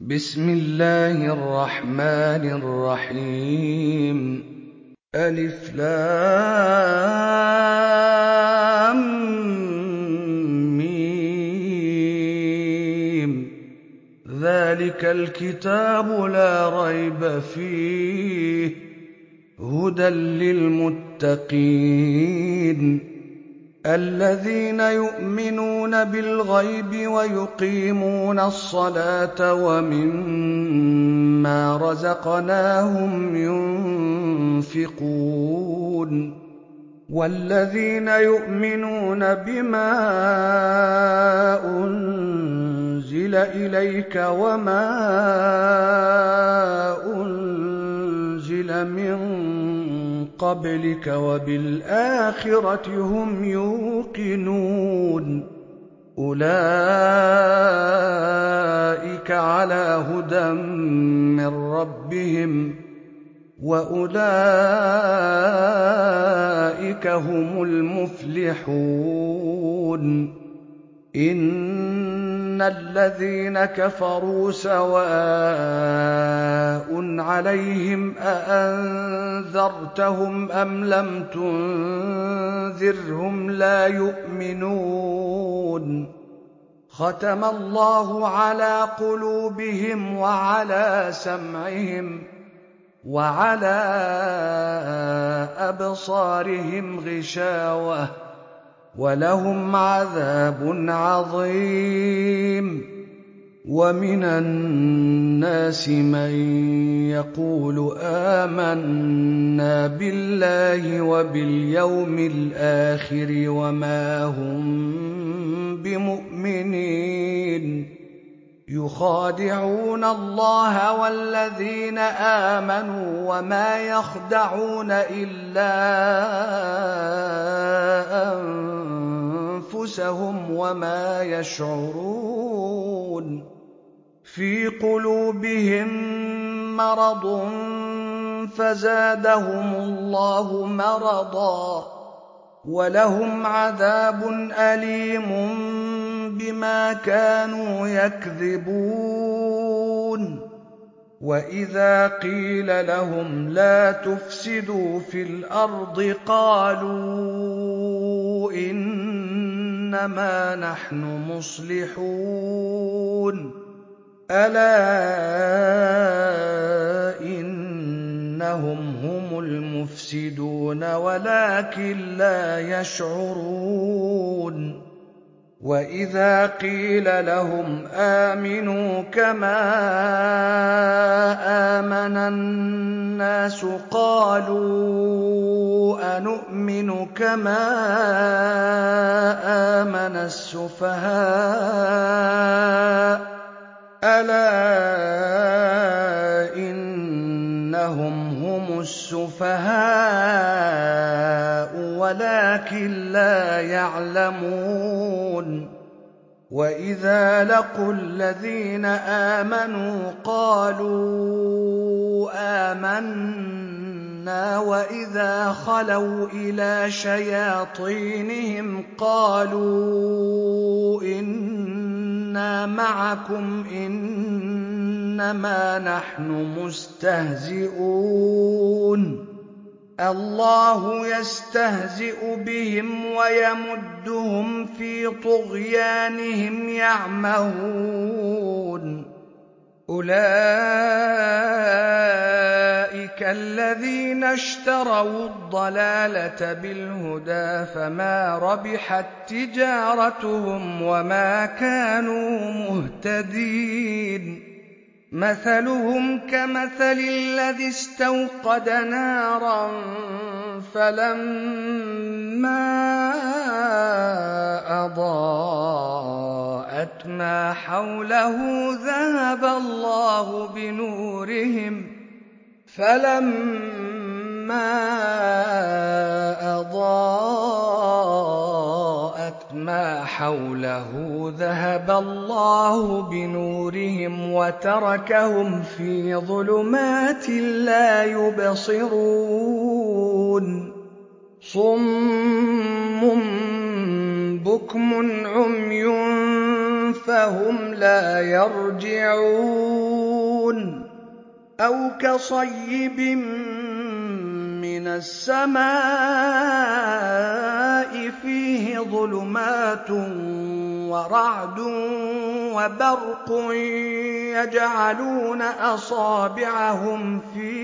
بسم الله الرحمن الرحيم ألف لام ميم ذلك الكتاب لا ريب فيه هدى للمتقين الذين يؤمنون بالغيب ويقيمون الصلاة ومما رزقناهم ينفقون والذين يؤمنون بما أنزل إليك وما أنزل من قبلك وبالآخرة هم يوقنون أولئك على هدى من ربهم وأولئك هم المفلحون إن الذين كفروا سواء عليهم أأنذرتهم أم لم تنذرهم لا يؤمنون ختم الله على قلوبهم وعلى سمعهم وعلى أبصارهم غشاوة ولهم عذاب عظيم ومن الناس من يقول آمنا بالله وباليوم الآخر وما هم بمؤمنين يخادعون الله والذين آمنوا وما يخدعون إلا أنفسهم وما يشعرون في قلوبهم مرض فزادهم الله مرضا ولهم عذاب أليم بما كانوا يكذبون وإذا قيل لهم لا تفسدوا في الأرض قالوا إنما نحن مصلحون ألا إنهم هم المفسدون ولكن لا يشعرون وإذا قيل لهم آمنوا كما آمن الناس قالوا أنؤمن كما آمن السفهاء ألا إنهم هم السفهاء ولكن لا يعلمون وإذا لقوا الذين آمنوا قالوا آمنا وإذا خلوا إلى شياطينهم قالوا إنا معكم إنما نحن مستهزئون الله يستهزئ بهم ويمدهم في طغيانهم يعمهون أولئك الذين اشتروا الضلالة بالهدى فما ربحت تجارتهم وما كانوا مهتدين مثلهم كمثل الذي استوقد نارا فلما أضاءت ما حوله ذهب الله بنورهم وتركهم في ظلمات لا يبصرون صم بكم عمي فهم لا يرجعون أَوْ كَصَيِّبٍ مِّنَ السَّمَاءِ فِيهِ ظُلُمَاتٌ وَرَعْدٌ وَبَرْقٌ يَجْعَلُونَ أَصَابِعَهُمْ فِي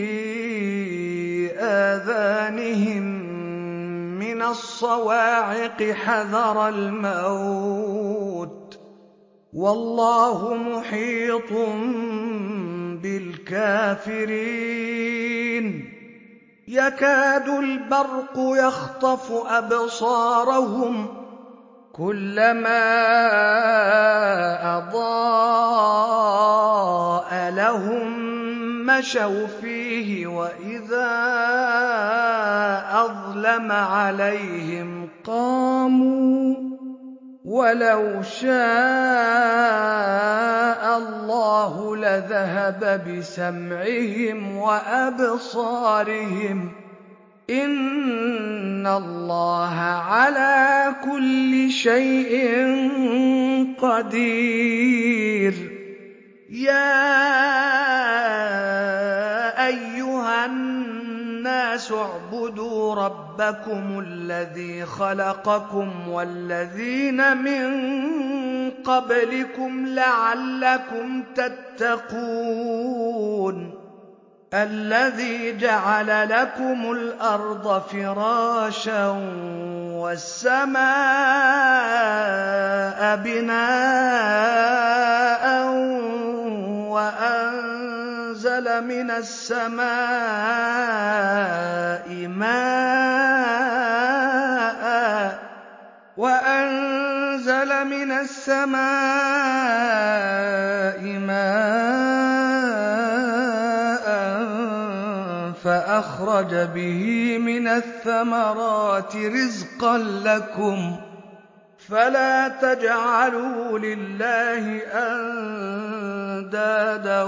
آذَانِهِم مِّنَ الصَّوَاعِقِ حَذَرَ الْمَوْتِ ۚ وَاللَّهُ مُحِيطٌ بِالْكَافِرِينَ يَكَادُ الْبَرْقُ يَخْطَفُ أَبْصَارَهُمْ كُلَّمَا أَضَاءَ لَهُم مَّشَوْا فِيهِ وَإِذَا أَظْلَمَ عَلَيْهِمْ قَامُوا ۚ وَلَوْ شَاءَ اللَّهُ لَذَهَبَ بِسَمْعِهِمْ وَأَبْصَارِهِمْ ۚ إِنَّ اللَّهَ عَلَىٰ كُلِّ شَيْءٍ قَدِيرٌ يَا أَيُّهَا النَّاسُ اعْبُدُوا رَبَّكُمُ الَّذِي خَلَقَكُمْ وَالَّذِينَ مِن قَبْلِكُمْ لَعَلَّكُمْ تَتَّقُونَ الَّذِي جَعَلَ لَكُمُ الْأَرْضَ فِرَاشًا وَالسَّمَاءَ بِنَاءً وَأَنزَلَ مِنَ السَّمَاءِ مَاءً فَأَخْرَجَ بِهِ مِنَ الثَّمَرَاتِ رِزْقًا لَّكُمْ فَلَا تَجْعَلُوا لِلَّهِ أَندَادًا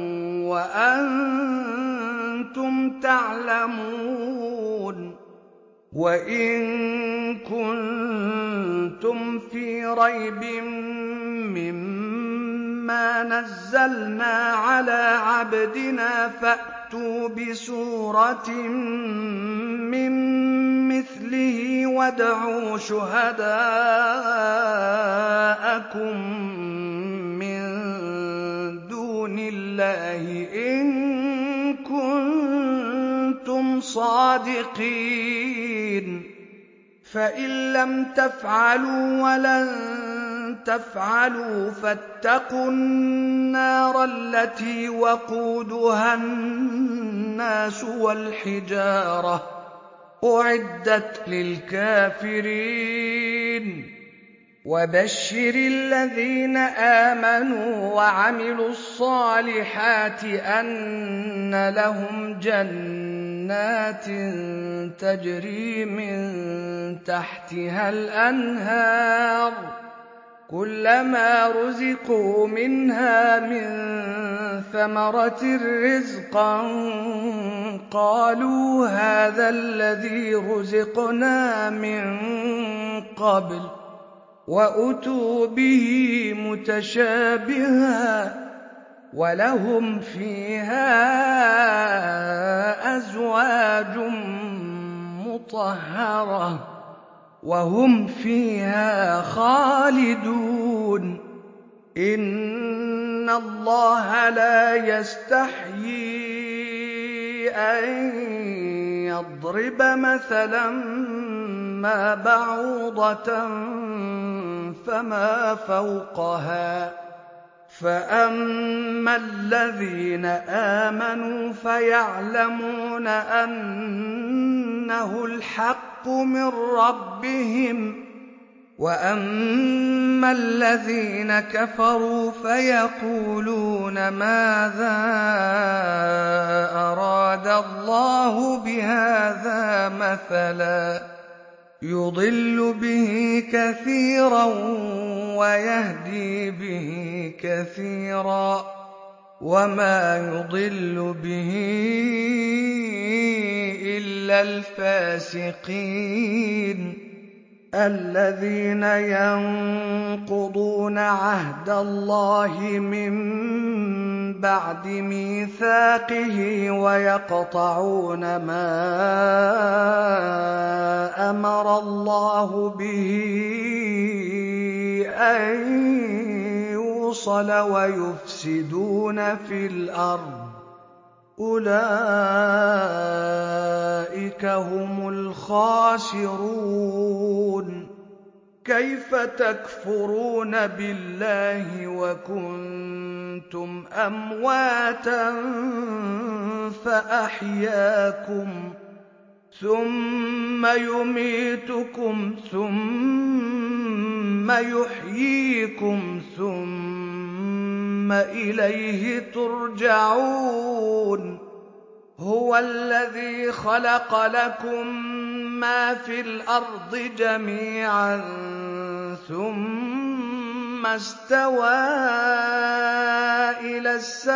وَأَنتُمْ تَعْلَمُونَ وَإِن كُنتُمْ فِي رَيْبٍ مِّمَّا نَزَّلْنَا عَلَىٰ عَبْدِنَا فَأْتُوا بِسُورَةٍ مِّن مِّثْلِهِ وَادْعُوا شُهَدَاءَكُم مِّن دُونِ اللَّهِ إِن كُنتُمْ صَادِقِينَ فَإِن لَّمْ تَفْعَلُوا وَلَن تَفْعَلُوا فَاتَّقُوا النَّارَ الَّتِي وَقُودُهَا النَّاسُ وَالْحِجَارَةُ ۖ أُعِدَّتْ لِلْكَافِرِينَ وَبَشِّرِ الَّذِينَ آمَنُوا وَعَمِلُوا الصَّالِحَاتِ أَنَّ لَهُمْ جَنَّاتٍ تَجْرِي مِن تَحْتِهَا الْأَنْهَارُ كُلَّمَا رُزِقُوا مِنْهَا مِن ثَمَرَةٍ رِّزْقًا قَالُوا هَٰذَا الَّذِي رُزِقْنَا مِن قَبْلُ وَأُتُوا بِهِ مُتَشَابِهًا وَلَهُمْ فِيهَا أَزْوَاجٌ مُّطَهَّرَةٌ وَهُمْ فِيهَا خَالِدُونَ إِنَّ اللَّهَ لَا يَسْتَحْيِي أَن يَضْرِبَ مَثَلًا مَّا بَعُوضَةً فَمَا فَوْقَهَا ۚ فَأَمَّا الَّذِينَ آمَنُوا فَيَعْلَمُونَ أَنَّهُ الْحَقُّ مِن رَّبِّهِمْ ۖ وَأَمَّا الَّذِينَ كَفَرُوا فَيَقُولُونَ مَاذَا أَرَادَ اللَّهُ بِهَٰذَا مَثَلًا ۚ يُضِلُّ بِهِ كَثِيرًا وَيَهْدِي بِهِ كَثِيرًا ۚ وَمَا يُضِلُّ بِهِ إِلَّا الْفَاسِقِينَ الَّذِينَ يَنقُضُونَ عَهْدَ اللَّهِ مِن بَعْدِ مِيثَاقِهِ وَيَقْطَعُونَ مَا أَمَرَ اللَّهُ بِهِ أَن يُوصَلَ وَيُفْسِدُونَ فِي الْأَرْضِ أُولَٰئِكَ هُمُ الْخَاسِرُونَ كَيْفَ تَكْفُرُونَ بِاللَّهِ وَكُنتُمْ أَمْوَاتًا فَأَحْيَاكُمْ ثُمَّ يُمِيتُكُمْ ثُمَّ يُحْيِيكُمْ ثُمَّ إِلَيْهِ تُرْجَعُونَ هُوَ الَّذِي خَلَقَ لَكُم مَّا فِي الْأَرْضِ جَمِيعًا ثُمَّ اسْتَوَىٰ إِلَى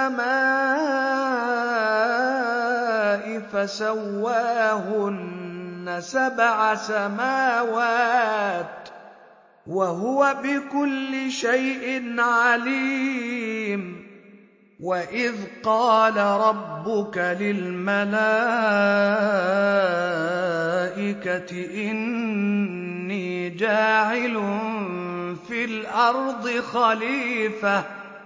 السَّمَاءِ فَسَوَّاهُنَّ سَبْعَ سَمَاوَاتٍ وَهُوَ بِكُلِّ شَيْءٍ عَلِيمٌ وَإِذْ قَالَ رَبُّكَ لِلْمَلَائِكَةِ إِنِّي جَاعِلٌ فِي الْأَرْضِ خَلِيفَةً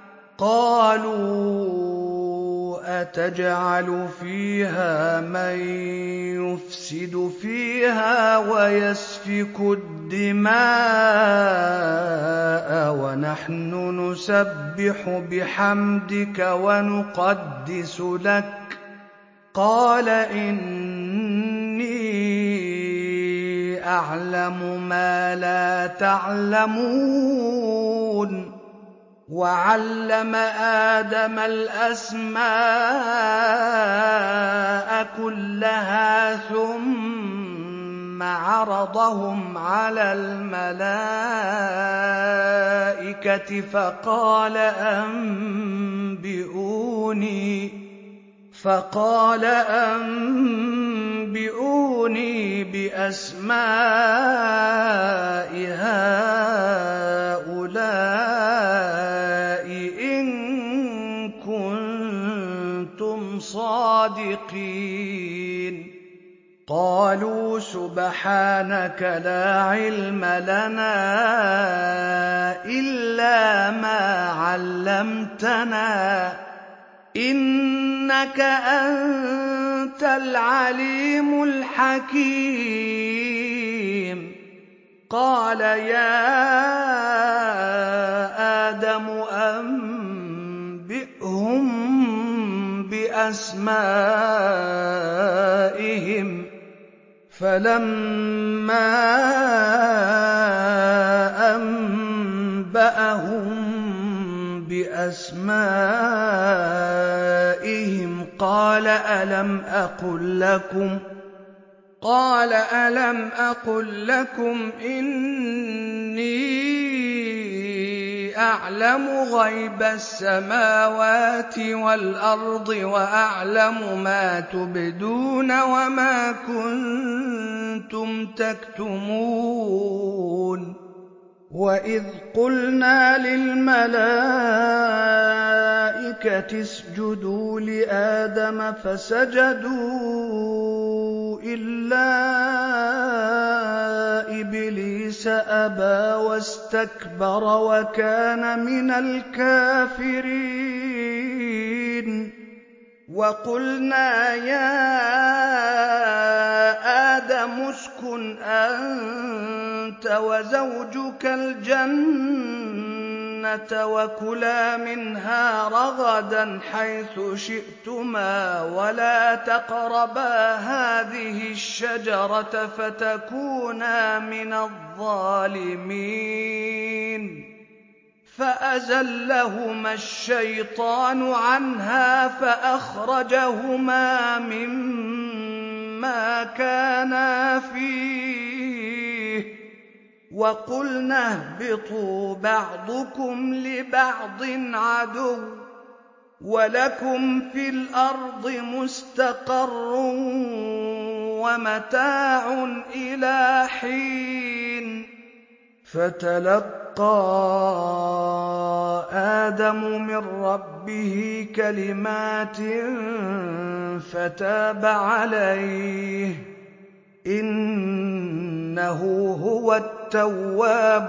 قَالُوا أَتَجْعَلُ فِيهَا مَن يُفْسِدُ فِيهَا وَيَسْفِكُ الدِّمَاءَ وَنَحْنُ نُسَبِّحُ بِحَمْدِكَ وَنُقَدِّسُ لَكَ قَالَ إِنِّي أَعْلَمُ مَا لَا تَعْلَمُونَ وَعَلَّمَ آدَمَ الْأَسْمَاءَ كُلَّهَا ثُمَّ عَرَضَهُمْ عَلَى الْمَلَائِكَةِ فَقَالَ أَنبِئُونِي بِأَسْمَاءِ هَٰؤُلَاءِ إِن كُنتُمْ صَادِقِينَ قَالُوا سُبْحَانَكَ لَا عِلْمَ لَنَا إِلَّا مَا عَلَّمْتَنَا إِنَّكَ أَنتَ الْعَلِيمُ الْحَكِيمُ قَالَ يَا آدَمُ أَنبِئْهُم بِأَسْمَائِهِمْ فَلَمَّا أَنبَأَهُم بِأَسْمَائِهِمْ قَالَ أَلَمْ أَقُل لَّكُمْ إِنِّي أَعْلَمُ غَيْبَ السَّمَاوَاتِ وَالْأَرْضِ وَأَعْلَمُ مَا تُبْدُونَ وَمَا كُنتُمْ تَكْتُمُونَ وَإِذْ قُلْنَا لِلْمَلَائِكَةِ اسْجُدُوا لِآدَمَ فَسَجَدُوا إِلَّا إِبْلِيسَ أَبَىٰ وَاسْتَكْبَرَ وَكَانَ مِنَ الْكَافِرِينَ وَقُلْنَا يَا آدَمُ اسْكُنْ أَنتَ وَزَوْجُكَ الْجَنَّةَ وَكُلَا مِنْهَا رَغَدًا حَيْثُ شِئْتُمَا وَلَا تَقْرَبَا هَٰذِهِ الشَّجَرَةَ فَتَكُونَا مِنَ الظَّالِمِينَ فَأَزَلَّهُمَا الشَّيْطَانُ عَنْهَا فَأَخْرَجَهُمَا مِمَّا كَانَا فِيهِ وَقُلْنَا اهْبِطُوا بَعْضُكُمْ لِبَعْضٍ عَدُوٌّ وَلَكُمْ فِي الْأَرْضِ مُسْتَقَرٌّ وَمَتَاعٌ إِلَىٰ حِينٍ فَتَلَقَّىٰ آدم من ربه كلمات فتاب عليه إنه هو التواب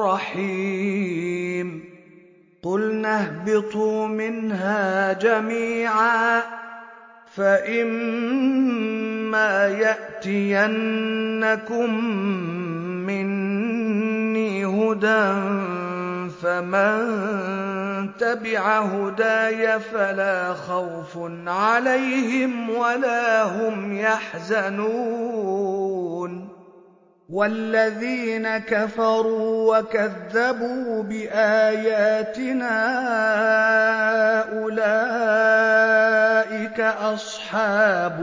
الرحيم قلنا اهبطوا منها جميعا فإما يأتينكم مني هدى فمن تبع هداي فلا خوف عليهم ولا هم يحزنون والذين كفروا وكذبوا بآياتنا أولئك أصحاب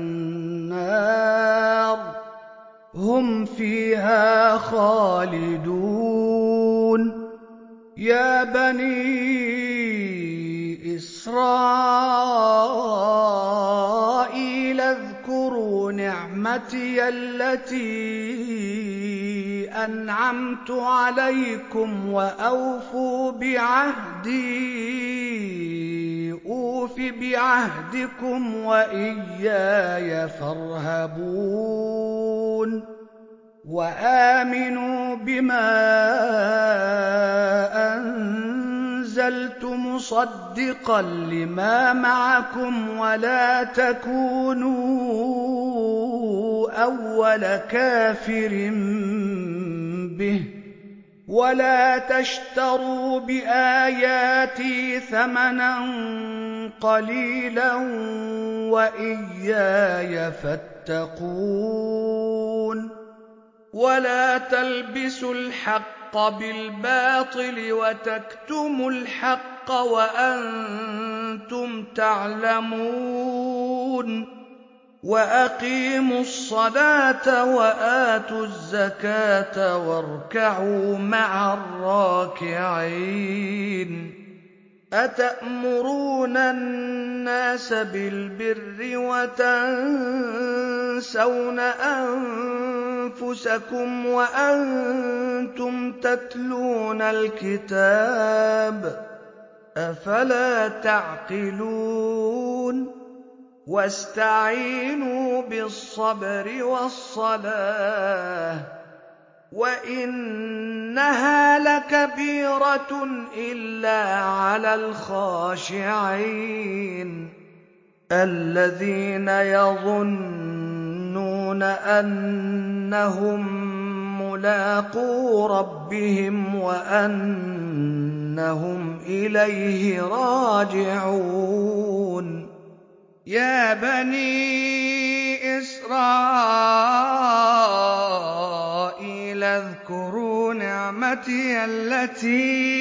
النار هم فيها خالدون يا بني إسرائيل اذكروا نعمتي التي أنعمت عليكم وأوفوا بعهدي أوف بعهدكم وإياي فارهبون وآمنوا بما أنزلت مصدقا لما معكم ولا تكونوا أول كافر به ولا تشتروا بآياتي ثمنا قليلا وإياي فاتقون ولا تلبسوا الحق بالباطل وتكتموا الحق وأنتم تعلمون وأقيموا الصلاة وآتوا الزكاة واركعوا مع الراكعين أتأمرون الناس بالبر وتنسون أنفسكم وأنتم تتلون الكتاب أفلا تعقلون واستعينوا بالصبر والصلاة وإنها لكبيرة إلا على الخاشعين الذين يظنون أنهم ملاقو ربهم وأنهم إليه راجعون يا بني إسرائيل اذكروا نعمتي التي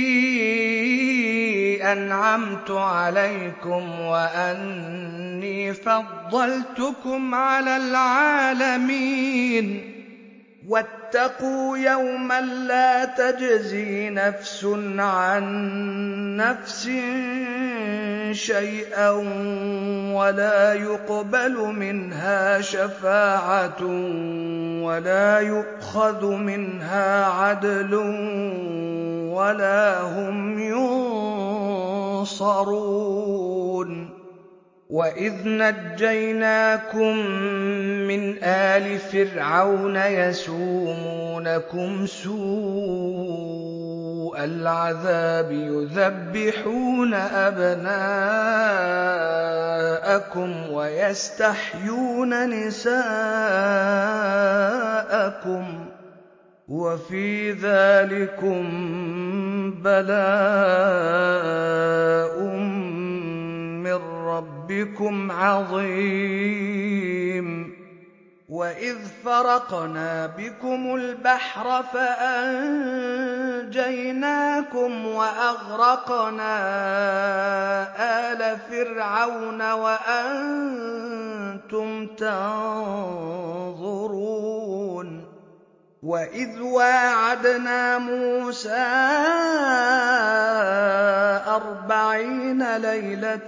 أنعمت عليكم وأني فضلتكم على العالمين واتقوا يوما لا تجزي نفس عن نفس شيئا ولا يقبل منها شفاعة ولا يؤخذ منها عدل ولا هم ينصرون وإذ نجيناكم من آل فرعون يسومونكم سوء العذاب يذبحون أبناءكم ويستحيون نساءكم وفي ذلكم بلاء من ربكم عظيم وإذ فرقنا بكم البحر فأنجيناكم وأغرقنا آل فرعون وأنتم تنظرون وَإِذْ وَاعَدْنَا مُوسَىٰ 40 لَيْلَةً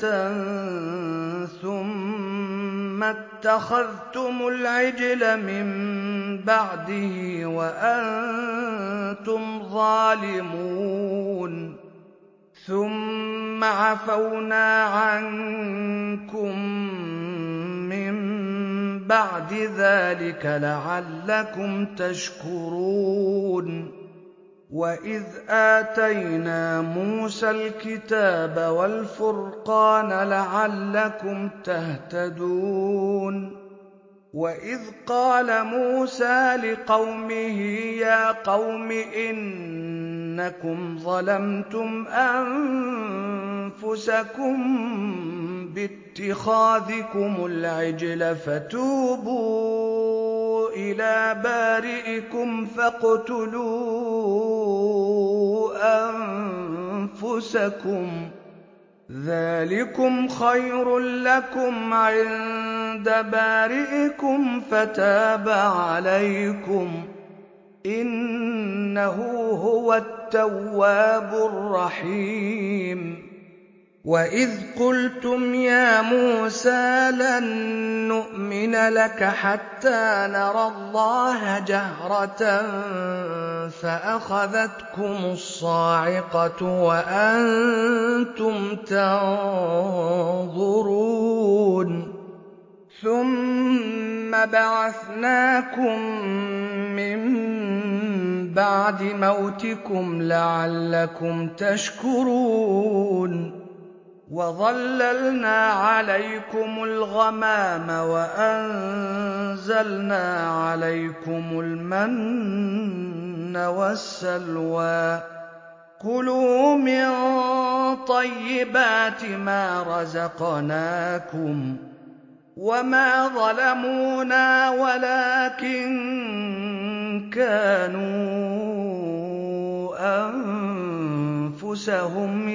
ثُمَّ اتَّخَذْتُمُ الْعِجْلَ مِن بَعْدِهِ وَأَنتُمْ ظَالِمُونَ ثُمَّ عَفَوْنَا عَنكُم مِّن بَعْدِ ذَٰلِكَ لَعَلَّكُمْ تَشْكُرُونَ وَإِذْ آتَيْنَا مُوسَى الْكِتَابَ وَالْفُرْقَانَ لَعَلَّكُمْ تَهْتَدُونَ وَإِذْ قَالَ مُوسَىٰ لِقَوْمِهِ يَا قَوْمِ إِنَّكُمْ ظَلَمْتُمْ أَنفُسَكُم بِاتِّخَاذِكُمُ الْعِجْلَ فَتُوبُوا إِلَىٰ بَارِئِكُمْ فَاقْتُلُوا أَنفُسَكُمْ ذَٰلِكُمْ خَيْرٌ لَّكُمْ عِندَ بَارِئِكُمْ فَتَابَ عَلَيْكُمْ ۖ إِنَّهُ هُوَ التَّوَّابُ الرَّحِيمُ وَإِذْ قُلْتُمْ يَا مُوسَىٰ لَن نُّؤْمِنَ لَكَ حَتَّىٰ نَرَى اللَّهَ جَهْرَةً فَأَخَذَتْكُمُ الصَّاعِقَةُ وَأَنتُمْ تَنظُرُونَ ثُمَّ بَعَثْنَاكُم مِّن بَعْدِ مَوْتِكُمْ لَعَلَّكُمْ تَشْكُرُونَ وَظَلَّلْنَا عَلَيْكُمُ الْغَمَامَ وَأَنزَلْنَا عَلَيْكُمُ الْمَنَّ وَالسَّلْوَىٰ ۖ كُلُوا مِن طَيِّبَاتِ مَا رَزَقْنَاكُمْ ۖ وَمَا ظَلَمُونَا وَلَٰكِن كَانُوا أَنفُسَهُمْ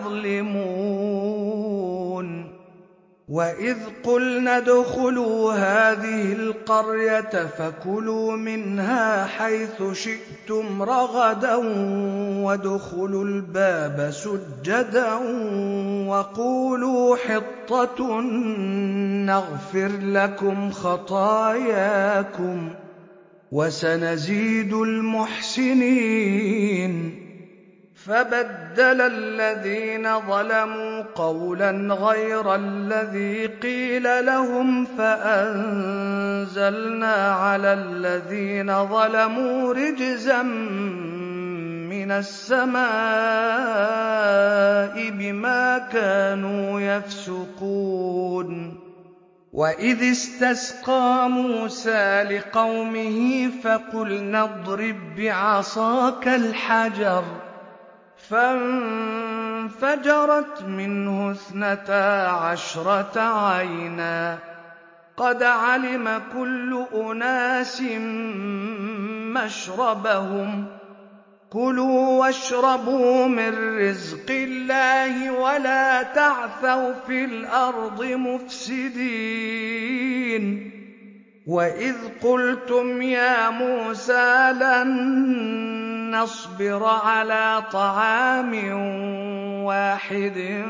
يَظْلِمُونَ وَإِذْ قُلْنَا ادْخُلُوا هَٰذِهِ الْقَرْيَةَ فَكُلُوا مِنْهَا حَيْثُ شِئْتُمْ رَغَدًا وَادْخُلُوا الْبَابَ سُجَّدًا وَقُولُوا حِطَّةٌ نَّغْفِرْ لَكُمْ خَطَايَاكُمْ ۚ وَسَنَزِيدُ الْمُحْسِنِينَ فَبَدَّلَ الَّذِينَ ظَلَمُوا قَوْلًا غَيْرَ الَّذِي قِيلَ لَهُمْ فَأَنزَلْنَا عَلَى الَّذِينَ ظَلَمُوا رِجْزًا مِّنَ السَّمَاءِ بِمَا كَانُوا يَفْسُقُونَ وَإِذِ اسْتَسْقَىٰ مُوسَىٰ لِقَوْمِهِ فَقُلْنَا اضْرِب بِّعَصَاكَ الْحَجَرَ ۖ فَانفَجَرَتْ مِنْهُ 12 عَيْنًا ۖ قَدْ عَلِمَ كُلُّ أُنَاسٍ مَّشْرَبَهُمْ ۖ كُلُوا وَاشْرَبُوا مِن رِّزْقِ اللَّهِ وَلَا تَعْثَوْا فِي الْأَرْضِ مُفْسِدِينَ وَإِذْ قُلْتُمْ يَا مُوسَىٰ لَن نَّصْبِرَ عَلَىٰ طَعَامٍ وَاحِدٍ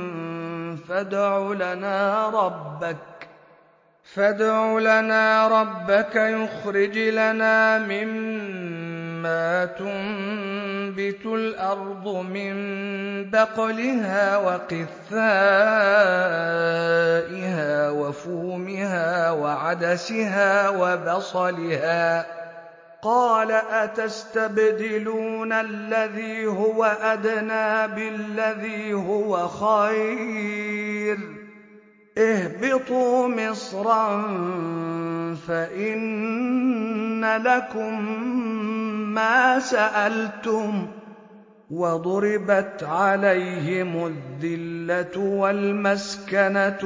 فَادْعُ لَنَا رَبَّكَ يُخْرِجْ لَنَا مِمَّا تُنبِتُ الْأَرْضُ مِن بَقْلِهَا وَقِثَّائِهَا وَفُومِهَا وَعَدَسِهَا وَبَصَلِهَا ۖ قَالَ أَتَسْتَبْدِلُونَ الَّذِي هُوَ أَدْنَىٰ بِالَّذِي هُوَ خَيْرٌ ۚ اهْبِطُوا مِصْرًا فَإِنَّ لَكُم مَّا سَأَلْتُمْ ۗ وَضُرِبَتْ عَلَيْهِمُ الذِّلَّةُ وَالْمَسْكَنَةُ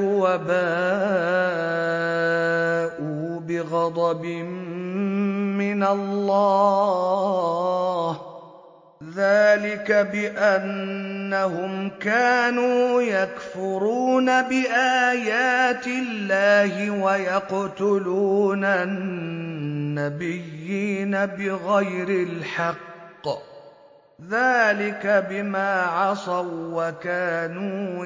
وَبَاءُوا بِغَضَبٍ مِّنَ اللَّهِ ۗ ذلك بأنهم كانوا يكفرون بآيات الله ويقتلون النبيين بغير الحق، ذلك بما عصوا وكانوا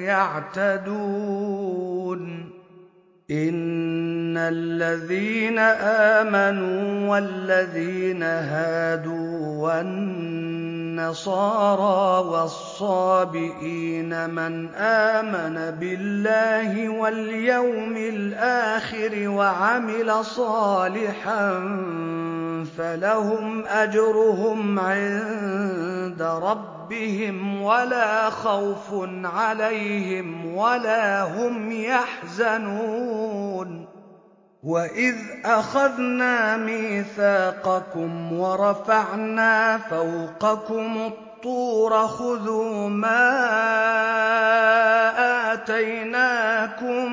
يعتدون. إن الذين آمنوا والذين هادوا والنصارى والصابئين من آمن بالله واليوم الآخر وعمل صالحا فلهم أجرهم عند ربهم ولا خوف عليهم ولا هم يحزنون. وإذ أخذنا ميثاقكم ورفعنا فوقكم الطور خذوا ما آتيناكم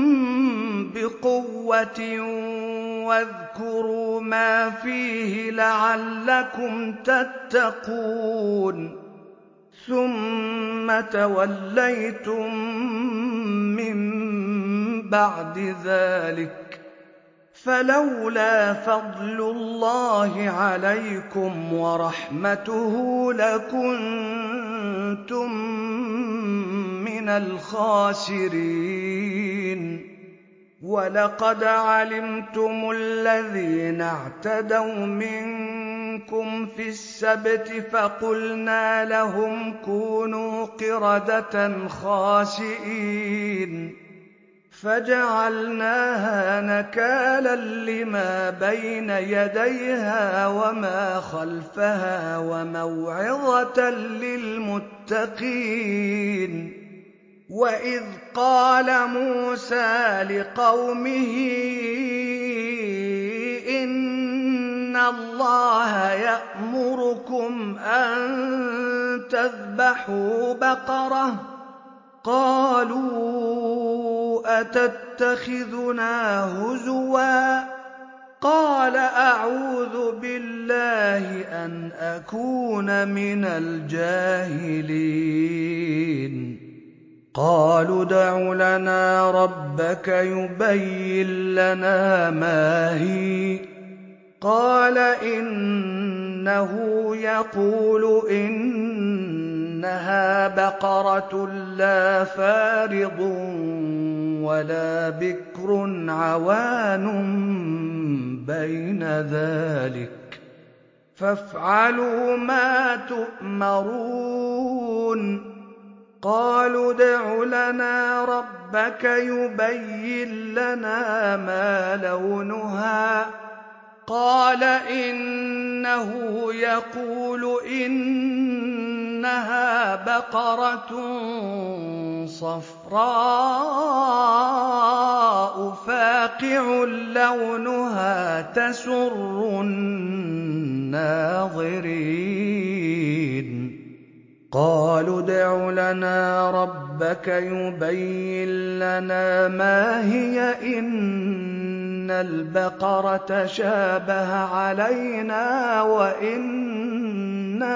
بقوة واذكروا ما فيه لعلكم تتقون. ثم توليتم من بعد ذلك فلولا فضل الله عليكم ورحمته لكنتم من الخاسرين. ولقد علمتم الذين اعتدوا منكم في السبت فقلنا لهم كونوا قردة خاسئين فجعلناها نكالا لما بين يديها وما خلفها وموعظة للمتقين. وإذ قال موسى لقومه إن الله يأمركم أن تذبحوا بقرة قالوا أتتخذنا هزوا قال أعوذ بالله أن أكون من الجاهلين. قالوا ادع لنا ربك يبين لنا ما هي قال إنه يقول إنها بقرة لا فارض ولا بكر عوان بين ذلك فافعلوا ما تؤمرون. قالوا ادع لنا ربك يبين لنا ما لونها قال إنه يقول إنها بقرة صفراء فاقع لونها تسر الناظرين. قالوا ادع لنا ربك يبين لنا ما هي إن البقرة شابه علينا وإنا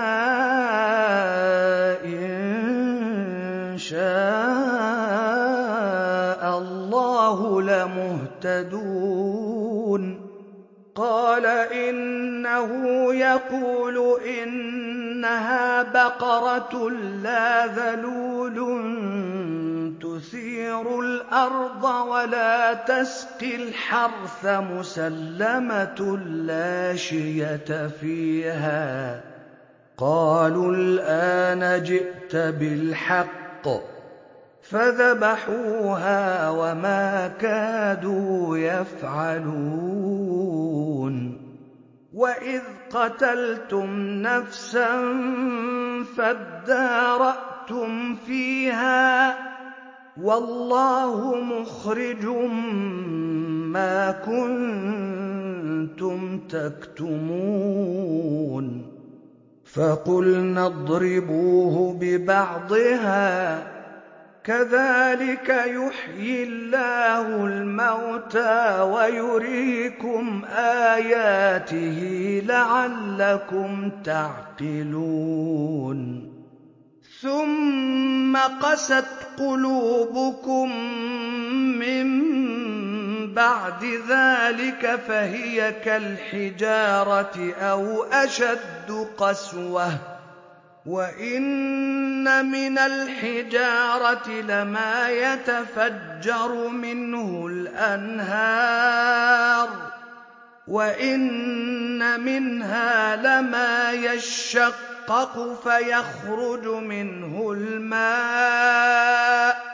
إن شاء الله لمهتدون. قال إنه يقول إنها بقرة لا ذلول تثير الأرض ولا تسقي الحرث مسلمة لا شية فيها. قالوا الآن جئت بالحق فذبحوها وما كادوا يفعلون. وإذ قتلتم نفسا فادارأتم فيها والله مخرج ما كنتم تكتمون. فقلنا اضربوه ببعضها كذلك يحيي الله الموتى ويريكم آياته لعلكم تعقلون ثم قست قلوبكم من بعد ذلك فهي كالحجارة أو أشد قسوة وإن من الحجارة لما يتفجر منه الأنهار وإن منها لما يشقق فيخرج منه الماء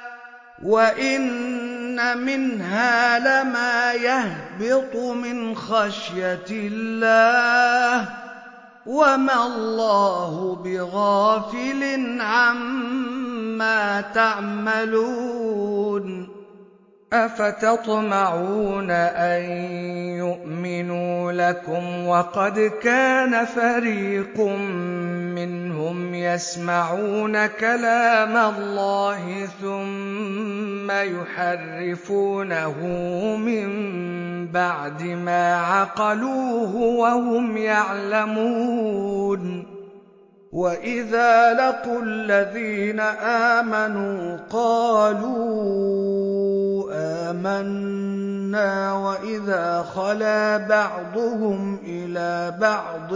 وإن منها لما يهبط من خشية الله وما الله بغافل عما تعملون أفتطمعون أن يؤمنوا لكم وقد كان فريق منهم يسمعون كلام الله ثم يحرفونه من بعد ما عقلوه وهم يعلمون وإذا لقوا الذين آمنوا قالوا آمنا وإذا خلا بعضهم إلى بعض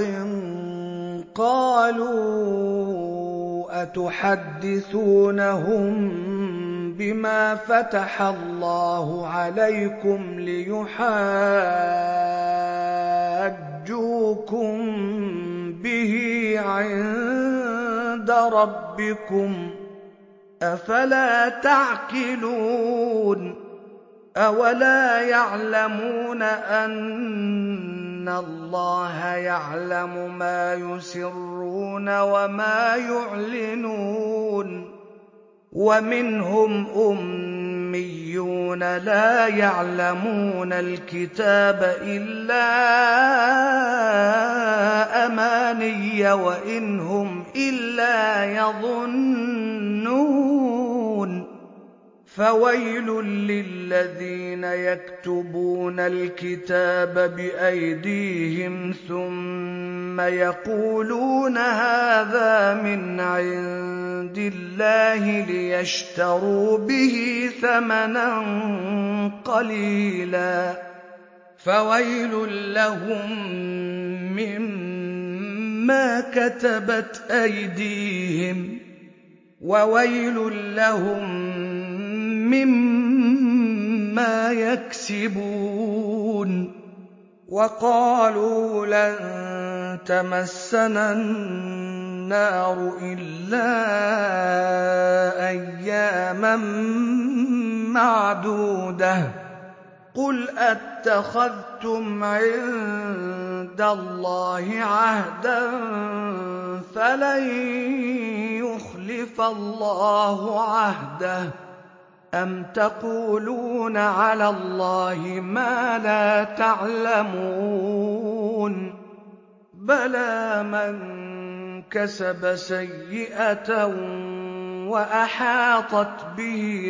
قالوا أتحدثونهم بما فتح الله عليكم ليحاجوكم به عند ربكم أفلا تعقلون أولا يعلمون أن الله يعلم ما يسرون وما يعلنون ومنهم أميون لا يعلمون الكتاب إلا أماني وإن هم إلا يظنون فويل للذين يكتبون الكتاب بأيديهم ثم يقولون هذا من عند الله ليشتروا به ثمنا قليلا فويل لهم مما كتبت أيديهم وويل لهم مما يكسبون وقالوا لن تمسنا النار إلا أياما معدودة قل أتخذتم عند الله عهدا فلن يخلف الله عهده أم تقولون على الله ما لا تعلمون بلى من كسب سيئة وأحاطت به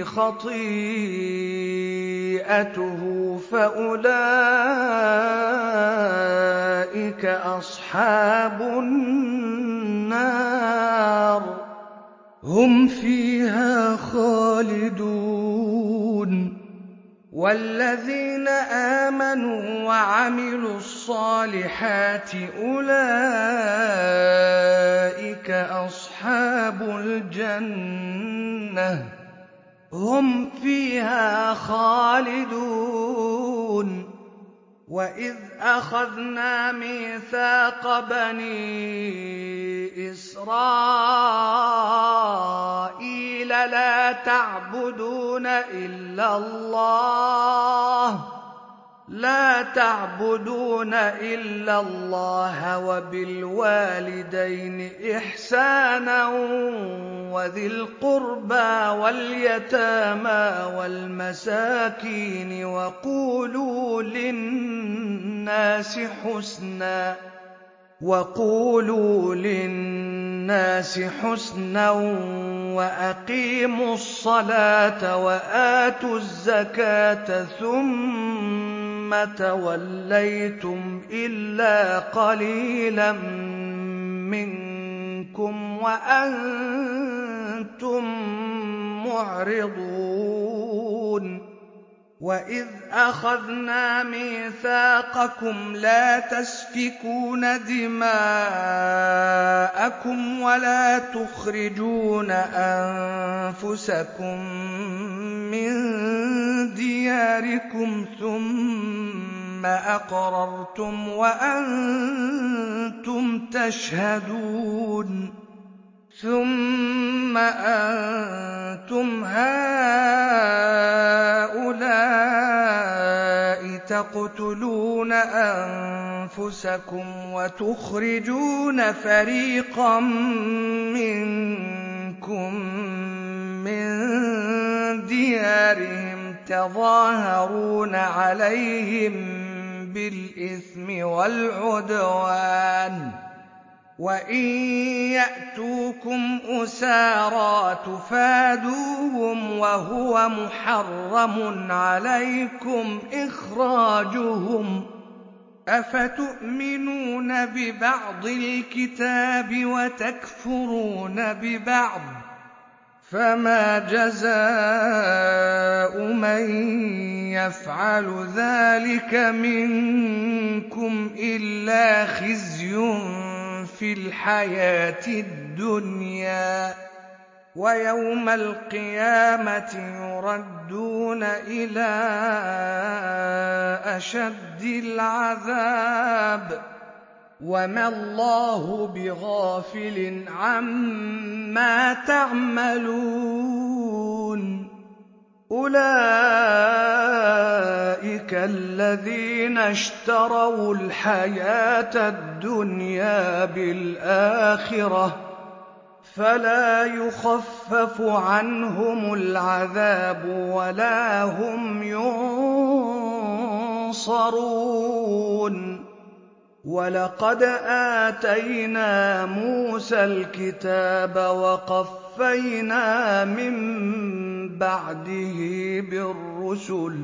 خطيئته فأولئك أصحاب النار هم فيها خالدون والذين آمنوا وعملوا الصالحات أولئك أصحاب الجنة هم فيها خالدون وإذ أخذنا ميثاق بني إسرائيل لا تعبدون إلا الله وبالوالدين إحسانا وذي القربى واليتامى والمساكين وقولوا للناس حسنا وقولوا للناس حسنا وأقيموا الصلاة وآتوا الزكاة ثم توليتم إلا قليلا منكم وأنتم معرضون وإذ أخذنا ميثاقكم لا تسفكون دماءكم ولا تخرجون أنفسكم من دياركم ثم أقررتم وأنتم تشهدون ثم أنتم هؤلاء تقتلون أنفسكم وتخرجون فريقا منكم من ديارهم تظاهرون عليهم بالإثم والعدوان وإن يأتوكم أسارى تفادوهم وهو محرم عليكم إخراجهم أفتؤمنون ببعض الكتاب وتكفرون ببعض فما جزاء من يفعل ذلك منكم إلا خزي في الحياة الدنيا ويوم القيامة يردون إلى أشد العذاب وما الله بغافل عما تعملون أولئك الذين اشتروا الحياة الدنيا بالآخرة فلا يخفف عنهم العذاب ولا هم ينصرون ولقد آتينا موسى الكتاب وقفينا من بعده بالرسل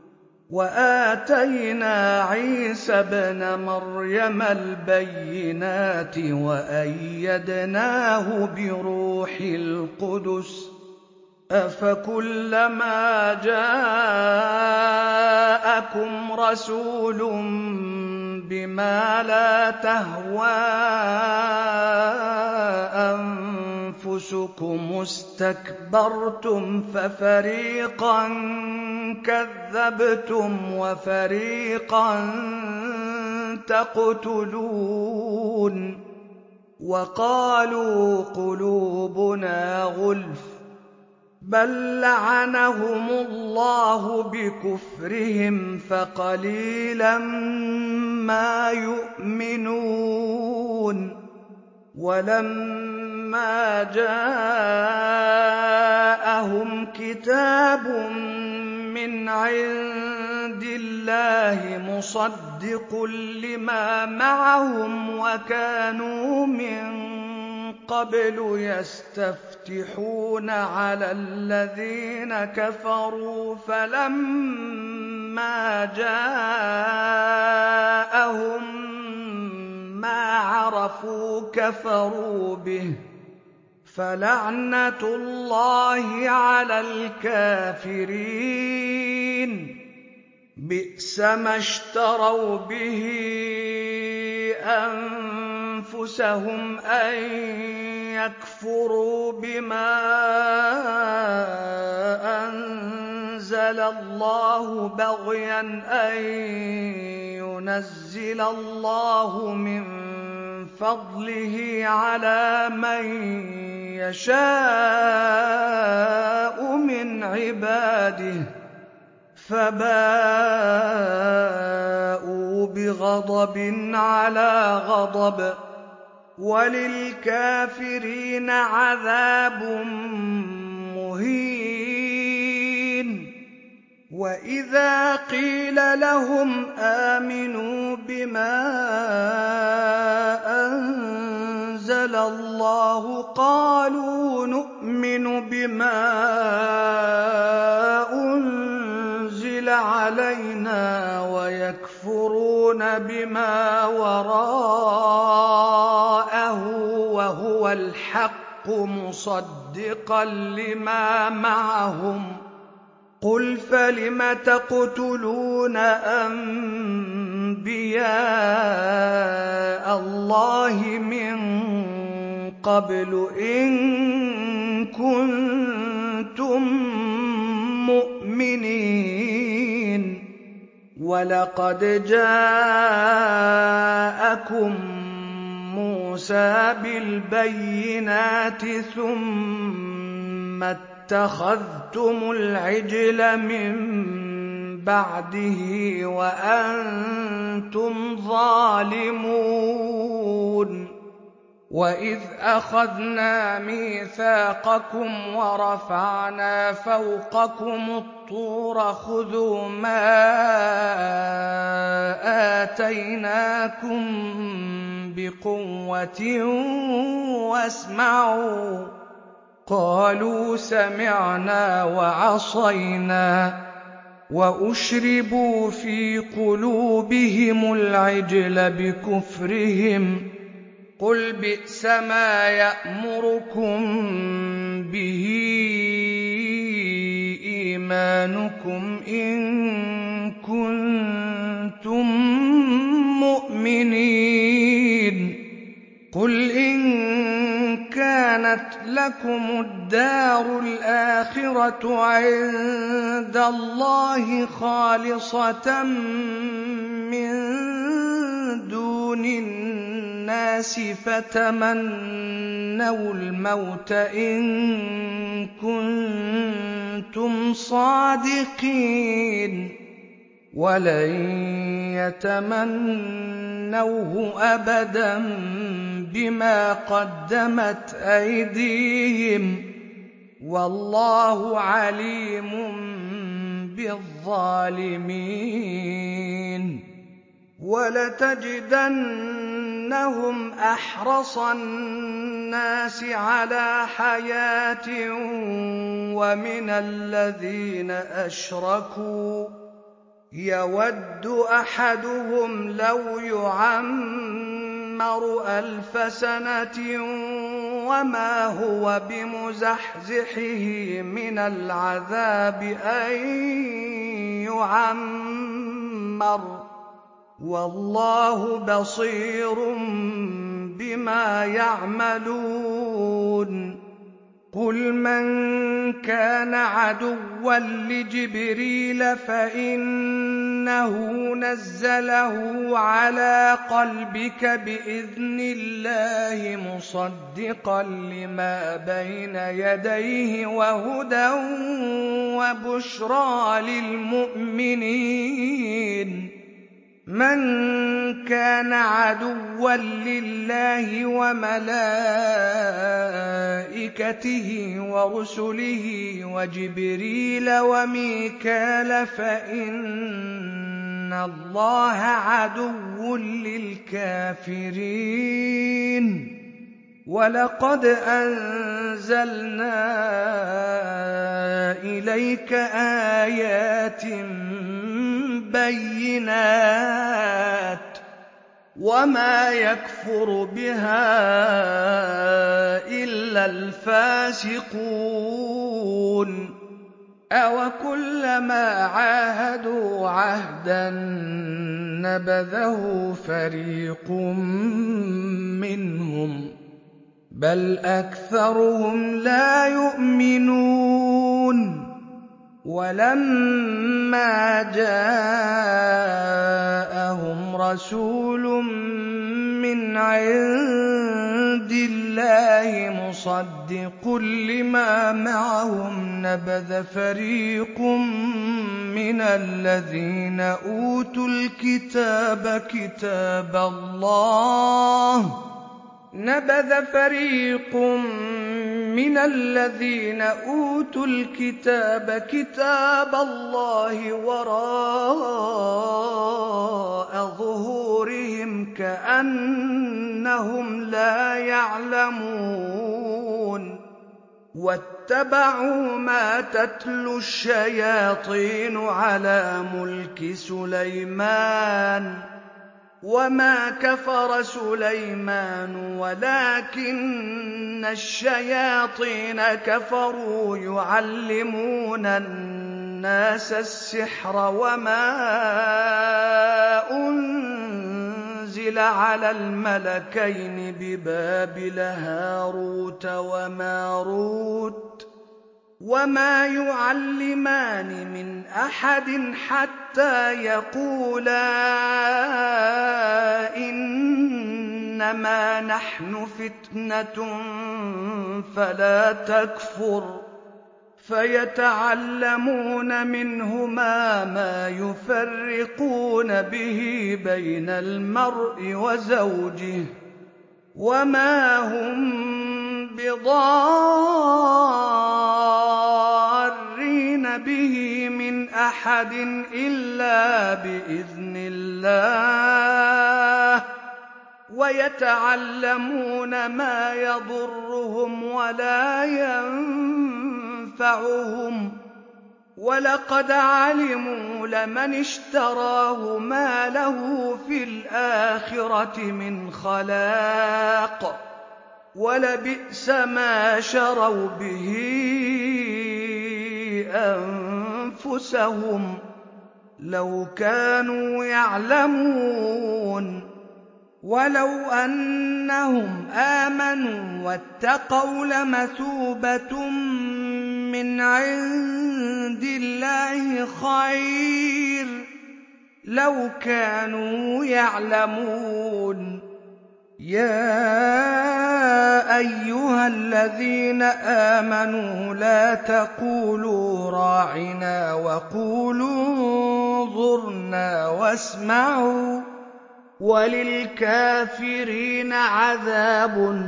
وآتينا عيسى ابن مريم البينات وأيدناه بروح القدس أفكلما جاءكم رسول بما لا تهوى أنفسكم استكبرتم ففريقا كذبتم وفريقا تقتلون وقالوا قلوبنا غلف بل لعنهم الله بكفرهم فقليلا ما يؤمنون ولما جاءهم كتاب من عند الله مصدق لما معهم وكانوا من قبل يستفتحون على الذين كفروا فلما جاءهم ما عرفوا كفروا به فلعنة الله على الكافرين بئس ما اشتروا به أنفسهم أن يكفروا بما أنزل الله بغيا أن ينزل الله من فضله على من يشاء من عباده فباءوا بغضب على غضب وللكافرين عذاب مهين وإذا قيل لهم آمنوا بما أنزل الله قالوا نؤمن بما أنزل علينا ويكفرون بما وراءه وهو الحق مصدقا لما معهم قل فلم تقتلون أنبياء الله من قبل إن كنتم مؤمنين ولقد جاءكم موسى بالبينات ثم اتخذتم العجل من بعده وأنتم ظالمون وإذ أخذنا ميثاقكم ورفعنا فوقكم الطور خذوا ما آتيناكم بقوة واسمعوا قالوا سمعنا وعصينا وأشربوا في قلوبهم العجل بكفرهم قل بئس ما يأمركم به إيمانكم إن كنتم مؤمنين قل إن كانت لكم الدار الآخرة عند الله خالصة من دون الناس فتمنوا الموت إن كنتم صادقين ولن يتمنوه أبدا بما قدمت أيديهم والله عليم بالظالمين ولتجدنهم أحرص الناس على حياة ومن الذين أشركوا يود أحدهم لو يعمر 1000 سنة وما هو بمزحزحه من العذاب أن يعمر والله بصير بما يعملون قل من كان عدوا لجبريل فإنه نزله على قلبك بإذن الله مصدقا لما بين يديه وهدى وبشرى للمؤمنين من كان عدوا لله وملائكته ورسله وجبريل وميكال فإن الله عدو للكافرين ولقد أنزلنا إليك آيات بينات وما يكفر بها إلا الفاسقون أوكلما عاهدوا عهدا نبذه فريق منهم بل أكثرهم لا يؤمنون ولما جاءهم رسول من عند الله مصدق لما معهم نبذ فريق من الذين أوتوا الكتاب كتاب الله نبذ فريق من الذين أوتوا الكتاب كتاب الله وراء ظهورهم كأنهم لا يعلمون واتبعوا ما تتلو الشياطين على ملك سليمان وما كفر سليمان ولكن الشياطين كفروا يعلمون الناس السحر وما أنزل على الملكين ببابل هاروت وماروت وما يعلمان من أحد حتى يقولا إنما نحن فتنة فلا تكفر فيتعلمون منهما ما يفرقون به بين المرء وزوجه وما هم بضارين به من أحد إلا بإذن الله ويتعلمون ما يضرهم ولا ينفعهم ولقد علموا لمن اشتراه ما له في الآخرة من خلاق ولبئس ما شروا به أنفسهم لو كانوا يعلمون ولو أنهم آمنوا واتقوا لمثوبة من عند الله خير لو كانوا يعلمون يا أيها الذين آمنوا لا تقولوا راعنا وقولوا انظرنا واسمعوا وللكافرين عذاب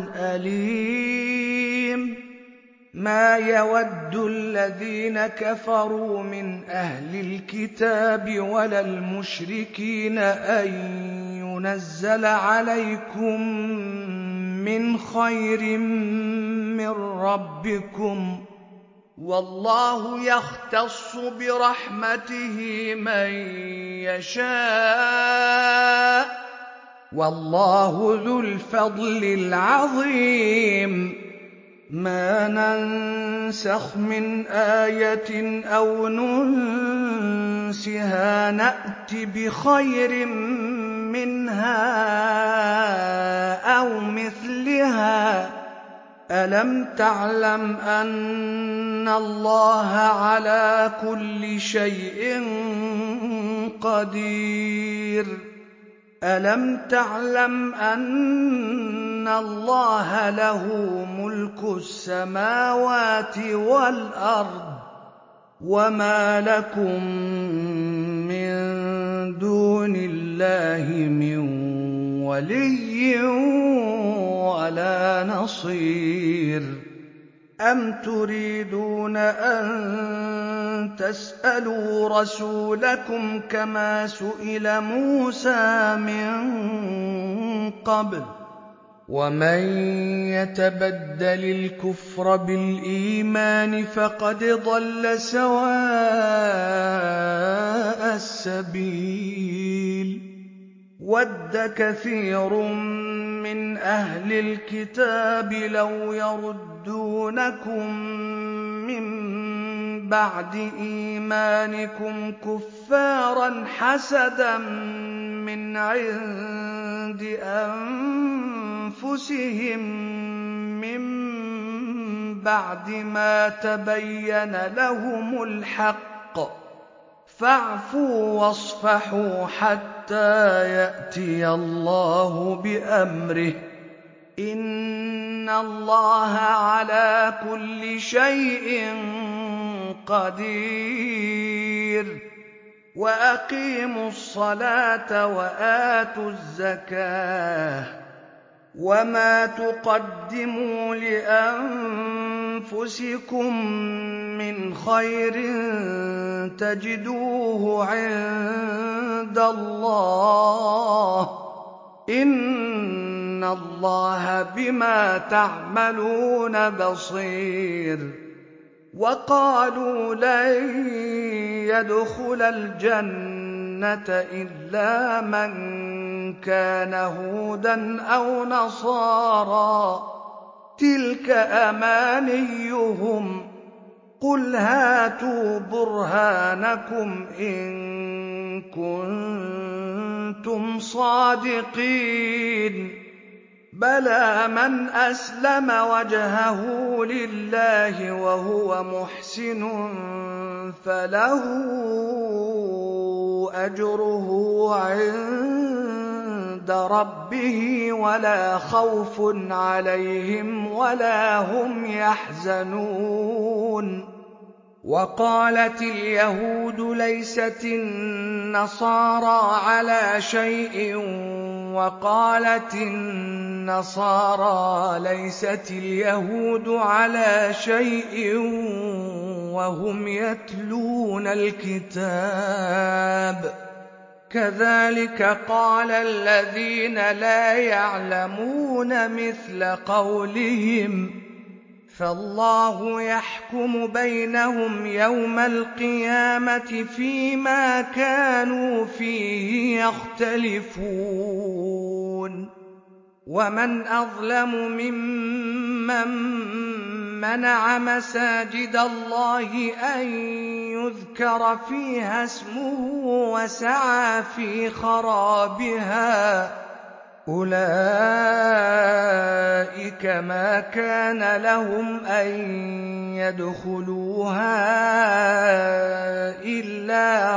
أليم ما يود الذين كفروا من أهل الكتاب ولا المشركين أن ينزل عليكم من خير من ربكم والله يختص برحمته من يشاء والله ذو الفضل العظيم ما ننسخ من آية أو ننسها نأت بخير منها أو مثلها ألم تعلم أن الله على كل شيء قدير ألم تعلم أن الله له ملك السماوات والأرض وما لكم من دون الله من ولي ولا نصير أم تريدون أن تسألوا رسولكم كما سئل موسى من قبل ومن يتبدل الكفر بالإيمان فقد ضل سواء السبيل ود كثير من أهل الكتاب لو يردونكم من بعد إيمانكم كفارا حسدا من عند أنفسهم من بعد ما تبين لهم الحق فاعفوا واصفحوا حتى يأتي الله بأمره إن الله على كل شيء قدير وأقيموا الصلاة وآتوا الزكاة وما تقدموا لأنفسكم من خير تجدوه عند الله إن إِنَّ اللَّهَ بِمَا تَعْمَلُونَ بَصِيرٌ وَقَالُوا لَن يَدْخُلَ الْجَنَّةَ إِلَّا مَن كَانَ هُودًا أَوْ نَصَارَىٰ ۗ تِلْكَ أَمَانِيُّهُمْ ۗ قُلْ هَاتُوا بُرْهَانَكُمْ إِن كُنتُمْ صَادِقِينَ بَلَىٰ مَنْ أَسْلَمَ وَجْهَهُ لِلَّهِ وَهُوَ مُحْسِنٌ فَلَهُ أَجْرُهُ عِندَ رَبِّهِ وَلَا خَوْفٌ عَلَيْهِمْ وَلَا هُمْ يَحْزَنُونَ وَقَالَتِ الْيَهُودُ لَيْسَتِ النَّصَارَىٰ عَلَىٰ شَيْءٍ وَقَالَتِ النَّصَارَىٰ لَيْسَتِ الْيَهُودُ عَلَىٰ شَيْءٍ وَهُمْ يَتْلُونَ الْكِتَابَ ۗ كَذَٰلِكَ قَالَ الَّذِينَ لَا يَعْلَمُونَ مِثْلَ قَوْلِهِمْ ۚ فَاللَّهُ يَحْكُمُ بَيْنَهُمْ يَوْمَ الْقِيَامَةِ فِيمَا كَانُوا فِيهِ يَخْتَلِفُونَ وَمَنْ أَظْلَمُ مِمَّن مَّنَعَ مَسَاجِدَ اللَّهِ أَن يُذْكَرَ فِيهَا اسْمُهُ وَسَعَىٰ فِي خَرَابِهَا ۚ أُولَٰئِكَ مَا كَانَ لَهُمْ أَن يَدْخُلُوهَا إِلَّا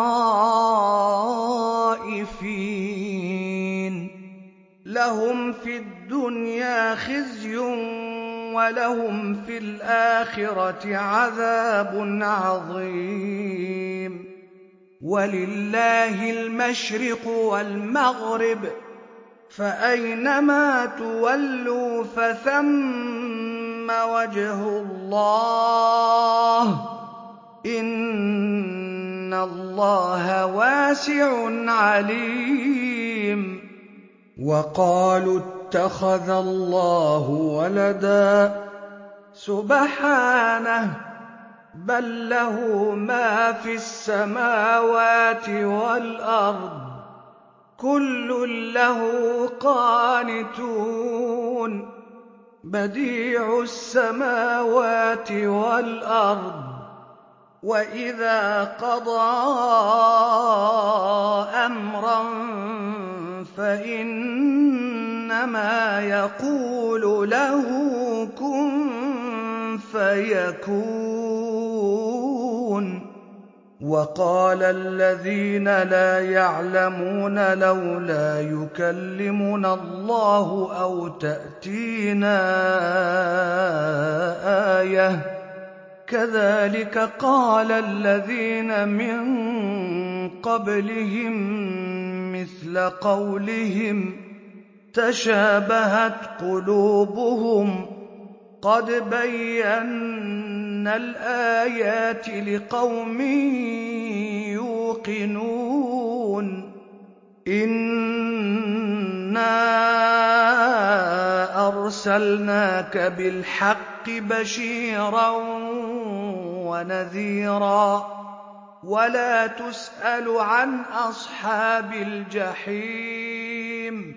خَائِفِينَ لَهُمْ فِي الدُّنْيَا خِزْيٌ وَلَهُمْ فِي الْآخِرَةِ عَذَابٌ عَظِيمٌ وَلِلَّهِ الْمَشْرِقُ وَالْمَغْرِبُ ۚ فَأَيْنَمَا تُوَلُّوا فَثَمَّ وَجْهُ اللَّهِ ۚ إِنَّ اللَّهَ وَاسِعٌ عَلِيمٌ وَقَالُوا اتَّخَذَ اللَّهُ وَلَدًا سُبْحَانَهُ ۖ بَل لَّهُ مَا فِي السَّمَاوَاتِ وَالْأَرْضِ ۖ كُلٌّ لَّهُ قَانِتُونَ بَدِيعُ السَّمَاوَاتِ وَالْأَرْضِ ۖ وَإِذَا قَضَىٰ أَمْرًا فَإِنَّمَا يَقُولُ لَهُ كُن فَيَكُونُ وَقَالَ الَّذِينَ لَا يَعْلَمُونَ لَوْلَا يُكَلِّمُنَا اللَّهُ أَوْ تَأْتِينَا آيَةٌ ۗ كَذَٰلِكَ قَالَ الَّذِينَ مِن قَبْلِهِم مِّثْلَ قَوْلِهِمْ ۘ تَشَابَهَتْ قُلُوبُهُمْ ۗ قَدْ بَيَّنَّا الْآيَاتِ لِقَوْمٍ يُوقِنُونَ إِنَّا أَرْسَلْنَاكَ بِالْحَقِّ بَشِيرًا وَنَذِيرًا ۖ وَلَا تُسْأَلُ عَنْ أَصْحَابِ الْجَحِيمِ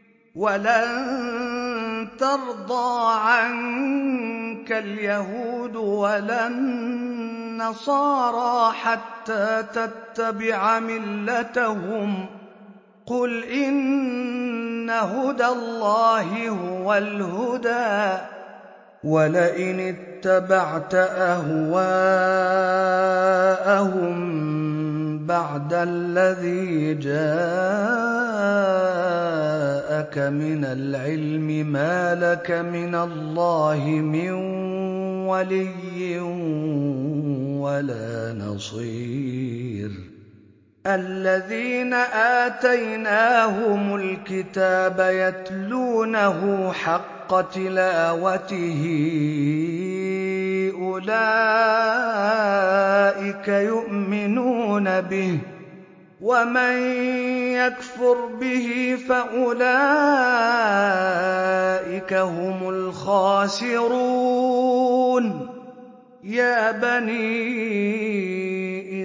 وَلَن تَرْضَىٰ عَنكَ الْيَهُودُ وَلَا النَّصَارَىٰ حَتَّىٰ تَتَّبِعَ مِلَّتَهُمْ ۗ قُلْ إِنَّ هُدَى اللَّهِ هُوَ الْهُدَىٰ ۗ وَلَئِنِ اتَّبَعْتَ أَهْوَاءَهُم بَعْدَ الَّذِي جَاءَكَ مِنَ الْعِلْمِ مَا لَكَ مِنَ اللَّهِ مِن وَلِيٍّ وَلَا نَصِيرٍ الَّذِينَ آتَيْنَاهُمُ الْكِتَابَ يَتْلُونَهُ حَقَّ تِلَاوَتِهِ أُولَٰئِكَ يُؤْمِنُونَ بِهِ ۗ ومن يكفر به فأولئك هم الخاسرون يا بني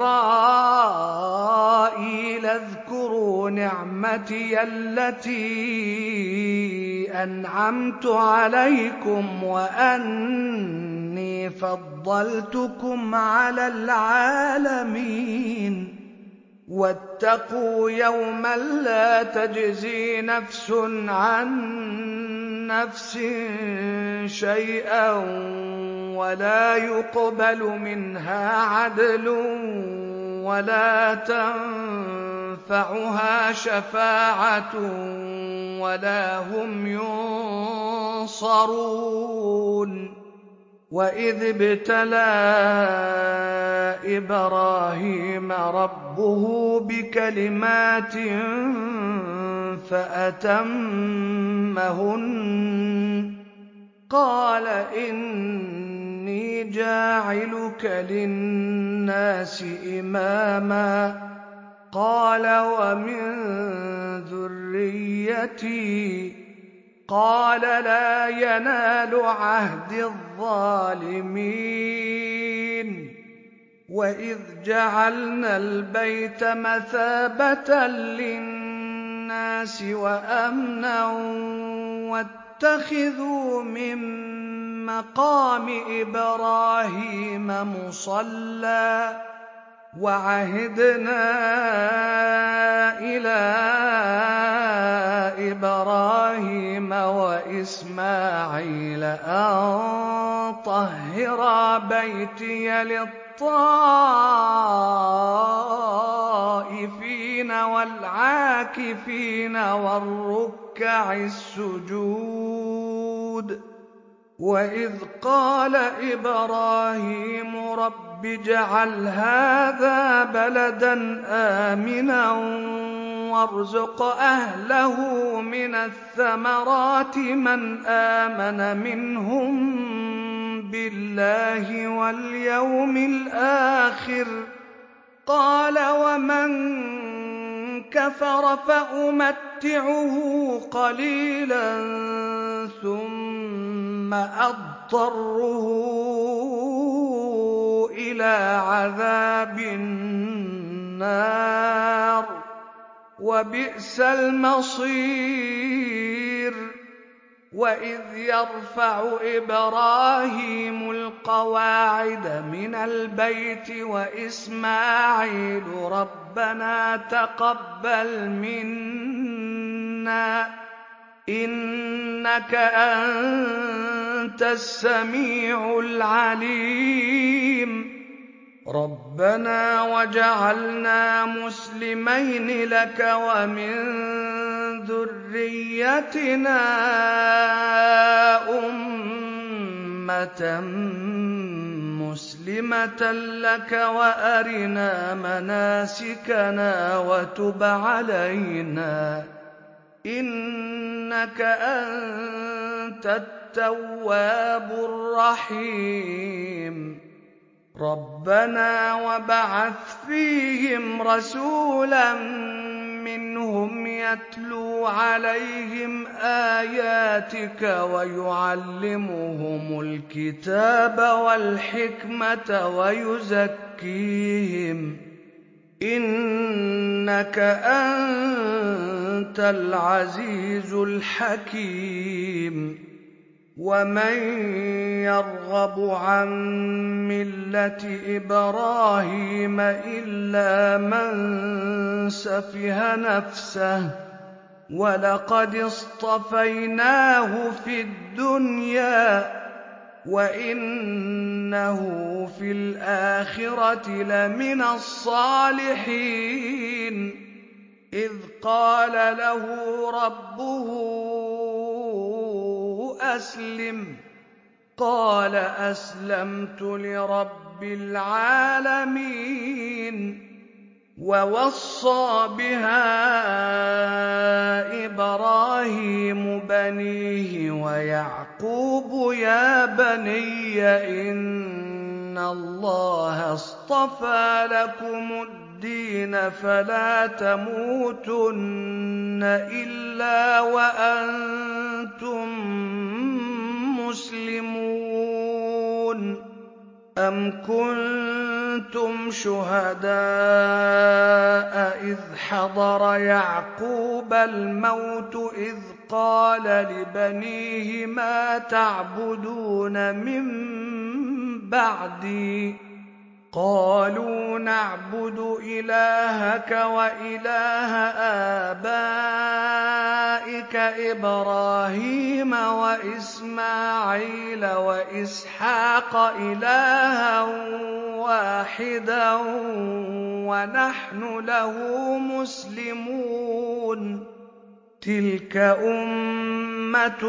إسرائيل اذكروا نعمتي التي أنعمت عليكم وأني فضلتكم على العالمين واتقوا يوما لا تجزي نفس عن نفس شيئا ولا يقبل منها عدل ولا تنفعها شفاعة ولا هم ينصرون وإذ ابتلى إبراهيم ربه بكلمات فأتمهن قال إني جاعلك للناس إماما قال ومن ذريتي قال لا ينال عهد الظالمين وإذ جعلنا البيت مثابة للناس وأمنا واتخذوا من مقام إبراهيم مصلى وعهدنا إلى إبراهيم وإسماعيل أن طهرا بيتي للطائفين والعاكفين والركع السجود وإذ قال إبراهيم رب اجعل هذا بلدا آمنا وارزق أهله من الثمرات من آمن منهم بالله واليوم الآخر قال ومن كفر فأمتعه قليلا ثم أضطره إلى عذاب النار وبئس المصير وإذ يرفع إبراهيم القواعد من البيت وإسماعيل ربنا تقبل منا إنك أنت السميع العليم ربنا وجعلنا مسلمين لك ومن ذريتنا أمة مسلمة لك وأرنا مناسكنا وتب علينا إنك أنت التواب الرحيم ربنا وبعث فيهم رسولا منهم يتلو عليهم آياتك ويعلمهم الكتاب والحكمة ويزكيهم إنك أنت العزيز الحكيم ومن يرغب عن ملة إبراهيم إلا من سفه نفسه ولقد اصطفيناه في الدنيا وإنه في الآخرة لمن الصالحين إذ قال له ربه أسلم قال أسلمت لرب العالمين ووصى بها إبراهيم بنيه ويعقوب يا بني إن الله اصطفى لكم الدين فلا تموتن إلا وأنتم مسلمون. أم كنتم شهداء إذ حضر يعقوب الموت إذ قال لبنيه ما تعبدون من بعدي قالوا نعبد إلهك وإله آبائك إبراهيم وإسماعيل وإسحاق إلها واحدا ونحن له مسلمون. تلك أمة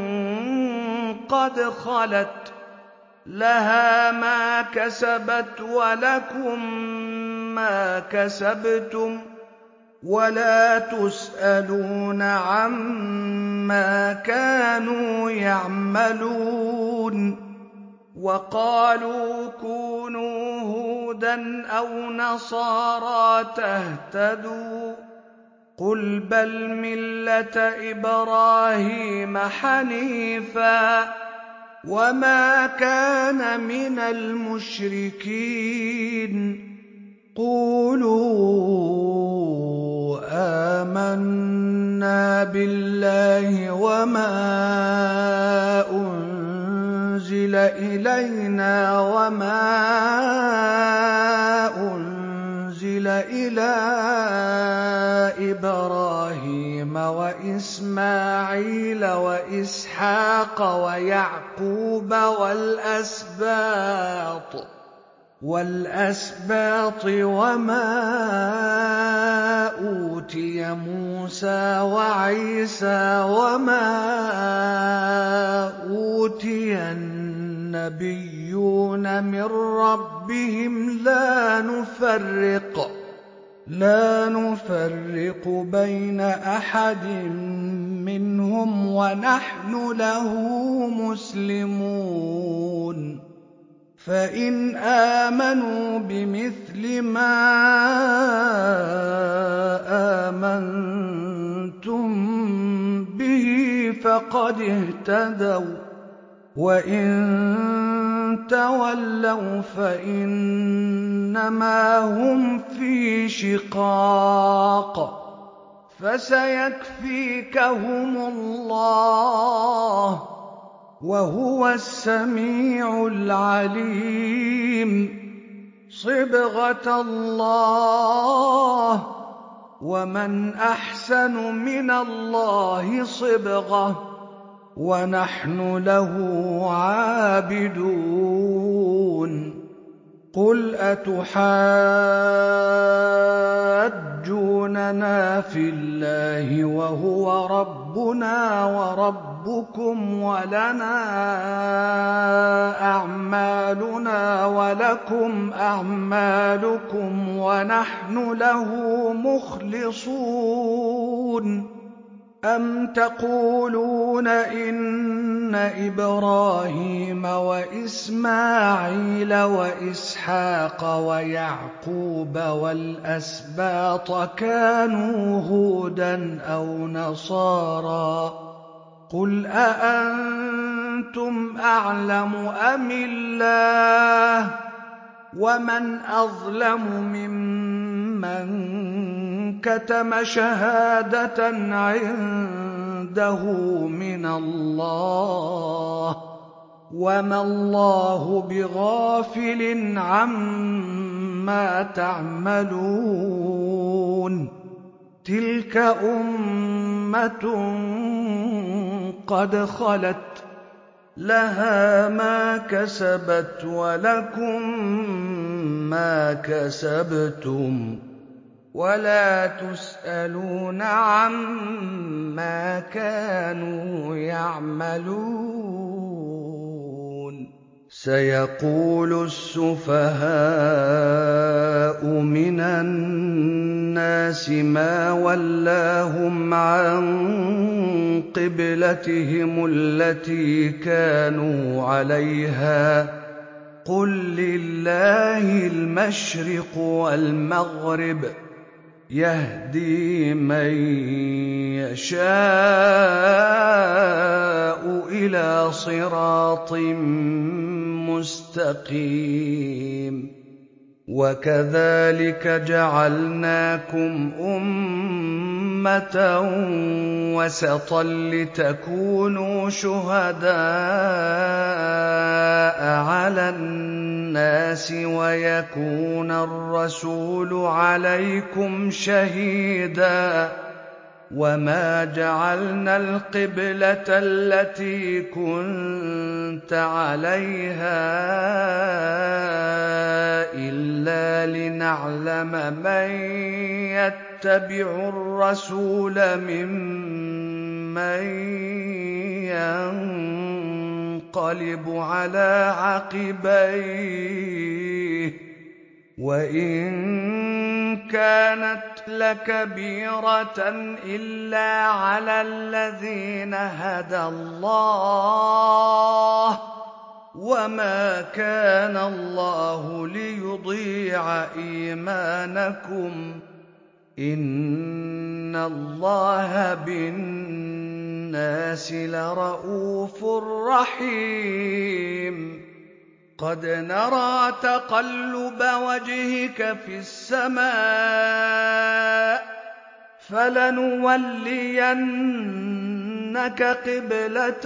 قد خلت لها ما كسبت ولكم ما كسبتم ولا تسألون عما كانوا يعملون. وقالوا كونوا هودا أو نصارى تهتدوا قل بل ملة إبراهيم حنيفا وما كان من المشركين. قولوا آمنا بالله وما أنزل إلينا وما أنزل إلى إبراهيم وإسماعيل وإسحاق ويعقوب والأسباط وما أوتي موسى وعيسى وما أوتي النبيون من ربهم لا نفرق بين أحد منهم ونحن له مسلمون. فإن آمنوا بمثل ما آمنتم به فقد اهتدوا وإن تولوا فإنما هم في شقاق فسيكفيكهم الله وهو السميع العليم. صبغة الله ومن أحسن من الله صبغة ونحن له عابدون. قل أتحاجوننا في الله وهو ربنا وربكم ولنا أعمالنا ولكم أعمالكم ونحن له مخلصون. أم تقولون إن إبراهيم وإسماعيل وإسحاق ويعقوب والأسباط كانوا هودا أو نصارى قل أأنتم أعلم أم الله ومن أظلم ممن كتم شهادة عنده من الله وما الله بغافل عما تعملون. تلك أمة قد خلت لها ما كسبت ولكم ما كسبتم ولا تسألون عما كانوا يعملون. سيقول السفهاء من الناس ما ولاهم عن قبلتهم التي كانوا عليها قُل لِّلَّهِ الْمَشْرِقُ وَالْمَغْرِبُ ۚ يَهْدِي مَن يَشَاءُ إِلَىٰ صِرَاطٍ مُّسْتَقِيمٍ وَكَذَٰلِكَ جَعَلْنَاكُمْ أُمَّةً وَسَطًا لِّتَكُونُوا شُهَدَاءَ عَلَى النَّاسِ وَيَكُونَ الرَّسُولُ عَلَيْكُمْ شَهِيدًا ۗ وَمَا جَعَلْنَا الْقِبْلَةَ الَّتِي كُنتَ عَلَيْهَا إِلَّا لِنَعْلَمَ مَن يَتَّبِعُ الرَّسُولَ مِمَّن يَنقَلِبُ عَلَىٰ عَقِبَيْهِ ۚ وَإِن كَانَتْ لَكَبِيرَةً إِلَّا عَلَى الَّذِينَ هَدَى اللَّهُ ۗ وَمَا كَانَ اللَّهُ لِيُضِيعَ إِيمَانَكُمْ ۚ إِنَّ اللَّهَ بِالنَّاسِ لَرَءُوفٌ رَّحِيمٌ قَدْ نَرَىٰ تَقَلُّبَ وَجْهِكَ فِي السَّمَاءِ ۖ فَلَنُوَلِّيَنَّكَ قِبْلَةً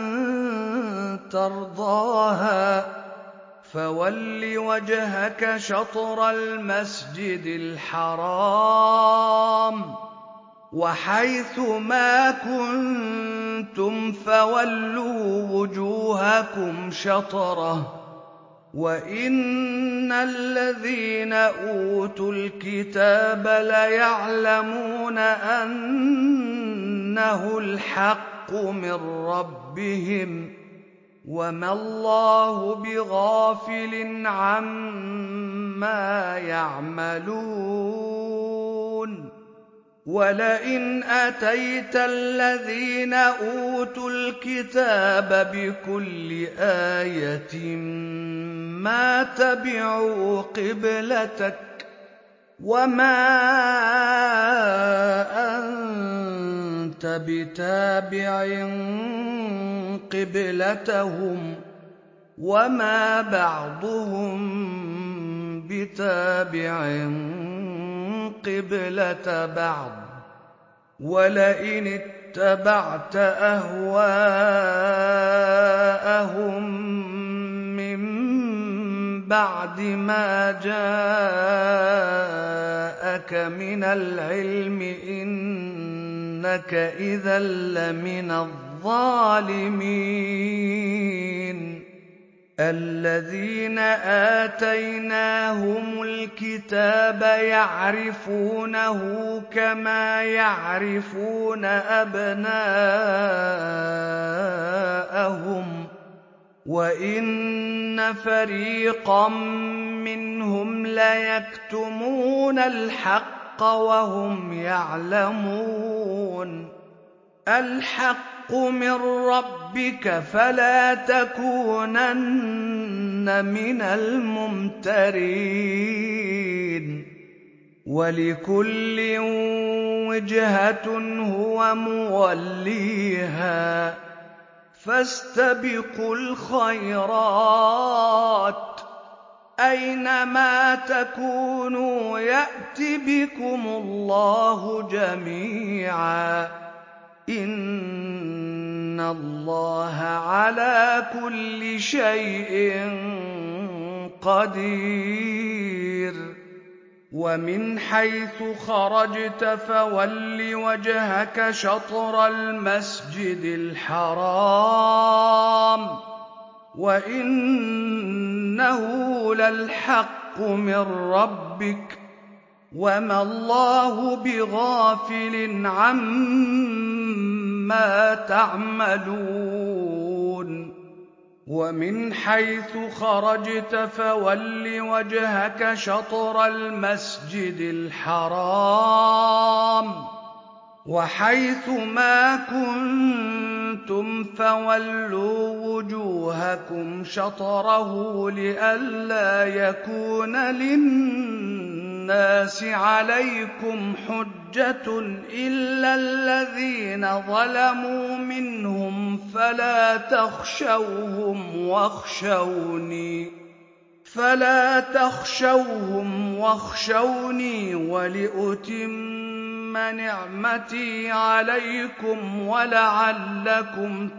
تَرْضَاهَا ۚ فَوَلِّ وَجْهَكَ شَطْرَ الْمَسْجِدِ الْحَرَامِ ۚ وَحَيْثُ مَا كُنتُمْ فَوَلُّوا وُجُوهَكُمْ شَطْرَهُ ۗ وَإِنَّ الَّذِينَ أُوتُوا الْكِتَابَ لَيَعْلَمُونَ أَنَّهُ الْحَقُّ مِن رَّبِّهِمْ ۗ وَمَا اللَّهُ بِغَافِلٍ عَمَّا يَعْمَلُونَ وَلَئِنْ أَتَيْتَ الَّذِينَ أُوتُوا الْكِتَابَ بِكُلِّ آيَةٍ مَّا تَبِعُوا قِبْلَتَكَ ۚ وَمَا أَنتَ بِتَابِعٍ قِبْلَتَهُمْ ۚ وَمَا بَعْضُهُم بِتَابِعٍ قِبْلَةَ بَعْضٍ ۚ وَلَئِنِ اتَّبَعْتَ أَهْوَاءَهُم مِّن بَعْدِ مَا جَاءَكَ مِنَ الْعِلْمِ إِنَّكَ إِذًا لَّمِنَ الظَّالِمِينَ الَّذِينَ آتَيْنَاهُمُ الْكِتَابَ يَعْرِفُونَهُ كَمَا يَعْرِفُونَ أَبْنَاءَهُمْ ۖ وَإِنَّ فَرِيقًا مِّنْهُمْ لَيَكْتُمُونَ الْحَقَّ وَهُمْ يَعْلَمُونَ الْحَقُّ مِن رَّبِّكَ فَلَا تَكُونَنَّ مِنَ الْمُمْتَرِينَ وَلِكُلٍّ وِجْهَةٌ هُوَ مُوَلِّيهَا ۖ فَاسْتَبِقُوا الْخَيْرَاتِ ۚ أَيْنَمَا تَكُونُوا يَأْتِ بِكُمُ اللَّهُ جَمِيعًا ۚ إِنَّ اللَّهَ عَلَىٰ كُلِّ شَيْءٍ قَدِيرٌ وَمِنْ حَيْثُ خَرَجْتَ فَوَلِّ وَجْهَكَ شَطْرَ الْمَسْجِدِ الْحَرَامِ ۖ وَإِنَّهُ لَلْحَقُّ مِن رَّبِّكَ ۗ وَمَا اللَّهُ بِغَافِلٍ عَمَّا تَعْمَلُونَ وَمِنْ حَيْثُ خَرَجْتَ فَوَلِّ وَجْهَكَ شَطْرَ الْمَسْجِدِ الْحَرَامِ ۖ وحيث ما كنتم فولوا وجوهكم شطره لئلا يكون للناس عليكم حجة إلا الذين ظلموا منهم فلا تخشوهم واخشوني ولأتم نعمتي عليكم ولعلكم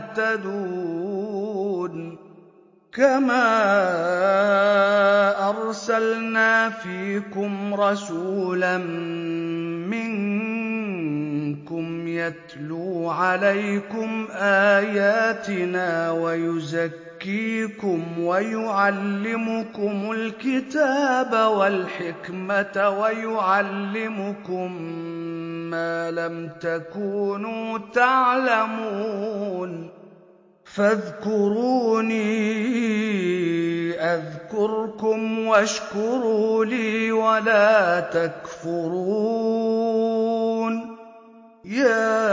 تهتدون كما أرسلنا فيكم رسولا منكم يتلو عليكم آياتنا ويزكيكم ويعلمكم الكتاب والحكمة ويعلمكم ما لم تكونوا تعلمون فاذكروني أذكركم واشكروا لي ولا تكفرون يا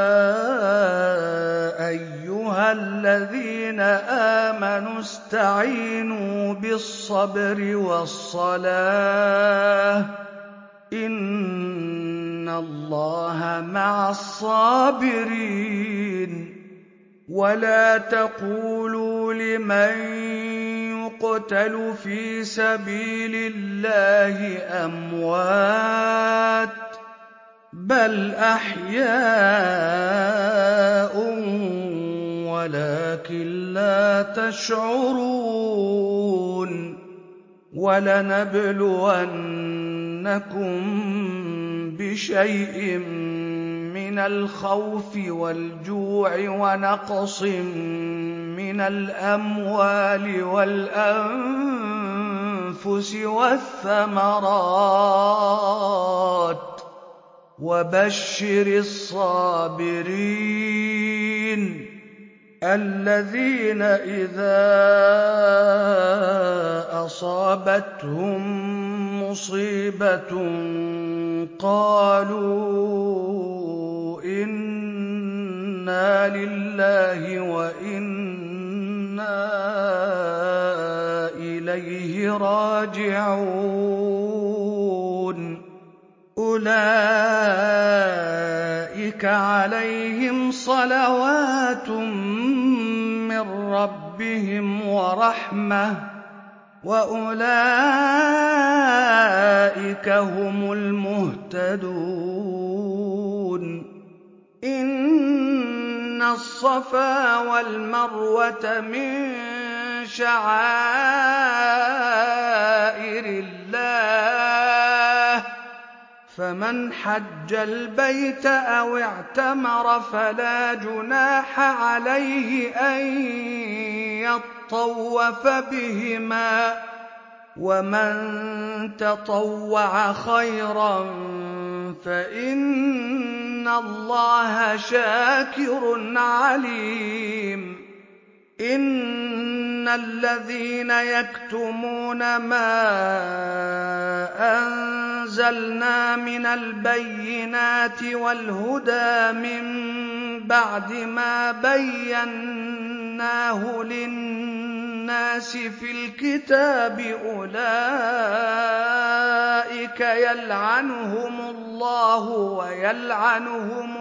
أيها الذين آمنوا استعينوا بالصبر والصلاة إن الله مع الصابرين ولا تقولوا لمن يقتل في سبيل الله أموات بل أحياء ولكن لا تشعرون ولنبلونكم بشيء من الخوف والجوع ونقص من الأموال والأنفس والثمرات وبشر الصابرين الذين إذا أصابتهم مصيبة قالوا إنا لله وإنا إليه راجعون أولئك عليهم صلوات من ربهم ورحمة وأولئك هم المهتدون إن الصفا والمروة من شعائر الله فمن حج البيت أو اعتمر فلا جناح عليه أن يطوف بهما ومن تطوع خيرا فإن الله شاكر عليم إن الذين يكتمون ما أنزلنا من البينات والهدى من بعد ما بيناه للناس في الكتاب أولئك يلعنهم الله ويلعنهم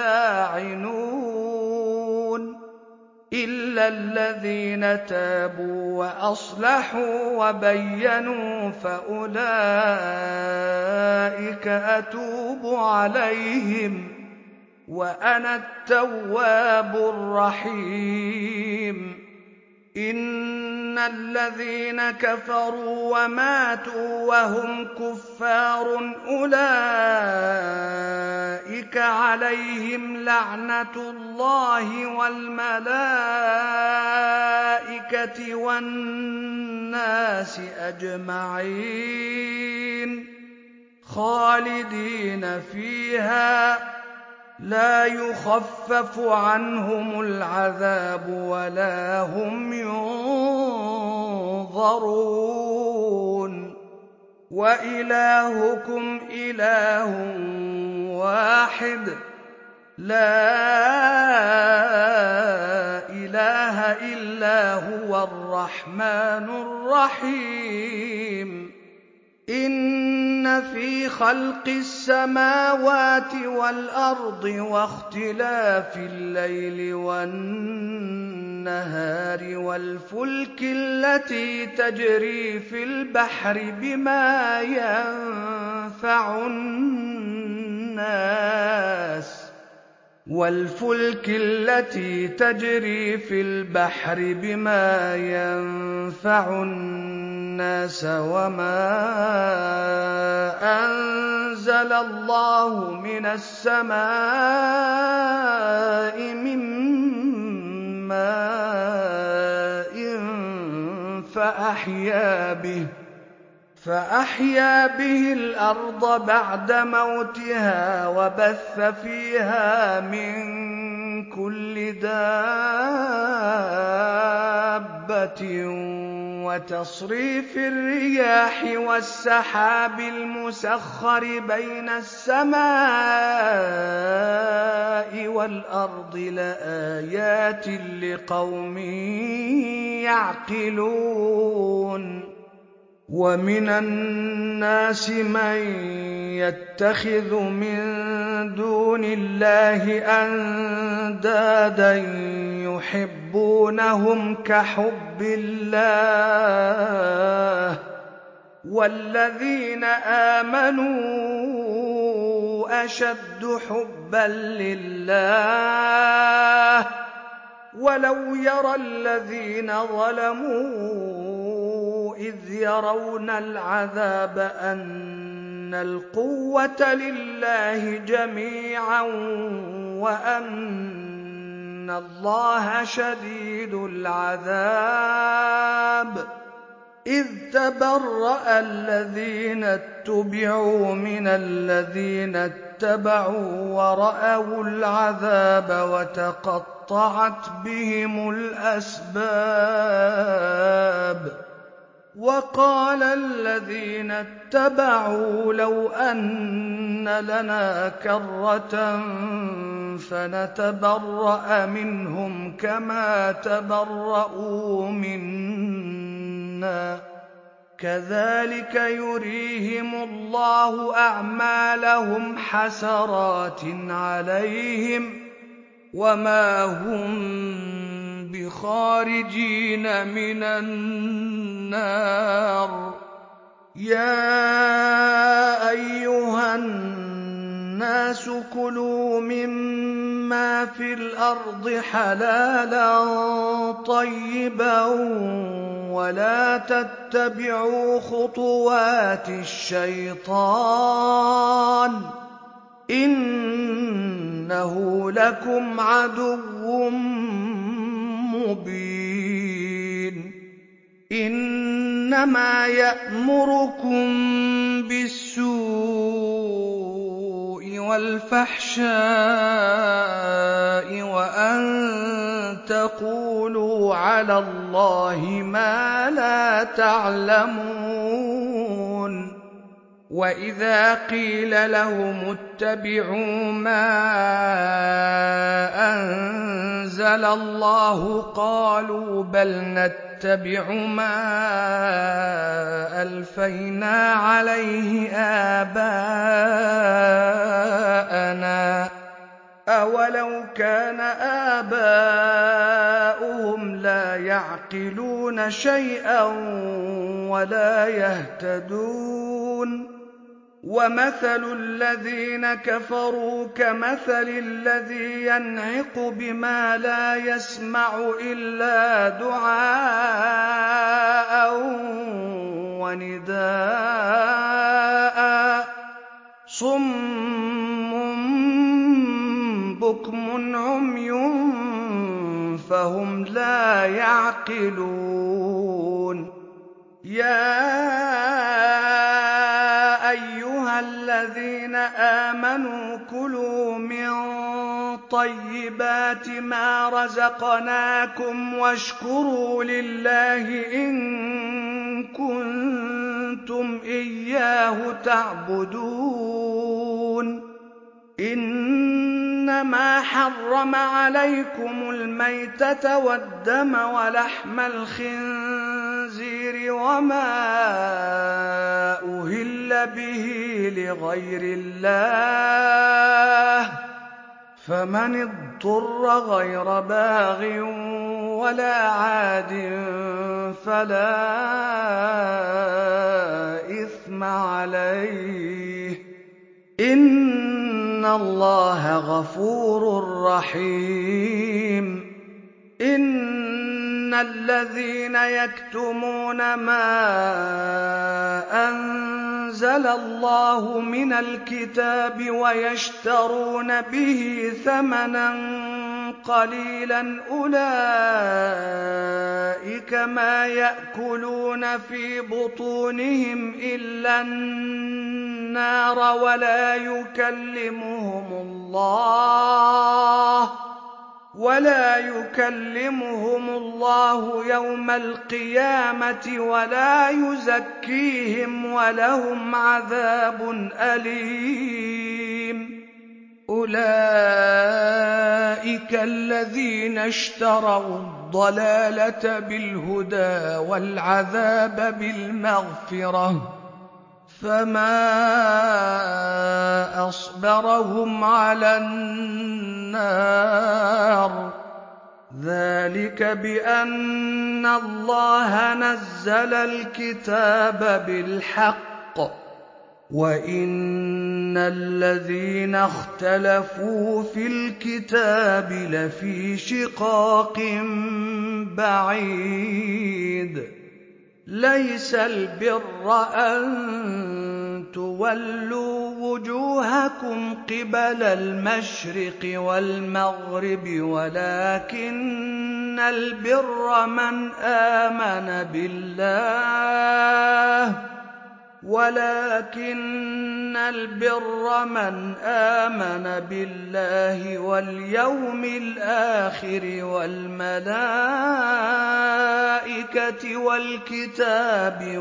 اللاعنون إلا الذين تابوا وأصلحوا وبينوا فأولئك أتوب عليهم وأنا التواب الرحيم إن الذين كفروا وماتوا وهم كفار أولئك عليهم لعنة الله والملائكة والناس أجمعين خالدين فيها لا يخفف عنهم العذاب ولا هم ينظرون وإلهكم إله واحد لا إله إلا هو الرحمن الرحيم إن في خلق السماوات والأرض واختلاف الليل والنهار والفلك التي تجري في البحر بما ينفع الناس وما أنزل الله من السماء من ماء فأحيا به الأرض بعد موتها وبث فيها من كل دابة وتصريف الرياح والسحاب المسخر بين السماء والأرض لآيات لقوم يعقلون ومن الناس من يتخذ من دون الله أندادا يحبونهم كحب الله والذين آمنوا أشد حبا لله ولو يرى الذين ظلموا إذ يرون العذاب أن القوة لله جميعا وأن الله شديد العذاب إذ تبرأ الذين اتبعوا من الذين اتبعوا ورأوا العذاب وتقطعت بهم الأسباب وقال الذين اتبعوا لو أن لنا كرة فنتبرأ منهم كما تبرؤوا منا كذلك يريهم الله أعمالهم حسرات عليهم وما هم بخارجين من النار يا أيها الناس كلوا مما في الأرض حلالا طيبا ولا تتبعوا خطوات الشيطان إنه لكم عدو مبين إنما يأمركم بالسوء والفحشاء وأن تقولوا على الله ما لا تعلمون وإذا قيل لهم اتبعوا ما أنزل الله قالوا بل نتبع ما ألفينا عليه آباءنا أولو كان آباؤهم لا يعقلون شيئا ولا يهتدون ومثل الذين كفروا كمثل الذي ينعق بما لا يسمع إلا دعاء ونداء صم بكم عمي فهم لا يعقلون يا أيها الذين آمنوا كلوا من طيبات ما رزقناكم واشكروا لله إن كنتم كنتم إياه تعبدون إنما حرم عليكم الميتة والدم ولحم الخنزير وما أهل به لغير الله فمن اضطر غير باغ ولا عاد فلا إثم عليه إن الله غفور رحيم إن الذين يكتمون ما أنزل الله من الكتاب ويشترون به ثمنا قليلا أولئك ما يأكلون في بطونهم إلا النار ولا يكلمهم الله يوم القيامة ولا يزكيهم ولهم عذاب أليم أولئك الذين اشتروا الضلالة بالهدى والعذاب بالمغفرة فما أصبرهم على النار ذلك بأن الله نزل الكتاب بالحق وإن الذين اختلفوا في الكتاب لفي شقاق بعيد ليس البر أن تولوا وجوهكم قبل المشرق والمغرب ولكن البر من آمن بالله واليوم الآخر والملائكة والكتاب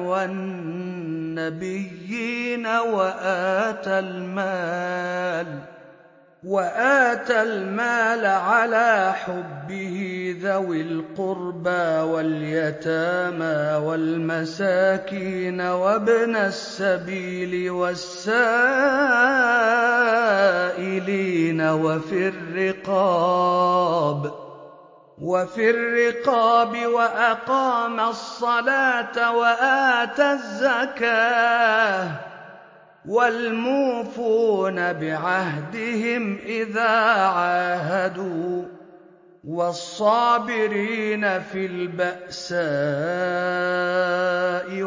والنبيين وآتى المال على حبه ذوي القربى واليتامى والمساكين وابن السبيل والسائلين وفي الرقاب وأقام الصلاة وآتى الزكاة والموفون بعهدهم إذا عاهدوا والصابرين في البأساء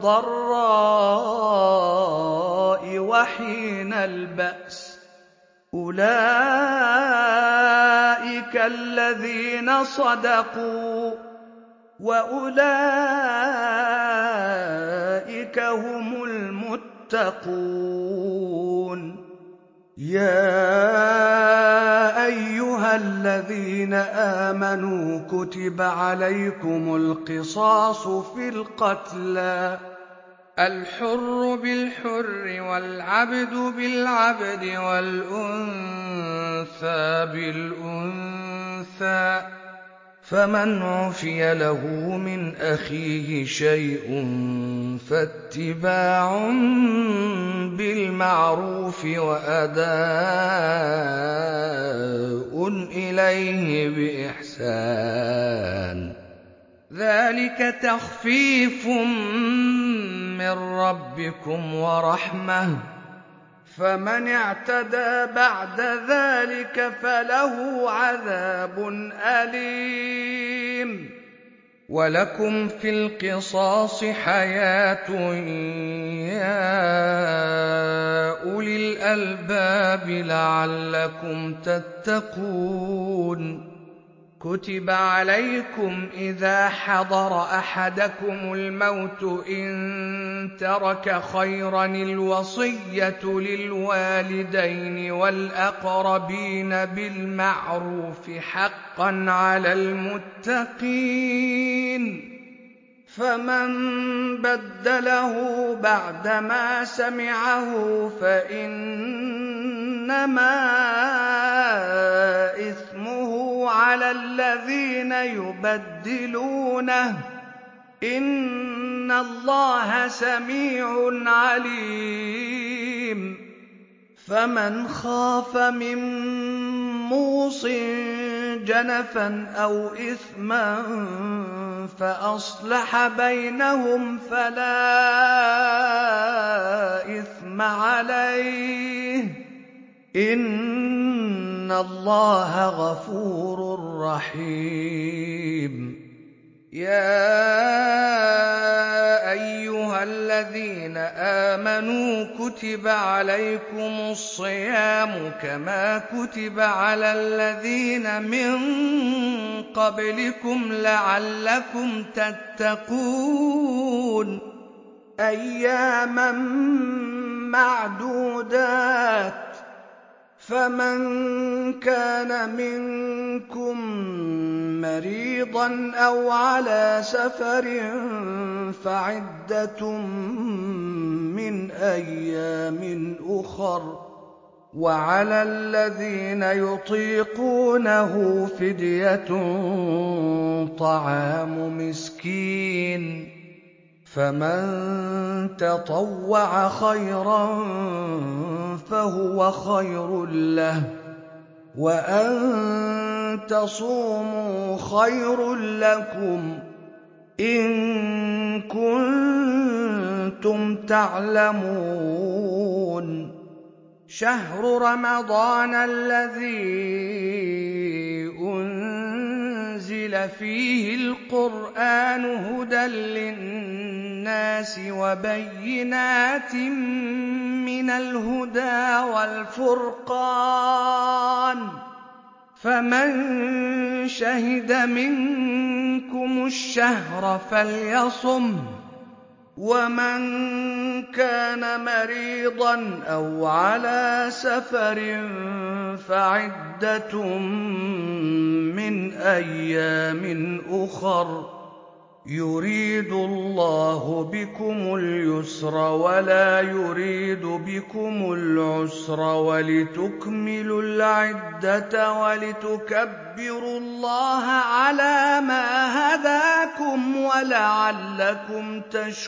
والضراء وحين البأس أولئك الذين صدقوا وأولئك هم المتقون يا أيها الذين آمنوا كتب عليكم القصاص في القتلى الحر بالحر والعبد بالعبد والأنثى بالأنثى فمن عفي له من أخيه شيء فاتباع بالمعروف وأداء إليه بإحسان ذلك تخفيف من ربكم ورحمة فمن اعتدى بعد ذلك فله عذاب أليم ولكم في القصاص حياة يا أولي الألباب لعلكم تتقون كتب عليكم إذا حضر أحدكم الموت إن ترك خيرا الوصية للوالدين والأقربين بالمعروف حقا على المتقين فمن بدله بعدما سمعه فإنما إثمه على الذين يبدلونه إن الله سميع عليم فمن خاف من موصٍ جنفا أو إثما فأصلح بينهم فلا إثم عليه إن الله غفور رحيم يا أيها الذين آمنوا كتب عليكم الصيام كما كتب على الذين من قبلكم لعلكم تتقون أياما معدودات فمن كان منكم مريضا أو على سفر فعدة من أيام أخر وعلى الذين يطيقونه فدية طعام مسكين فمن تطوع خيرا فهو خير له وأن تصوموا خير لكم إن كنتم تعلمون شهر رمضان الذي أنزل فيه القرآن هدى للناس وبينات من الهدى والفرقان فمن شهد منكم الشهر فليصمه ومن كان مريضا أو على سفر فعدة من أيام أخر يريد الله بكم اليسر ولا يريد بكم العسر ولتكملوا العدة ولتكبروا الله على ما هداكم ولعلكم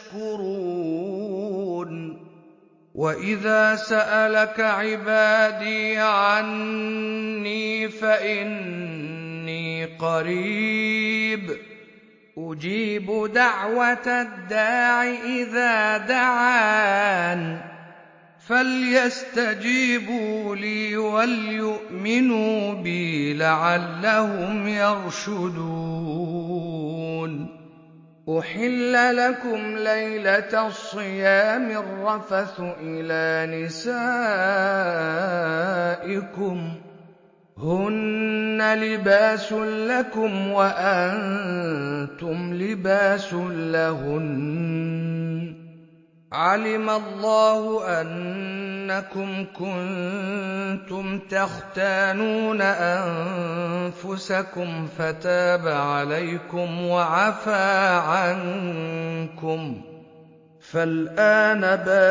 تشكرون وإذا سألك عبادي عني فإني قريب أجيب دعوة الداع إذا دعان فليستجيبوا لي وليؤمنوا بي لعلهم يرشدون أحل لكم ليلة الصيام الرفث إلى نسائكم هن لباس لكم وأنتم لباس لهن علم الله أنكم كنتم تختانون أنفسكم فتاب عليكم وعفى عنكم فالآن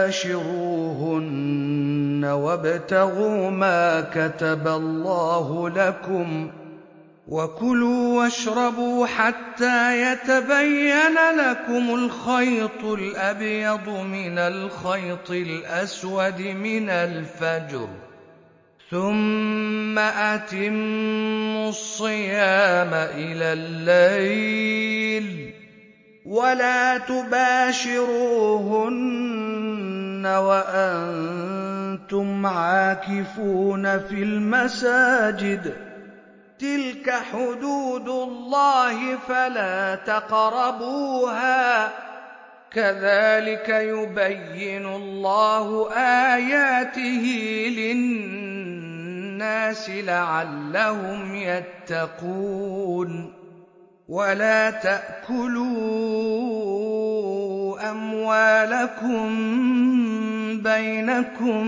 باشروهن وابتغوا ما كتب الله لكم وكلوا واشربوا حتى يتبين لكم الخيط الأبيض من الخيط الأسود من الفجر ثم أتموا الصيام إلى الليل ولا تباشروهن وأنتم عاكفون في المساجد تلك حدود الله فلا تقربوها كذلك يبين الله آياته للناس لعلهم يتقون ولا تأكلوا أموالكم بينكم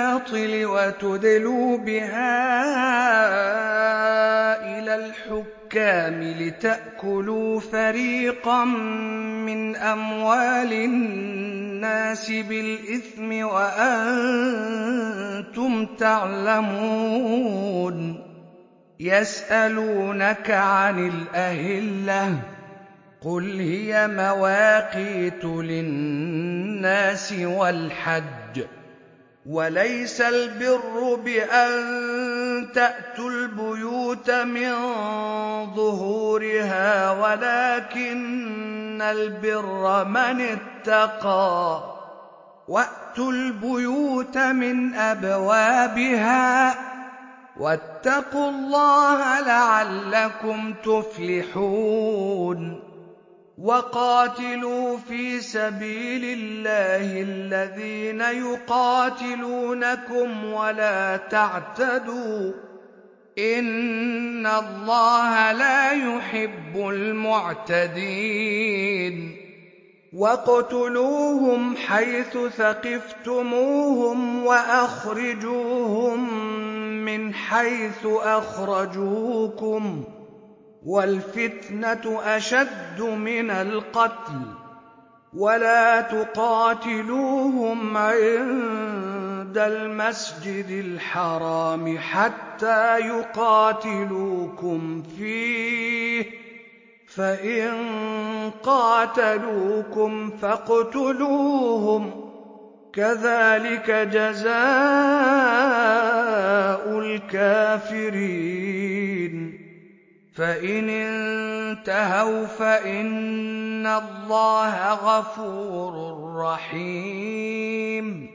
بالباطل وتدلوا بها إلى الكامل تأكلوا فريقا من أموال الناس بالإثم وأنتم تعلمون يسألونك عن الأهلة قل هي مواقيت للناس والحج وليس البر بأن تأتوا البيوت من ظهورها ولكن البر من اتقى وأتوا البيوت من أبوابها واتقوا الله لعلكم تفلحون وقاتلوا في سبيل الله الذين يقاتلونكم ولا تعتدوا إن الله لا يحب المعتدين واقتلوهم حيث ثقفتموهم وأخرجوهم من حيث أخرجوكم والفتنة أشد من القتل ولا تقاتلوهم عند المسجد الحرام حتى يقاتلوكم فيه فإن قاتلوكم فاقتلوهم كذلك جزاء الكافرين فإن انتهوا فإن الله غفور رحيم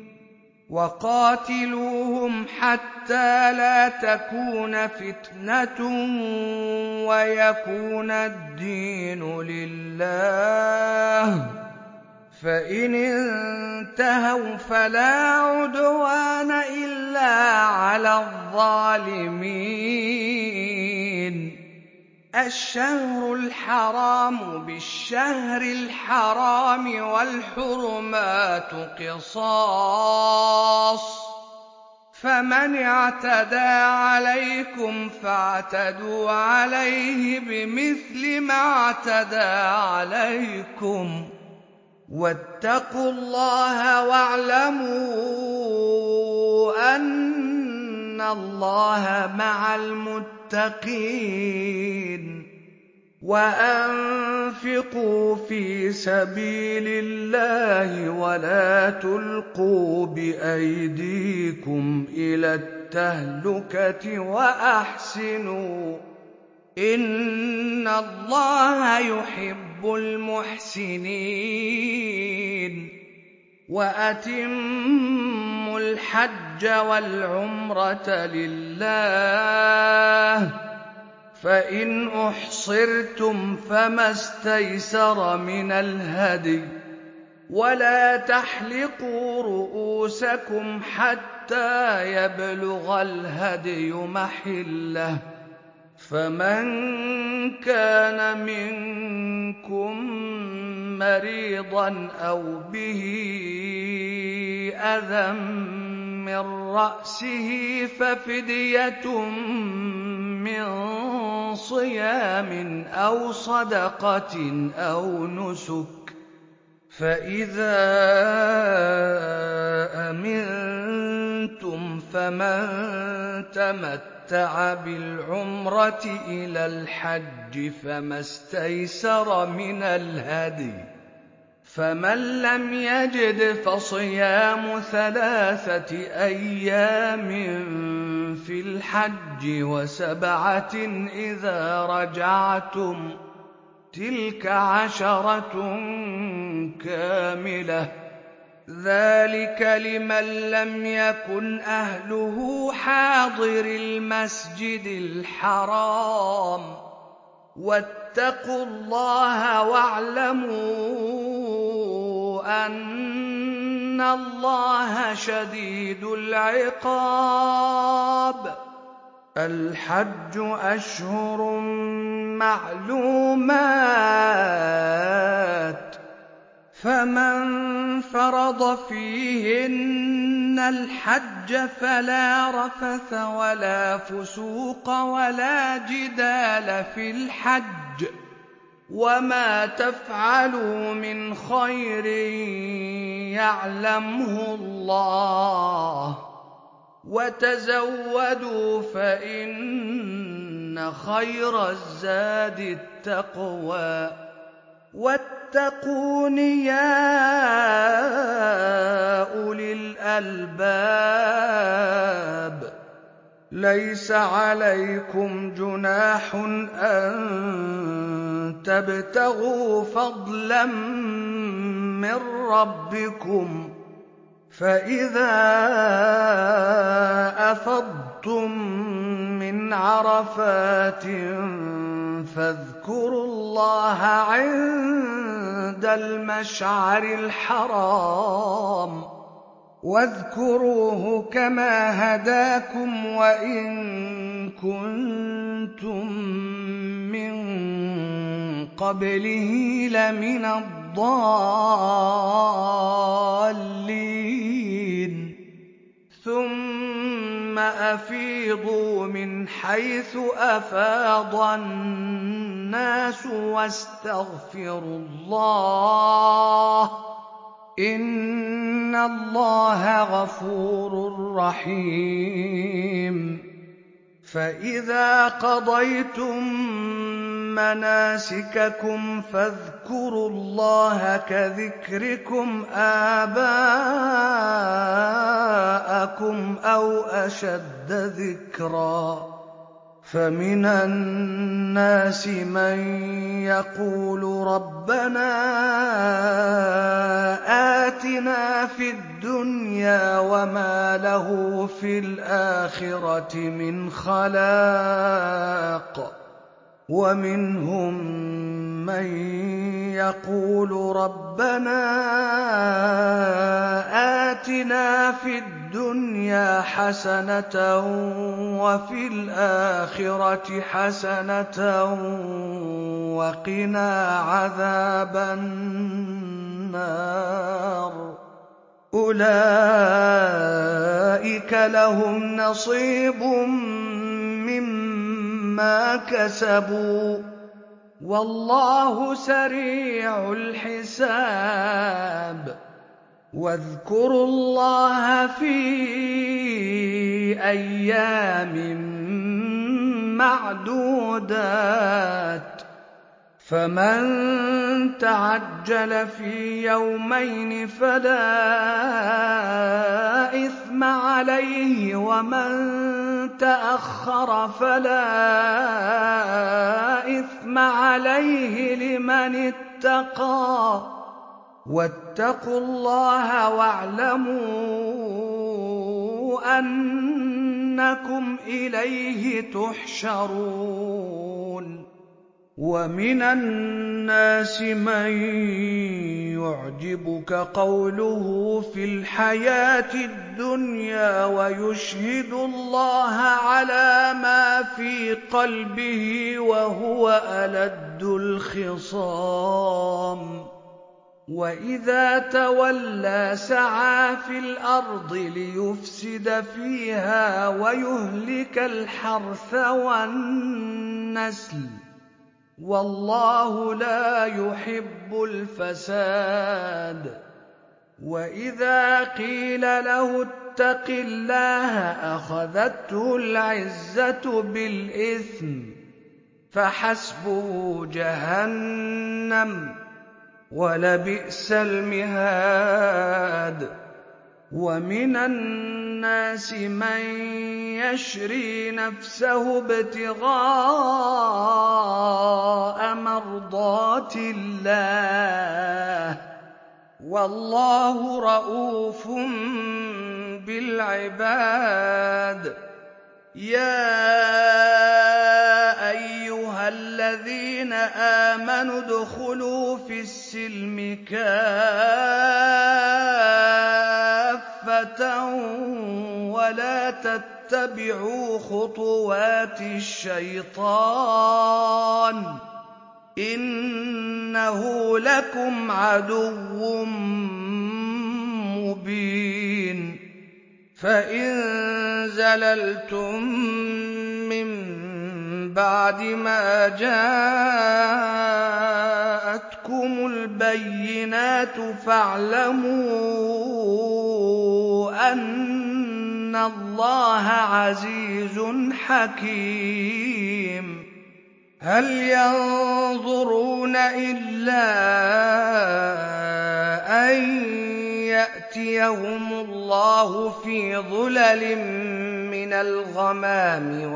وقاتلوهم حتى لا تكون فتنة ويكون الدين لله فإن انتهوا فلا عدوان إلا على الظالمين الشهر الحرام بالشهر الحرام والحرمات قصاص فمن اعتدى عليكم فاعتدوا عليه بمثل ما اعتدى عليكم واتقوا الله واعلموا أن الله مع المتقين وأنفقوا في سبيل الله ولا تلقوا بأيديكم إلى التهلكة وأحسنوا إن الله يحب المحسنين وأتموا الحج والعمرة لله فإن أحصرتم فما استيسر من الهدي ولا تحلقوا رؤوسكم حتى يبلغ الهدي محله فمن كان منكم مريضا أو به أذى من رأسه ففدية من صيام أو صدقة أو نسك فإذا أمنتم فمن تمتع بالعمرة إلى الحج فما استيسر من الهدي فمن لم يجد فصيام 3 أيام في الحج و7 إذا رجعتم تلك 10 كاملة ذلك لمن لم يكن أهله حاضر المسجد الحرام واتقوا الله واعلموا أن الله شديد العقاب الحج أشهر معلومات فمن فرض فيهن الحج فلا رفث ولا فسوق ولا جدال في الحج وما تفعلوا من خير يعلمه الله وتزودوا فإن خير الزاد التقوى واتقون يا أولي الألباب ليس عليكم جناح أن تبتغوا فضلا من ربكم فإذا أفضتم من عرفات فاذكروا الله عند المشعر الحرام واذكروه كما هداكم وإن كنتم من قبله لمن الضالين ثم أفيضوا من حيث أفاض الناس واستغفروا الله إن الله غفور رحيم فإذا قضيتم مناسككم فاذكروا الله كذكركم آباءكم أو أشد ذكرا فمن الناس من يقول ربنا آتنا في الدنيا وما له في الآخرة من خلاق ومنهم من يقول ربنا آتنا في الدنيا حسنة وفي الآخرة حسنة وقنا عذاب النار أولئك لهم نصيب مما كسبوا والله سريع الحساب واذكروا الله في أيام معدودات فمن تعجل في يومين فلا إثم عليه ومن تأخر فلا إثم عليه لمن اتقى واتقوا الله واعلموا أنكم إليه تحشرون ومن الناس من يعجبك قوله في الحياة الدنيا ويشهد الله على ما في قلبه وهو ألد الخصام وإذا تولى سعى في الأرض ليفسد فيها ويهلك الحرث والنسل والله لا يحب الفساد وإذا قيل له اتق الله أخذته العزة بالإثم فحسبه جهنم ولبئس المهاد ومن الناس من يشري نفسه ابتغاء مرضات الله والله رءوف بالعباد يا أيها الذين آمنوا ادخلوا في السلم كافة ولا تتبعوا خطوات الشيطان إنه لكم عدو فإن زللتم من بعد ما جاءتكم البينات فاعلموا أن الله عزيز حكيم. هل ينظرون إلا أن يأتيهم الله في ظلل من الغمام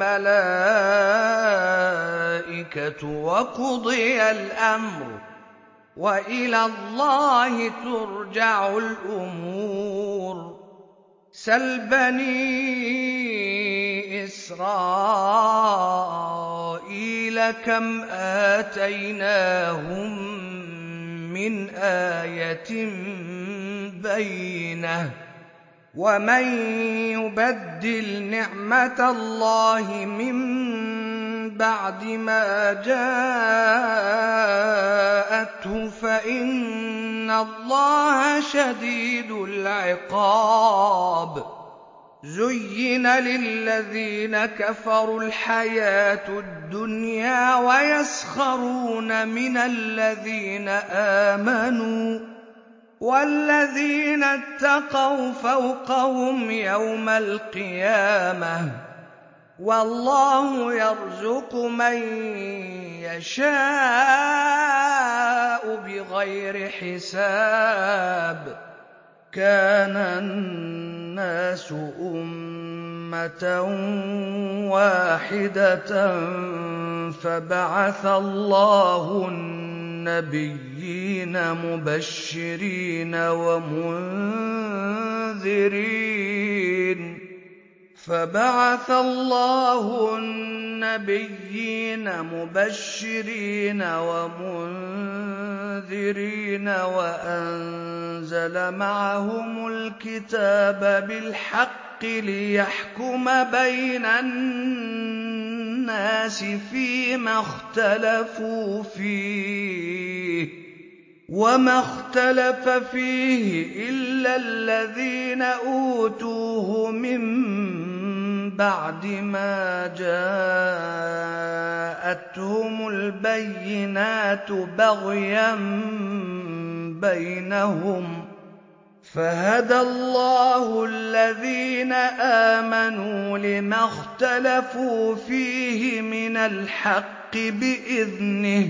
والملائكة وقضي الأمر وإلى الله ترجع الأمور. سل بني إسرائيل كم آتيناهم من آية بينة ومن يبدل نعمة الله من بعد ما جاءته فإن الله شديد العقاب. زين للذين كفروا الحياة الدنيا ويسخرون من الذين آمنوا والذين اتقوا فوقهم يوم القيامة والله يرزق من يشاء بغير حساب. كان الناس أمة واحدة فبعث الله النبيين مبشرين ومنذرين وأنزل معهم الكتاب بالحق ليحكم بين الناس فيما اختلفوا فيه وما اختلف فيه إلا الذين أوتوه من بعد ما جاءتهم البينات بغيا بينهم فهدى الله الذين آمنوا لما اختلفوا فيه من الحق بإذنه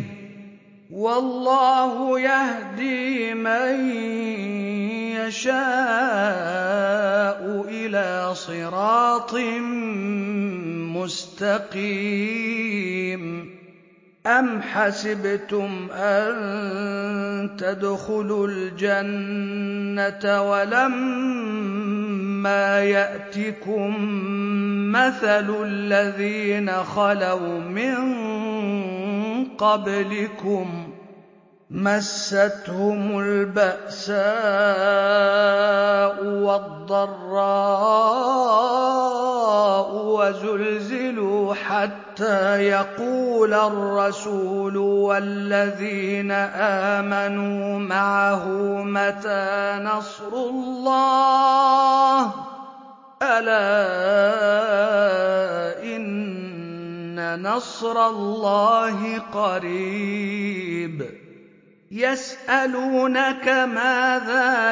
والله يهدي من يشاء إلى صراط مستقيم. أم حسبتم أن تدخلوا الجنة ولما يأتكم مثل الذين خلوا من قبلكم مستهم البأساء والضراء وزلزلوا حتى يقول الرسول والذين آمنوا معه متى نصر الله ألا إن نصر الله قريب. يسألونك ماذا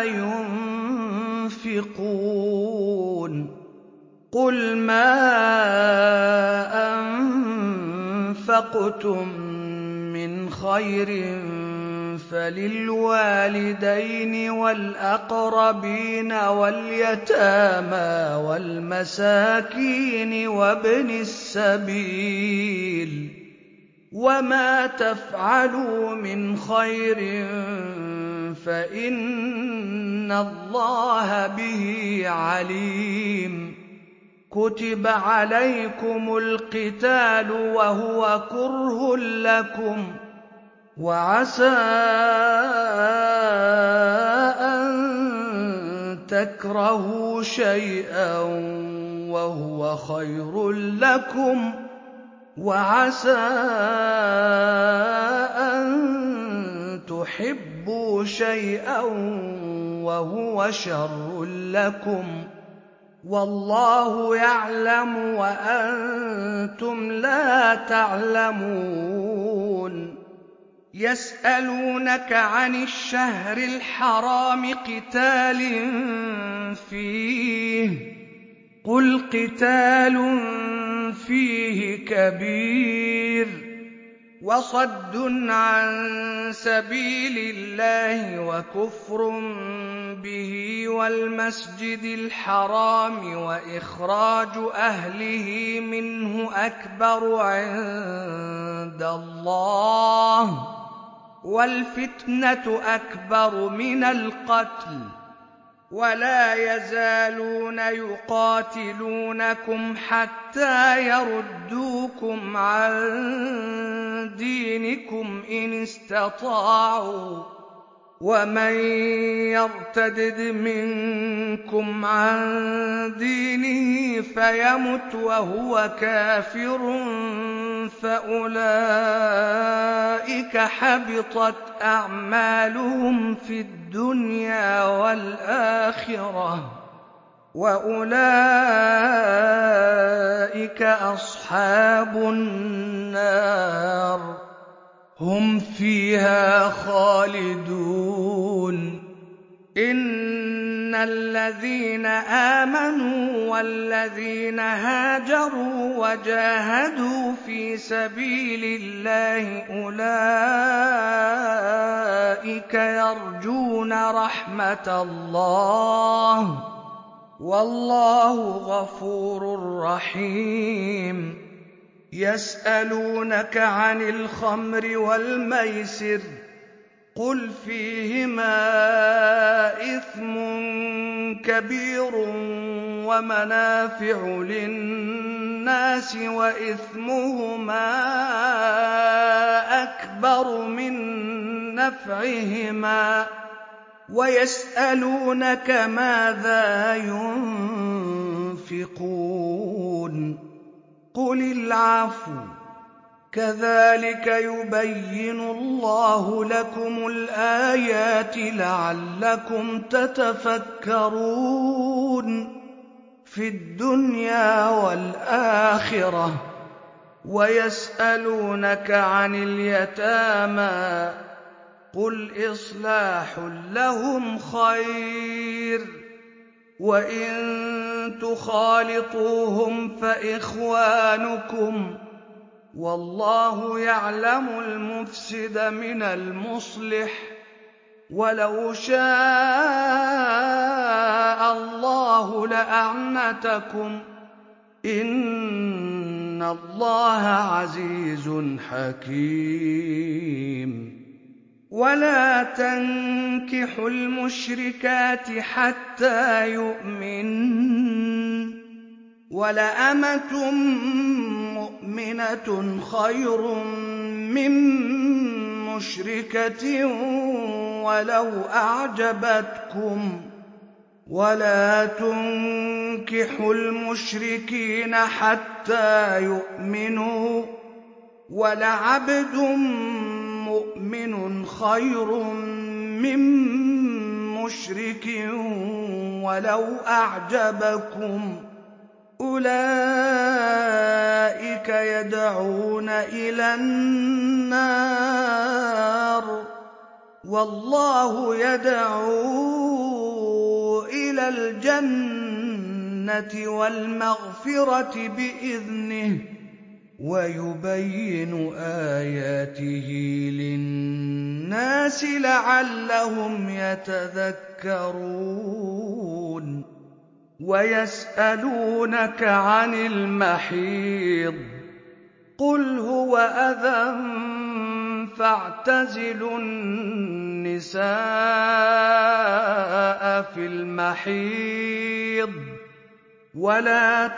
ينفقون قل ما أنفقتم من خير فللوالدين والأقربين واليتامى والمساكين وابن السبيل وما تفعلوا من خير فإن الله به عليم. كتب عليكم القتال وهو كره لكم وعسى أن تكرهوا شيئا وهو خير لكم وعسى أن تحبوا شيئا وهو شر لكم والله يعلم وأنتم لا تعلمون يسألونك عن الشهر الحرام قتال فيه قل قتال فيه كبير وصد عن سبيل الله وكفر به والمسجد الحرام وإخراج أهله منه أكبر عند الله والفتنة أكبر من القتل ولا يزالون يقاتلونكم حتى يردوكم عن دينكم إن استطاعوا ومن يرتدد منكم عن دينه فيمت وهو كافر فأولئك حبطت أعمالهم في الدنيا والآخرة وأولئك أصحاب النار هم فيها خالدون إن الذين آمنوا والذين هاجروا وجاهدوا في سبيل الله أولئك يرجون رحمة الله والله غفور رحيم يسألونك عن الخمر والميسر قل فيهما إثم كبير ومنافع للناس وإثمهما أكبر من نفعهما ويسألونك ماذا ينفقون قل العفو كذلك يبين الله لكم الآيات لعلكم تتفكرون في الدنيا والآخرة ويسألونك عن اليتامى قل إصلاح لهم خير وإن تخالطوهم فإخوانكم والله يعلم المفسد من المصلح ولو شاء الله لأعنتكم إن الله عزيز حكيم ولا تنكحوا المشركات حتى يؤمنن ولأمة مؤمنة خير من مشركة ولو أعجبتكم ولا تنكحوا المشركين حتى يؤمنوا ولعبد مؤمن خير من مشرك ولو أعجبكم أولئك يدعون إلى النار والله يدعو إلى الجنة والمغفرة بإذنه ويبين آياته للناس لعلهم يتذكرون ويسألونك عن المحيض قل هو أذى فاعتزلوا النساء في المحيض ولا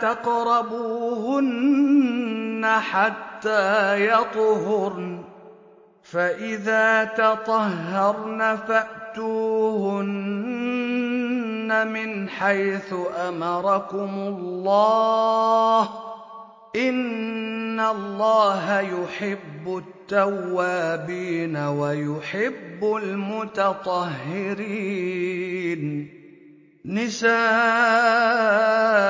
تقربوهن حتى يطهرن فإذا تطهرن فأتوهن من حيث أمركم الله إن الله يحب التوابين ويحب المتطهرين نساؤكم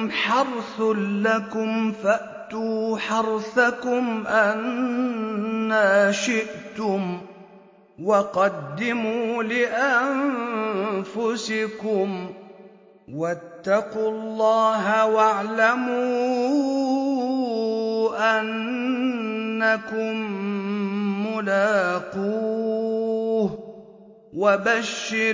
لكم حرث لكم فأتوا حرثكم أنى شئتم وقدموا لأنفسكم واتقوا الله واعلموا أنكم ملاقوه وبشر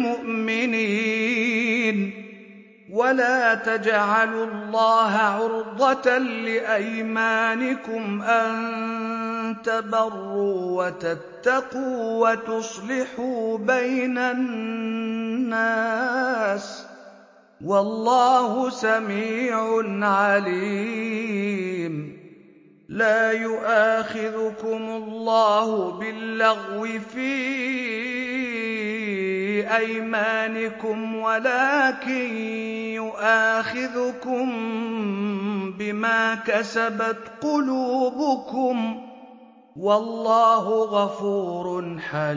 المؤمنين ولا تجعلوا الله عرضة لأيمانكم أن تبروا وتتقوا وتصلحوا بين الناس والله سميع عليم لا يؤاخذكم الله باللغو في أيمانكم ولكن يؤاخذكم بما كسبت قلوبكم والله غفور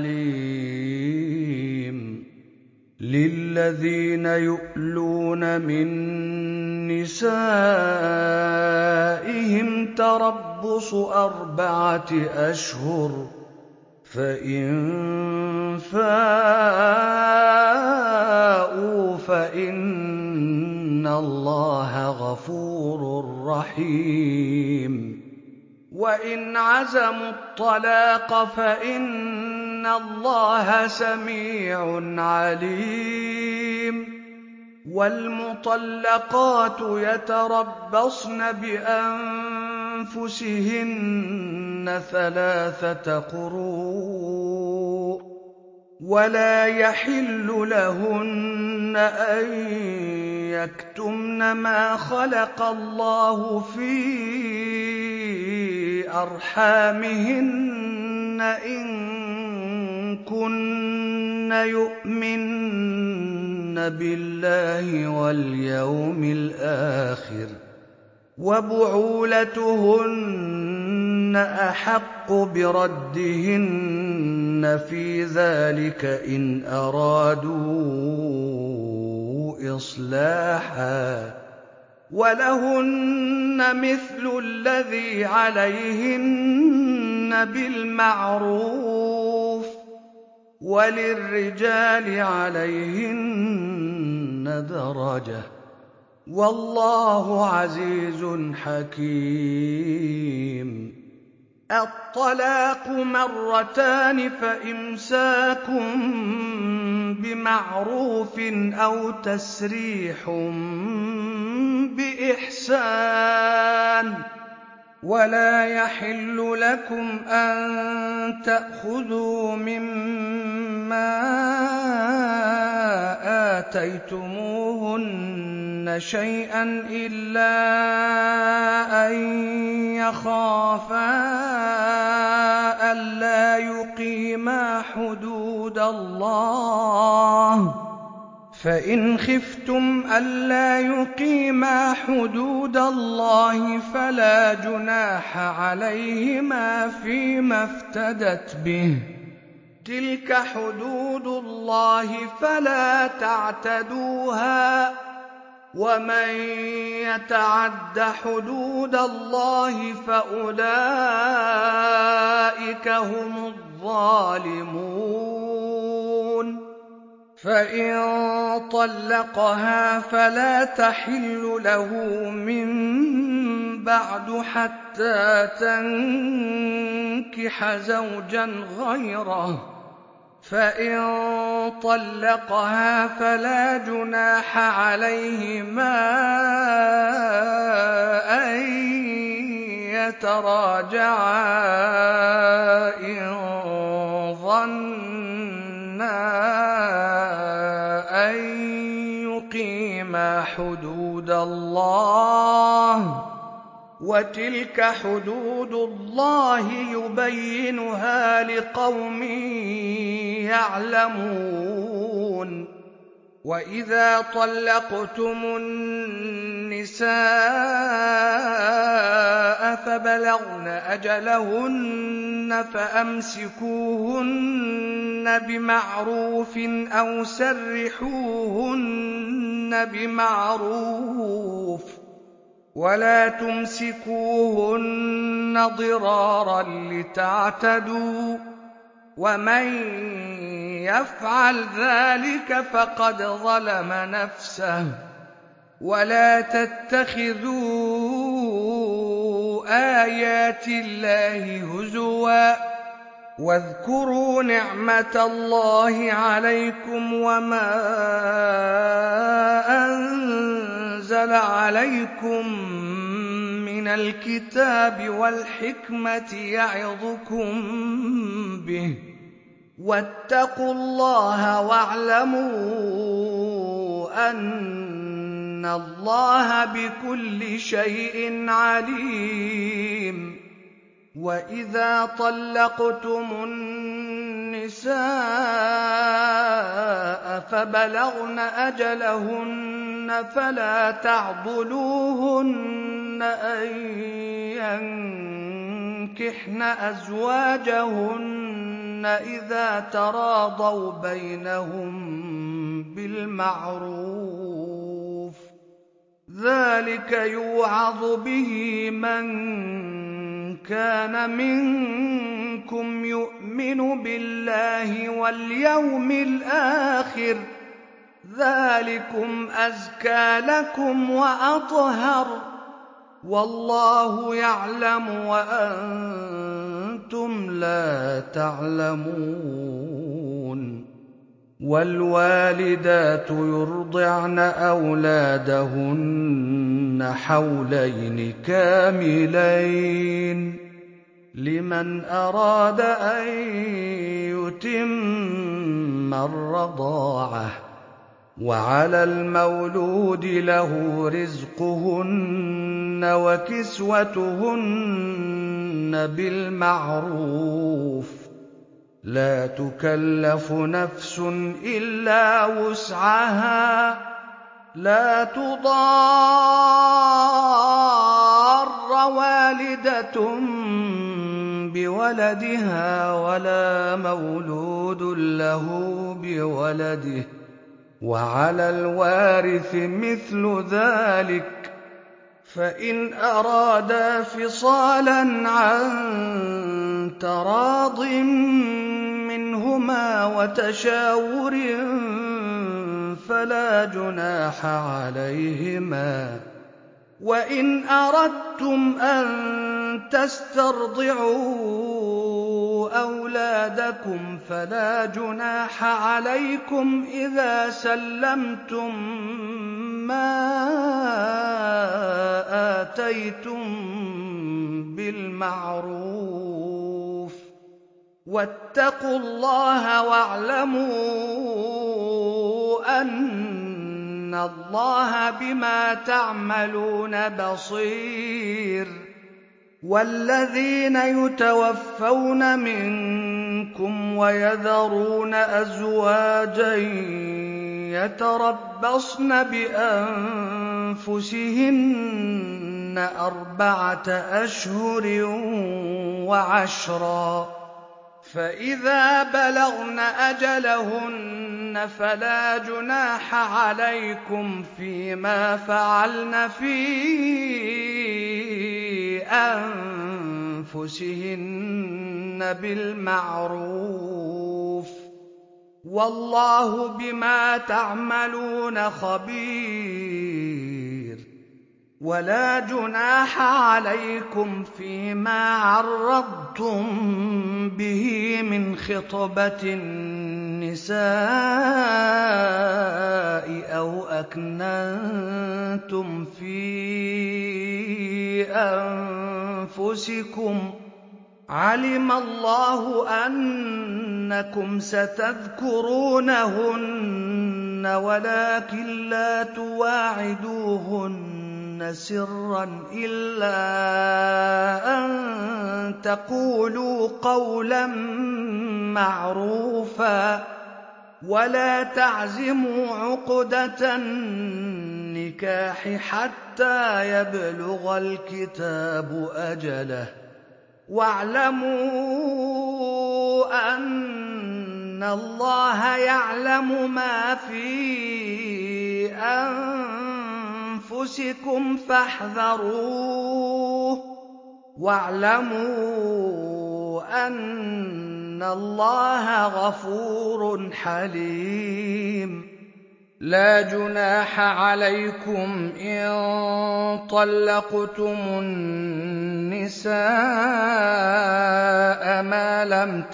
حليم للذين يؤلون من نسائهم تربص 4 أشهر فإن فاءوا فإن الله غفور رحيم وإن عزموا الطلاق فإن الله سميع عليم والمطلقات يتربصن بأنفسهن 3 قروء ولا يحل لهن أن يكتمن ما خلق الله في أرحامهن إن كن يؤمن بالله واليوم الآخر وبعولتهن أحق بردهن في ذلك إن أرادوا إصلاحا ولهن مثل الذي عليهن بالمعروف وللرجال عليهن درجة والله عزيز حكيم الطلاق 2 فإمساك بمعروف أو تسريح بإحسان ولا يحل لكم أن تأخذوا مما آتيتموهن شيئا إلا أن يخافا ألا يقيما حدود الله فإن خفتم ألا يقيما حدود الله فلا جناح عليهما فيما افتدت به تلك حدود الله فلا تعتدوها ومن يتعد حدود الله فأولئك هم الظالمون فإن طلقها فلا تحل له من بعد حتى تنكح زوجا غيره فإن طلقها فلا جناح عليهما أن يتراجعا إن ظنا أن يقيما حدود الله وتلك حدود الله يبينها لقوم يعلمون وإذا طلقتم النساء فبلغن أجلهن فأمسكوهن بمعروف أو سرحوهن بمعروف ولا تمسكوهن ضرارا لتعتدوا ومن يفعل ذلك فقد ظلم نفسه ولا تتخذوا آيات الله هزوا واذكروا نعمة الله عليكم وما أنزل عليكم من الكتاب والحكمة يعظكم به واتقوا الله واعلموا أن الله بكل شيء عليم وإذا طلقتم النساء فبلغن أجلهن فلا تعضلوهن أن ينكحن أزواجهن إذا تراضوا بينهم بالمعروف ذلك يوعظ به من كان منكم يؤمن بالله واليوم الآخر ذلكم أزكى لكم وأطهر والله يعلم وأنتم لا تعلمون والوالدات يرضعن أولادهن حولين كاملين لمن أراد أن يتم الرضاعة وعلى المولود له رزقهن وكسوتهن بالمعروف لا تكلف نفس إلا وسعها لا تضار والدة بولدها ولا مولود له بولده وعلى الوارث مثل ذلك فإن أرادا فصالا عن تراض منهما وتشاور فلا جناح عليهما وإن أردتم أن تسترضعوا أولادكم فلا جناح عليكم إذا سلمتم ما آتيتم بالمعروف واتقوا الله واعلموا أن الله بما تعملون بصير والذين يتوفون منكم ويذرون أزواجا يتربصن بأنفسهن 4 أشهر وعشرا فإذا بلغن أجلهن فلا جناح عليكم فيما فعلن في أنفسهن بالمعروف والله بما تعملون خبير ولا جناح عليكم فيما عرضتم به من خطبة النساء أو أكننتم في أنفسكم علم الله أنكم ستذكرونهن ولكن لا تواعدوهن سرا إلا أن تقولوا قولا معروفا ولا تعزموا عقدة النكاح حتى يبلغ الكتاب أجله واعلموا أن الله يعلم ما في أنفسكم أنفسكم فاحذروه واعلموا أن الله غفور حليم لا جناح عليكم إن طلقتم النساء ما لم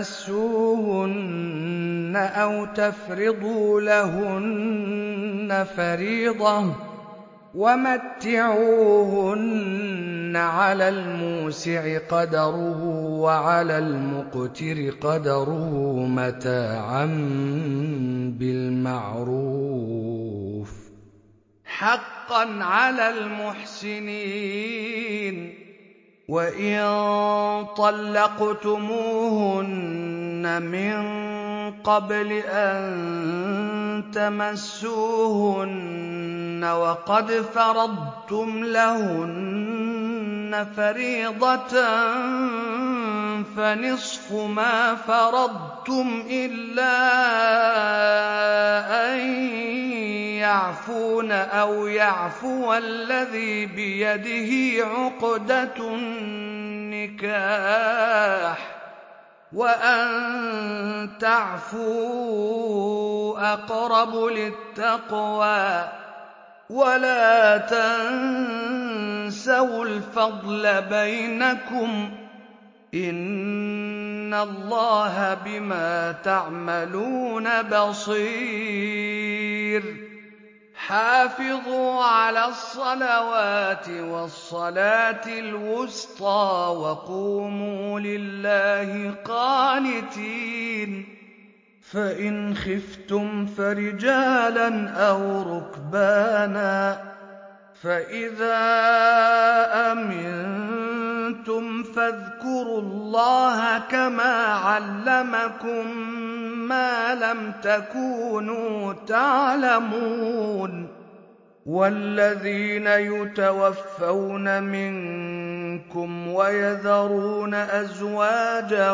تمسوهن أو تفرضوا لهن فريضة ومتعوهن على الموسع قدره وعلى المقتر قدره متاعا بالمعروف حقا على المحسنين وإن طلقتموهن من قبل أن تمسوهن وقد فرضتم لهن فريضة فنصف ما فرضتم إلا أن يعفون أو يعفو الذي بيده عقدة النكاح وأن تعفوا أقرب للتقوى ولا تنسوا الفضل بينكم إن الله بما تعملون بصير حافظوا على الصلوات والصلاة الوسطى وقوموا لله قانتين فإن خفتم فرجالا أو ركبانا فإذا أمنتم فاذكروا الله كما علمكم ما لم تكونوا تعلمون والذين يتوفون منكم ويذرون أزواجا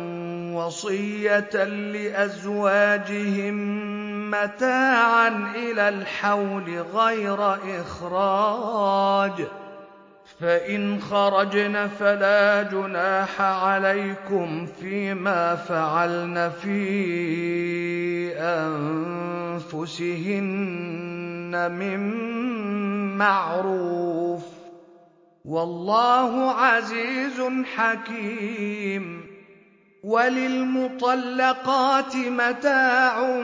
وصية لأزواجهم متاعا إلى الحول غير إخراج فإن خرجن فلا جناح عليكم فيما فعلن في أنفسهن من معروف والله عزيز حكيم وللمطلقات متاع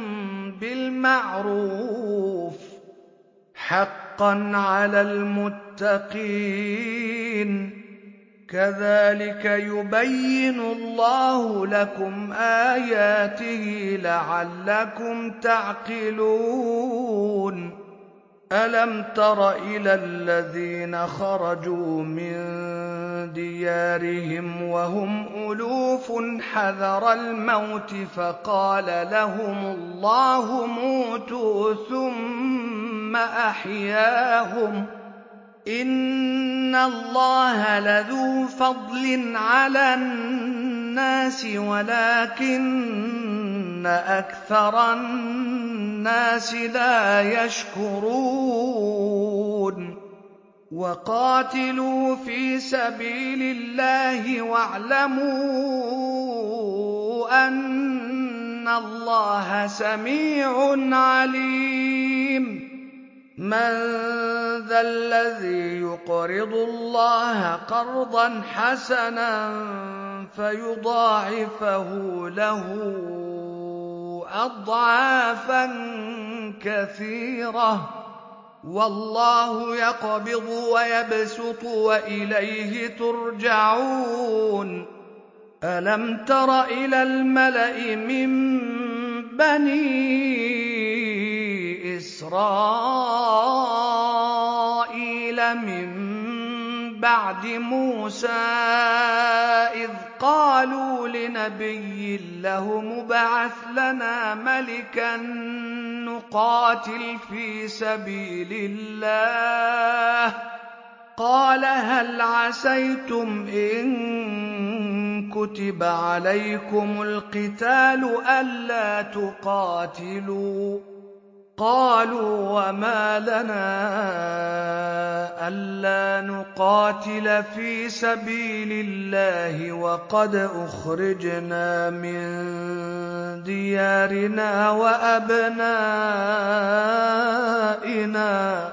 بالمعروف حقا على المتقين كذلك يبين الله لكم آياته لعلكم تعقلون ألم تر إلى الذين خرجوا من ديارهم وهم ألوف حذر الموت فقال لهم الله موتوا ثم أحياهم إن الله لذو فضل على الناس ولكن أكثر الناس لا يشكرون وقاتلوا في سبيل الله واعلموا أن الله سميع عليم من ذا الذي يقرض الله قرضا حسنا فيضاعفه له أضعافا كثيرة والله يقبض ويبسط وإليه ترجعون ألم تر إلى الملأ من بني إسرائيل من بعد موسى إذ قالوا لنبي له مبعث لنا ملكا نقاتل في سبيل الله قال هل عسيتم إن كتب عليكم القتال ألا تقاتلوا قَالُوا وَمَا لَنَا أَلَّا نُقَاتِلَ فِي سَبِيلِ اللَّهِ وَقَدْ أُخْرِجْنَا مِن دِيَارِنَا وَأَبْنَائِنَا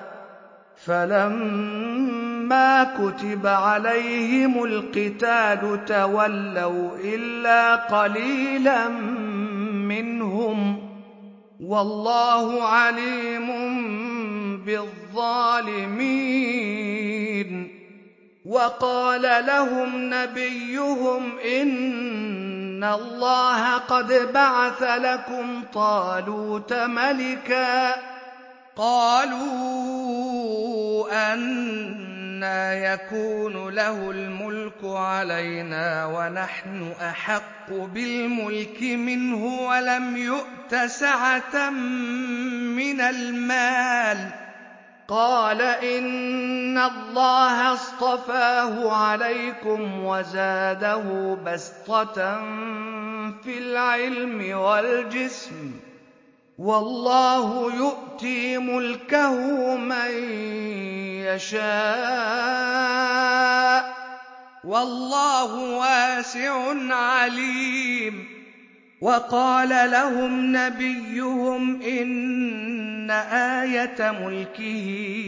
فَلَمَّا كُتِبَ عَلَيْهِمُ الْقِتَالُ تَوَلَّوْا إِلَّا قَلِيلًا مِّنْهُمْ ۗ وَاللَّهُ عَلِيمٌ بِالظَّالِمِينَ. وَقَالَ لَهُمْ نَبِيُّهُمْ إِنَّ اللَّهَ قَدْ بَعَثَ لَكُمْ طَالُوتَ مَلِكًا. قَالُوا أَنَّىٰ يَكُونُ لَهُ الْمُلْكُ عَلَيْنَا وَنَحْنُ أَحَقُّ بِالْمُلْكِ مِنْهُ وَلَمْ يُؤْتَ سَعَةً مِّنَ الْمَالِ ۚ قَالَ إِنَّ اللَّهَ اصْطَفَاهُ عَلَيْكُمْ وَزَادَهُ بَسْطَةً فِي الْعِلْمِ وَالْجِسْمِ ۖ وَاللَّهُ يُؤْتِي مُلْكَهُ مَن يَشَاءُ ۚ وَاللَّهُ وَاسِعٌ عَلِيمٌ. وَقَالَ لَهُمْ نَبِيُّهُمْ إِنَّ آيَةَ مُلْكِهِ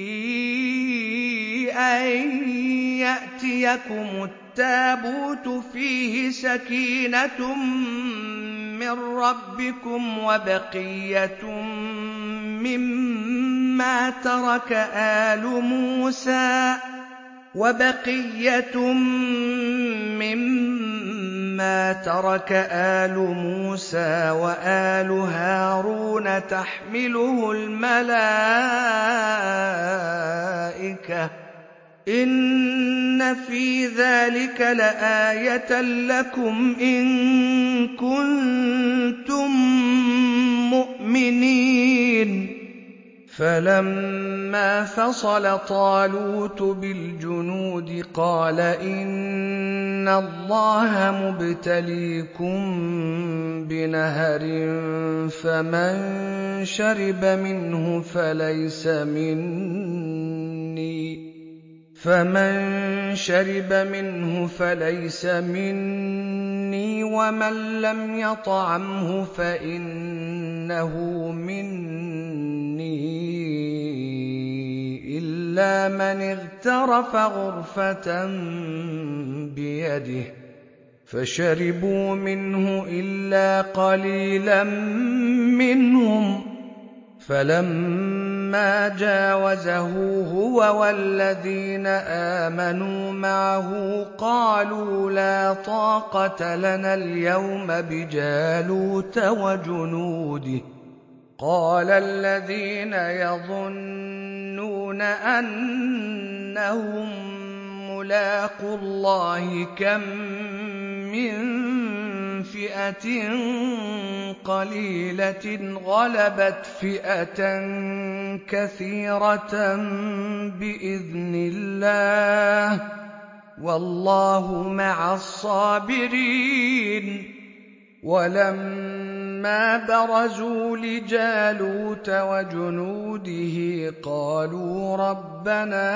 أَن يَأْتِيَكُمُ التَّابُوتُ فِيهِ سَكِينَةٌ مِّن رَّبِّكُمْ وَبَقِيَّةٌ مِّمَّا تَرَكَ آلُ مُوسَىٰ وَآلُ هَارُونَ تَحْمِلُهُ الْمَلَائِكَةُ ۚ إِنَّ فِي ذَٰلِكَ لَآيَةً لَّكُمْ إِن كُنتُم مُّؤْمِنِينَ. فَلَمَّا فَصَلَ طَالُوتُ بِالْجُنُودِ قَالَ إِنَّ اللَّهَ مُبْتَلِيكُم بِنَهَرٍ فَمَن شَرِبَ مِنْهُ فَلَيْسَ مِنِّي وَمَن لَّمْ يَطْعَمْهُ فَإِنَّهُ مِنِّي إِلَّا مَنِ اغْتَرَفَ غُرْفَةً بِيَدِهِ ۚ فَشَرِبُوا مِنْهُ إِلَّا قَلِيلًا مِّنْهُمْ ۚ فَلَمَّا جَاوَزَهُ هُوَ وَالَّذِينَ آمَنُوا مَعَهُ قَالُوا لَا طَاقَةَ لَنَا الْيَوْمَ بِجَالُوتَ وَجُنُودِهِ ۚ قَالَ الَّذِينَ يَظُنُّونَ أَنَّهُم مُّلَاقُو اللَّهِ كَم مِّن فِئَةٍ قَلِيلَةٍ غَلَبَتْ فِئَةً كَثِيرَةً بِإِذْنِ اللَّهِ ۗ وَاللَّهُ مَعَ الصَّابِرِينَ. وَلَمَّا بَرَزُوا لِجَالُوتَ وَجُنُودِهِ قَالُوا رَبَّنَا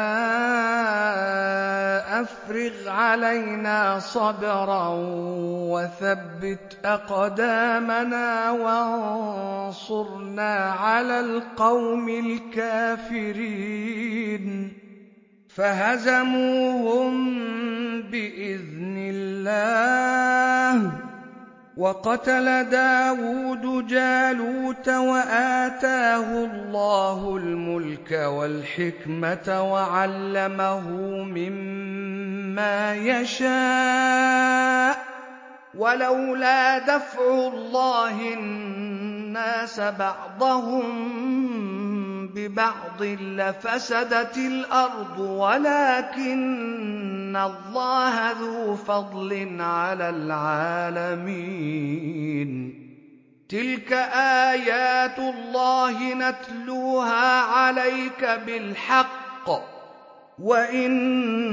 أَفْرِغْ عَلَيْنَا صَبْرًا وَثَبِّتْ أَقْدَامَنَا وَانصُرْنَا عَلَى الْقَوْمِ الْكَافِرِينَ. فَهَزَمُوهُم بِإِذْنِ اللَّهِ ۗ وَقَتَلَ دَاوُودُ جَالُوتَ وَآتَاهُ اللَّهُ الْمُلْكَ وَالْحِكْمَةَ وَعَلَّمَهُ مِمَّا يَشَاءُ ۗ وَلَوْلَا دَفْعُ اللَّهِ النَّاسَ بَعْضَهُم بِبَعْضٍ لَّفَسَدَتِ الْأَرْضُ وَلَٰكِنَّ اللَّهَ ذُو فَضْلٍ عَلَى الْعَالَمِينَ. تِلْكَ آيَاتُ اللَّهِ نَتْلُوهَا عَلَيْكَ بِالْحَقِّ ۚ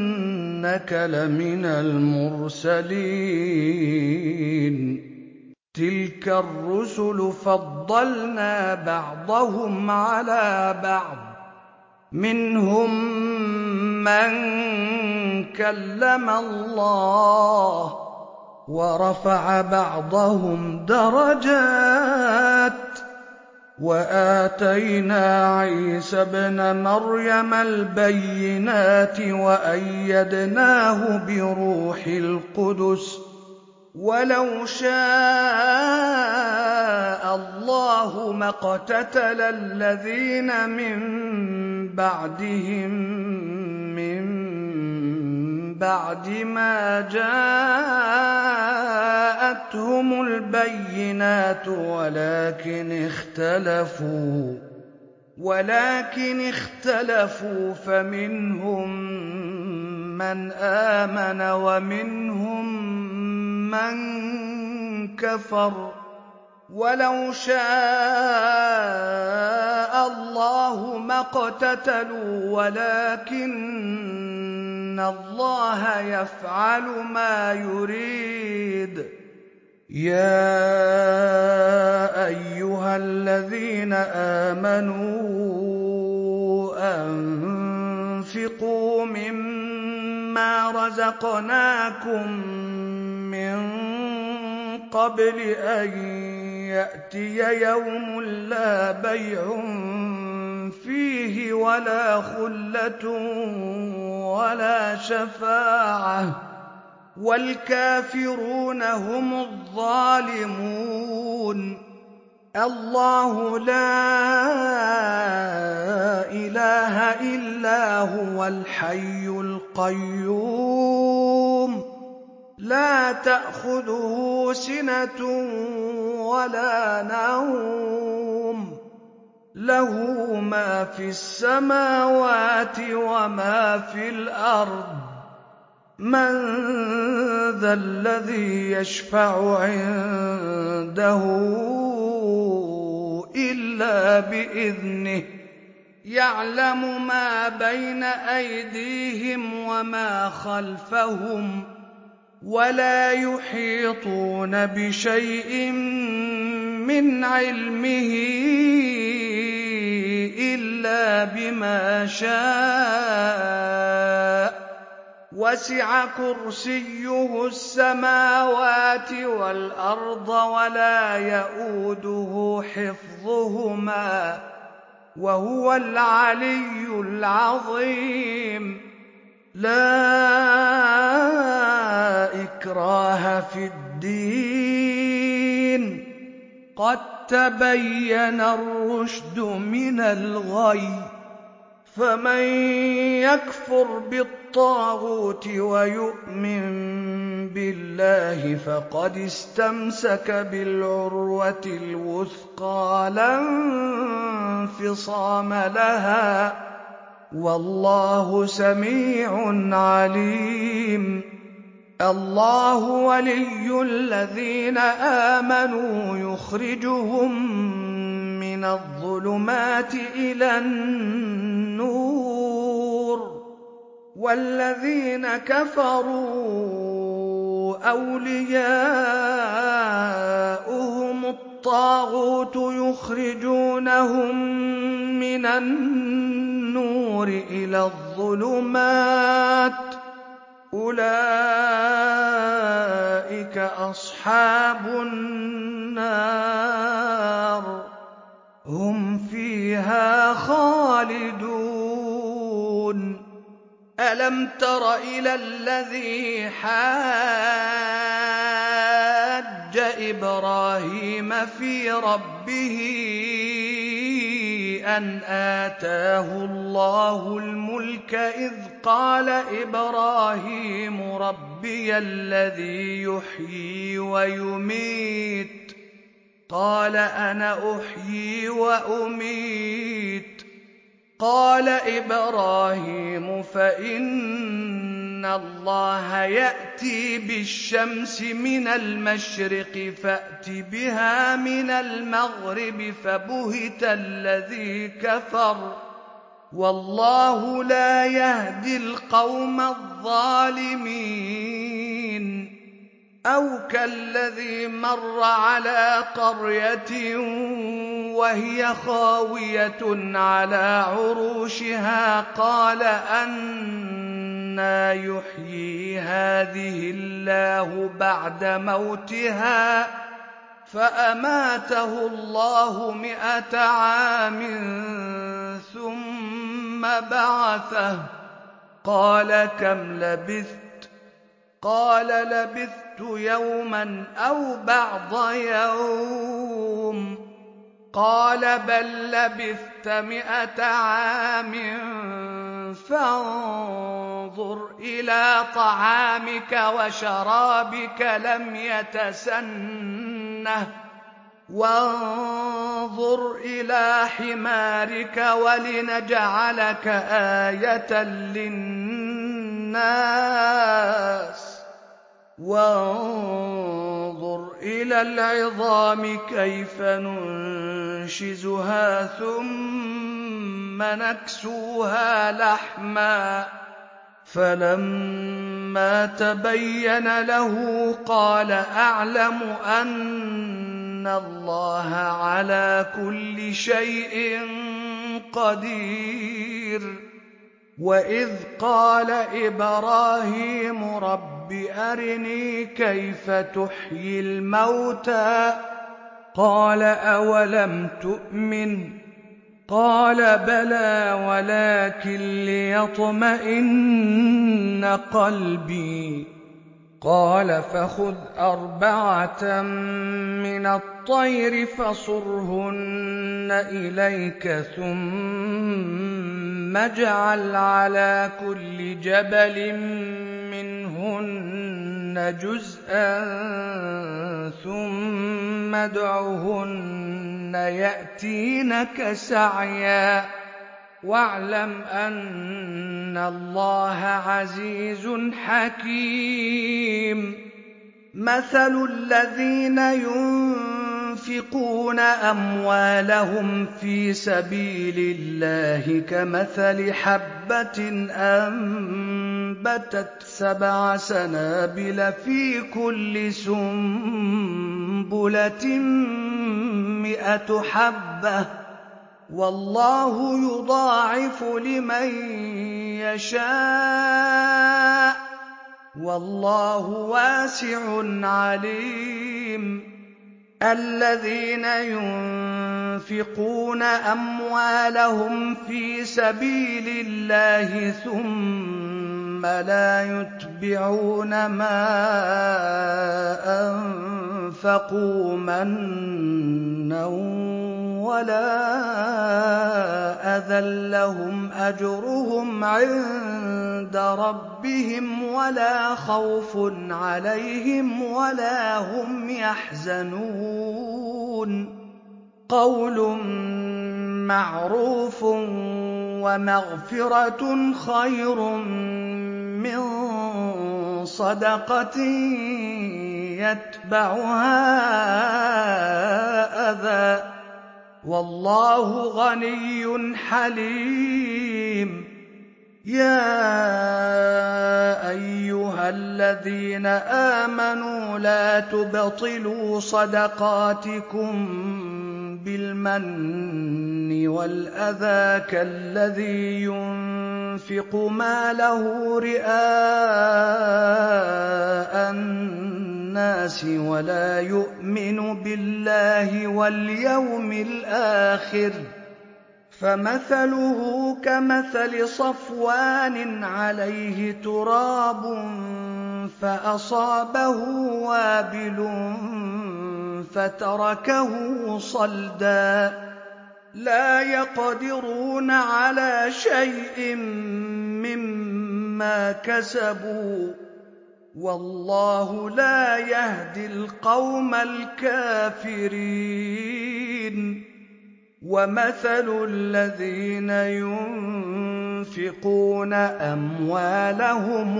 وَإِنَّكَ لَمِنَ الْمُرْسَلِينَ. تِلْكَ الرُّسُلُ فَضَّلْنَا بَعْضَهُمْ عَلَىٰ بَعْضٍ ۖ مِّنْهُم مَّن كَلَّمَ اللَّهُ ۖ وَرَفَعَ بَعْضَهُمْ دَرَجَاتٍ ۚ وَآتَيْنَا عِيسَى ابْنَ مَرْيَمَ الْبَيِّنَاتِ وَأَيَّدْنَاهُ بِرُوحِ الْقُدُسِ ۗ وَلَوْ شَاءَ اللَّهُ مَا اقْتَتَلَ الَّذِينَ مِن بَعْدِهِم مِّن بَعْدِ مَا جَاءَتْهُمُ الْبَيِّنَاتُ وَلَٰكِنِ اخْتَلَفُوا فَمِنْهُم مَّنْ آمَنَ وَمِنْهُم مَّن كَفَرَ ۚ وَلَوْ شَاءَ اللَّهُ مَا اقْتَتَلُوا وَلَٰكِنَّ اللَّهَ يَفْعَلُ مَا يُرِيدُ يَا أَيُّهَا الَّذِينَ آمَنُوا أَنفِقُوا مِمَّا رَزَقْنَاكُم مِّن قَبْلِ أَن يَأْتِيَ يَوْمٌ لَّا بَيْعٌ فِيهِ وَلَا خُلَّةٌ وَلَا شَفَاعَةٌ ۗ وَالْكَافِرُونَ هُمُ الظَّالِمُونَ اللَّهُ لَا إِلَٰهَ إِلَّا هُوَ الْحَيُّ الْقَيُّومُ لَا تَأْخُذُهُ سِنَةٌ وَلَا نَوْمٌ لَّهُ مَا فِي السَّمَاوَاتِ وَمَا فِي الْأَرْضِ مَن ذَا الَّذِي يَشْفَعُ عِندَهُ إِلَّا بِإِذْنِهِ يَعْلَمُ مَا بَيْنَ أَيْدِيهِمْ وَمَا خَلْفَهُمْ وَلَا يُحِيطُونَ بِشَيْءٍ مِّنْ عِلْمِهِ إِلَّا بِمَا شَاءَ ۚ وَسِعَ كُرْسِيُّهُ السَّمَاوَاتِ وَالْأَرْضَ وَلَا يَئُودُهُ حِفْظُهُمَا ۚ وَهُوَ الْعَلِيُّ الْعَظِيمُ لَا إِكْرَاهَ فِي الدِّينِ ۖ قَد تَّبَيَّنَ الرُّشْدُ مِنَ الْغَيِّ ۚ فَمَن يَكْفُرْ بِالطَّاغُوتِ وَيُؤْمِن بِاللَّهِ فَقَدِ اسْتَمْسَكَ بِالْعُرْوَةِ الْوُثْقَىٰ لَا انفِصَامَ لَهَا ۗ وَاللَّهُ سَمِيعٌ عَلِيمٌ اللَّهُ وَلِيُّ الَّذِينَ آمَنُوا يُخْرِجُهُم مِّنَ الظُّلُمَاتِ إِلَى النُّورِ ۖ وَالَّذِينَ كَفَرُوا أَوْلِيَاؤُهُمُ الطَّاغُوتُ يُخْرِجُونَهُم مِّنَ النُّورِ إِلَى الظُّلُمَاتِ ۗ أُولَٰئِكَ أَصْحَابُ النَّارِ ۖ هُمْ فِيهَا خَالِدُونَ أَلَمْ تَرَ إِلَى الَّذِي حَاجَّ إِبْرَاهِيمَ فِي رَبِّهِ أَنْ آتَاهُ اللَّهُ الْمُلْكَ إِذْ قَالَ إِبْرَاهِيمُ رَبِّيَ الَّذِي يُحْيِي وَيُمِيتُ ۖ قَالَ أَنَا أُحْيِي وَأُمِيتُ ۖ قَالَ إِبْرَاهِيمُ فَإِنَّ اللَّهَ يَأْتِي بِالشَّمْسِ مِنَ الْمَشْرِقِ فَأْتِ بِهَا مِنَ الْمَغْرِبِ فَبُهِتَ الَّذِي كَفَرَ ۗ وَاللَّهُ لَا يَهْدِي الْقَوْمَ الظَّالِمِينَ أَوْ كَالَّذِي مَرَّ عَلَىٰ قَرْيَةٍ وَهِيَ خَاوِيَةٌ عَلَىٰ عُرُوشِهَا قَالَ أَنَّىٰ يُحْيِي هَٰذِهِ اللَّهُ بَعْدَ مَوْتِهَا ۖ فَأَمَاتَهُ اللَّهُ 100 عَامٍ ثُمَّ بَعَثَهُ ۖ قَالَ كَمْ لَبِثْتَ؟ قَالَ لَبِثْتُ يَوْمًا أَوْ بَعْضَ يَوْمٍ ۖ قَالَ بَل لَّبِثْتَ 100 عَامٍ فَانظُرْ إِلَىٰ طَعَامِكَ وَشَرَابِكَ لَمْ يَتَسَنَّهْ وَانظُرْ إِلَىٰ حِمَارِكَ وَلِنَجْعَلَكَ آيَةً لِّلنَّاسِ وَانظُرْ إِلَى الْعِظَامِ كَيْفَ نُنشِزُهَا ثُمَّ نَكْسُوهَا لَحْمًا ۚ فَلَمَّا تَبَيَّنَ لَهُ قَالَ أَعْلَمُ أَنَّ اللَّهَ عَلَىٰ كُلِّ شَيْءٍ قَدِيرٌ. وَإِذْ قَالَ إِبْرَاهِيمُ رَبِّ أَرِنِي كَيْفَ تُحْيِي الْمَوْتَىٰ ۖ قَالَ أَوَلَمْ تُؤْمِنْ ۖ قَالَ بَلَىٰ وَلَٰكِن لِّيَطْمَئِنَّ قَلْبِي. قَالَ فَخُذْ 4 مِنَ الطَّيْرِ فَصُرْهُنَّ إِلَيْكَ ثُمَّ اجْعَلْ عَلَىٰ كُلِّ جَبَلٍ مِّنْهُنَّ جُزْءًا ثُمَّ ادْعُهُنَّ يَأْتِينَكَ سَعْيًا ۚ وَاعْلَمْ أَنَّ اللَّهَ عَزِيزٌ حَكِيمٌ. مَثَلُ الَّذِينَ يُنفِقُونَ أَمْوَالَهُمْ فِي سَبِيلِ اللَّهِ كَمَثَلِ حَبَّةٍ أَنبَتَتْ 7 سَنَابِلَ فِي كُلِّ سُنبُلَةٍ 100 حَبَّةٍ ۗ وَاللَّهُ يُضَاعِفُ لِمَن يَشَاءُ ۗ وَاللَّهُ وَاسِعٌ عَلِيمٌ. الَّذِينَ يُنفِقُونَ أَمْوَالَهُمْ فِي سَبِيلِ اللَّهِ ثُمَّ لَا يُتْبِعُونَ مَا أَنفَقُوا مَنًّا وَلَا أَذًى لَّهُمْ أَجْرُهُمْ عِندَ رَبِّهِمْ وَلَا خَوْفٌ عَلَيْهِمْ وَلَا هُمْ يَحْزَنُونَ. قَوْلٌ مَّعْرُوفٌ وَمَغْفِرَةٌ خَيْرٌ مِّن صَدَقَةٍ يَتْبَعُهَا أَذًى ۗ وَاللَّهُ غَنِيٌّ حَلِيمٌ. يَا أَيُّهَا الَّذِينَ آمَنُوا لَا تُبْطِلُوا صَدَقَاتِكُم بِالْمَنِّ وَالْأَذَىٰ كَالَّذِي يُنفِقُ مَالَهُ رِئَاءَ النَّاسِ وَلَا يُؤْمِنُ بِاللَّهِ وَالْيَوْمِ الْآخِرِ ۖ فَمَثَلُهُ كَمَثَلِ صَفْوَانٍ عَلَيْهِ تُرَابٌ فَأَصَابَهُ وَابِلٌ فَتَرَكَهُ صَلْدًا ۖ لَّا يَقْدِرُونَ عَلَىٰ شَيْءٍ مِّمَّا كَسَبُوا ۗ وَاللَّهُ لَا يَهْدِي الْقَوْمَ الْكَافِرِينَ. وَمَثَلُ الَّذِينَ يُنفِقُونَ أَمْوَالَهُمُ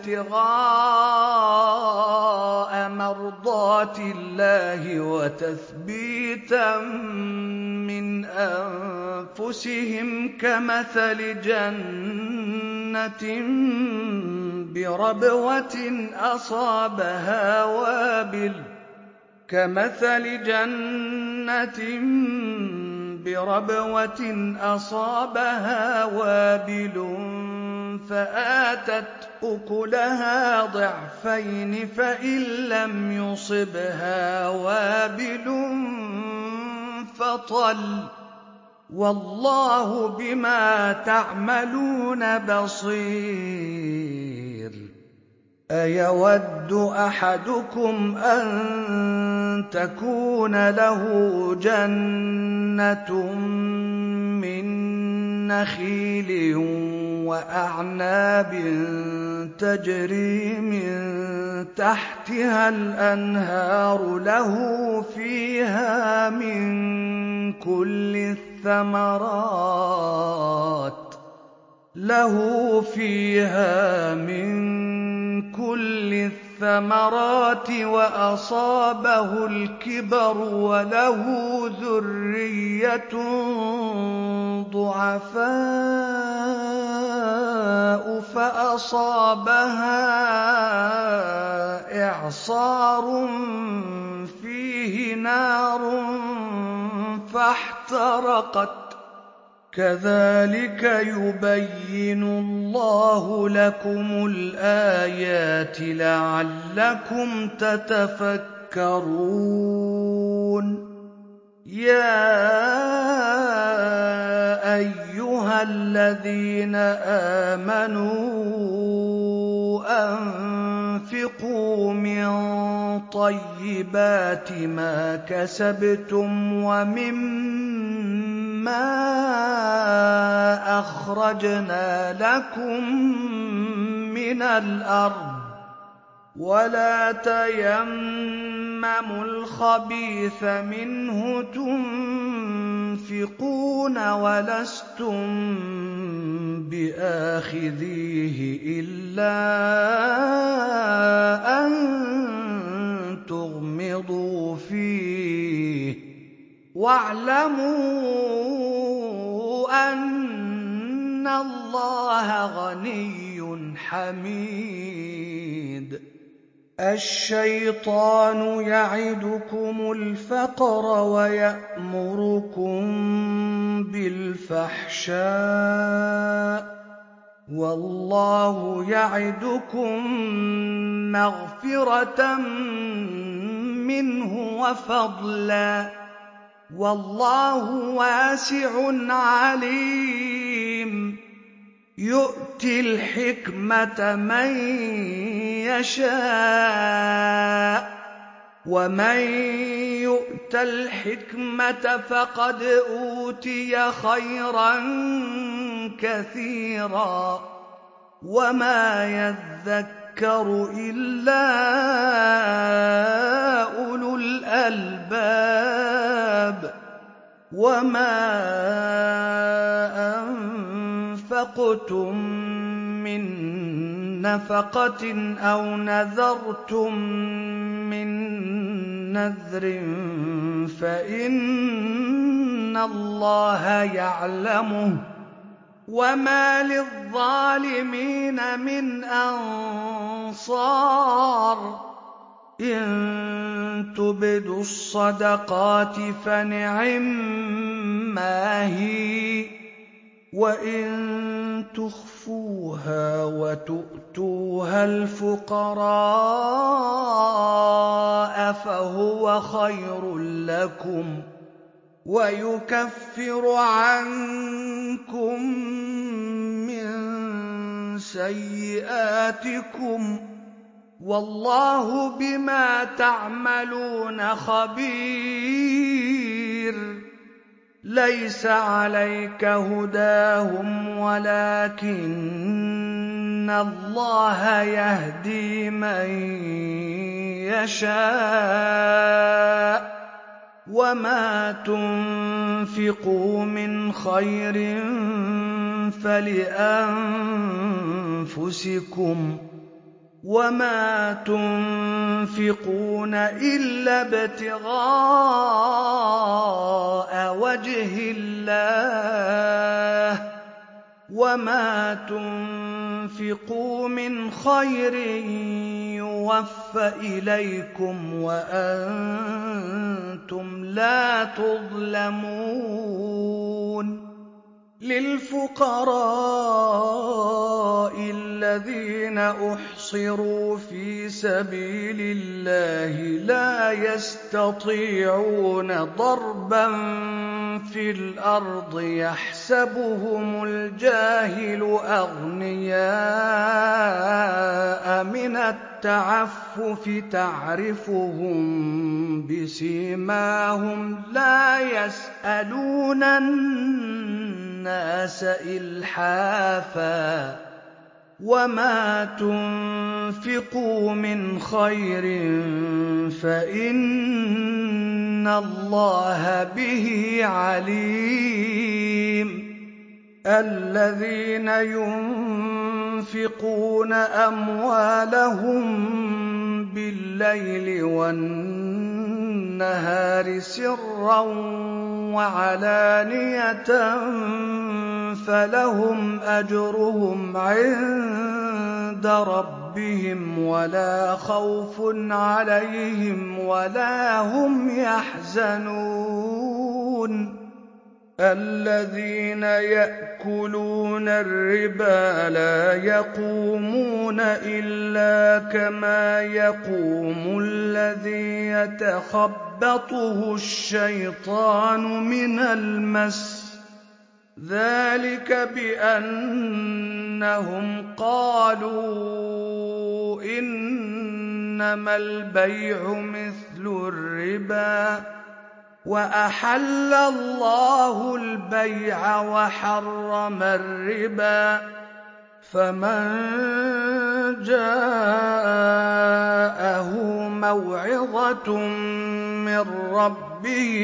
ابْتِغَاءَ مَرْضَاتِ اللَّهِ وَتَثْبِيتًا مِّنْ أَنفُسِهِمْ كَمَثَلِ جَنَّةٍ بربوة أصابها وابل كمثل جنة بربوة أصابها وابل فآتت أكلها ضعفين فإن لم يصبها وابل فطل والله بما تعملون بصير أيود أحدكم أن تكون له جنة من نخيل وأعناب تجري من تحتها الأنهار له فيها من كل الثمرات وأصابه الكبر وله ذرية ضعفاء فأصابها إعصار فيه نار فاحترقت كذلك يبين الله لكم الآيات لعلكم تتفكرون يا أيها الذين آمنوا أنفقوا من طيبات ما كسبتم ومما أخرجنا لكم من الأرض ولا تيمموا الخبيث منه تنفقون ولستم بآخذيه إلا أن تغمضوا فيه واعلموا أن الله غني حميد الشيطان يعدكم الفقر ويأمركم بالفحشاء والله يعدكم مغفرة منه وفضلا والله واسع عليم يؤتي الحكمة من يشاء ومن يؤت الحكمة فقد أوتي خيرا كثيرا وما يذكر إلا أولو الألباب وما أنفقتم من نفقة أو نذرتم من نذر فإن الله يعلمه وما للظالمين من أنصار إن تبدوا الصدقات فنعما هي وإن تخفوها وتؤتوها الفقراء فهو خير لكم ويكفر عنكم من سيئاتكم والله بما تعملون خبير ليس عليك هداهم ولكن الله يهدي من يشاء وما تنفقوا من خير فلأنفسكم وما تنفقون إلا ابتغاء وجه الله وما تنفقوا من خير يوفى إليكم وأنتم لا تظلمون للفقراء الذين أحصروا في سبيل الله لا يستطيعون ضربا في الأرض يحسبهم الجاهل أغنياء من التعفف تعرفهم بسيماهم لا يسألون الناس إلحافا وما تنفقوا من خير فإن الله به عليم الذين ينفقون أموالهم بالليل والنهار سرا وعلانية فلهم أجرهم عند ربهم ولا خوف عليهم ولا هم يحزنون الذين يأكلون الربا لا يقومون إلا كما يقوم الذي يتخبطه الشيطان من المس ذلك بأنهم قالوا إنما البيع مثل الربا وأحل الله البيع وحرم الربا فمن جاءه موعظة من ربه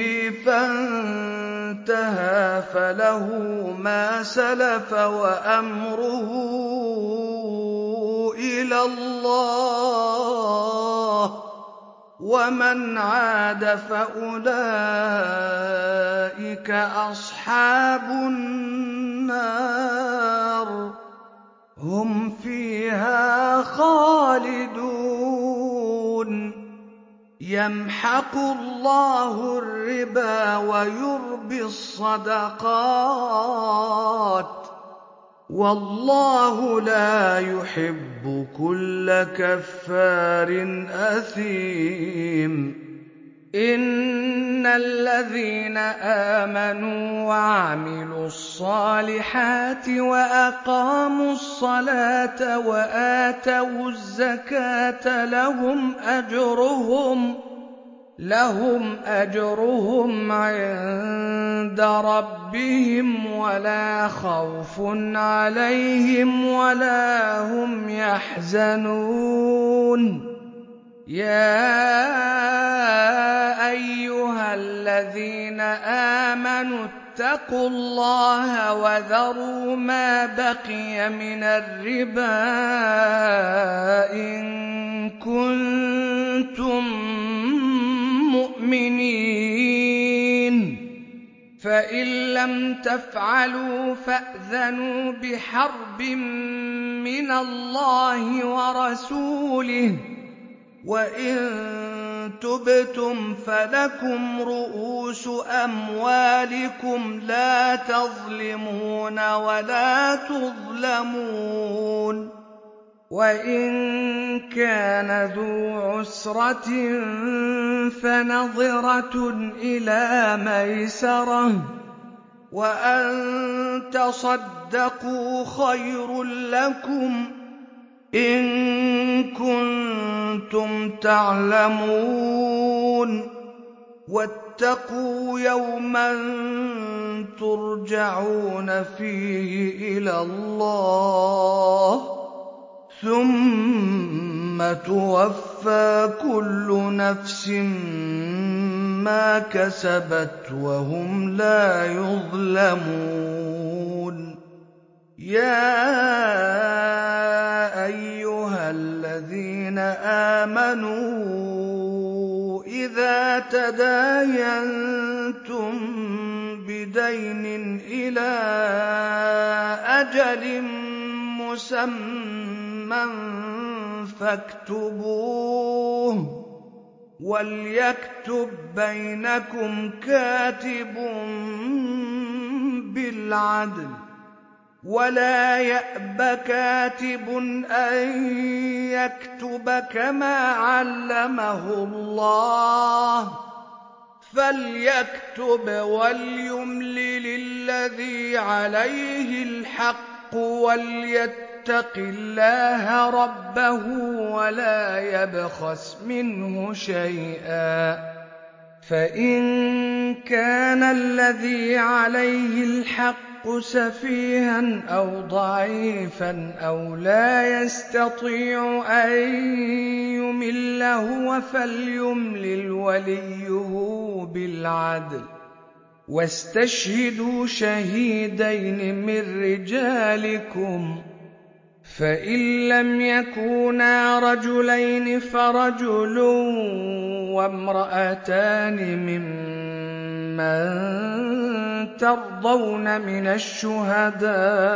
فانتهى فله ما سلف وأمره إلى الله ومن عاد فأولئك أصحاب النار هم فيها خالدون يمحق الله الربا ويربي الصدقات والله لا يحب كل كفار أثيم إن الذين آمنوا وعملوا الصالحات وأقاموا الصلاة وآتوا الزكاة لهم أجرهم عند ربهم ولا خوف عليهم ولا هم يحزنون يا أيها الذين آمنوا اتقوا الله وذروا ما بقي من الربا إن كنتم مؤمنين فإن لم تفعلوا فأذنوا بحرب من الله ورسوله وإن تبتم فلكم رؤوس أموالكم لا تظلمون ولا تظلمون وإن كان ذو عسرة فنظرة إلى ميسرة وأن تصدقوا خير لكم إن كنتم تعلمون واتقوا يوما ترجعون فيه إلى الله ثم توفى كل نفس ما كسبت وهم لا يظلمون يا أيها الذين آمنوا إذا تداينتم بدين إلى أجل مسمى فاكتبوه وليكتب بينكم كاتب بالعدل ولا يأب كاتب أن يكتب كما علمه الله فليكتب وليملل الذي عليه الحق وليتق الله ربه ولا يبخس منه شيئا فإن كان الذي عليه الحق سفيها أو ضعيفا أو لا يستطيع أن يمل هو فليملل وليه بالعدل واستشهدوا شهيدين من رجالكم فإن لم يكونا رجلين فرجل وامرأتان ممن ترضون من الشهداء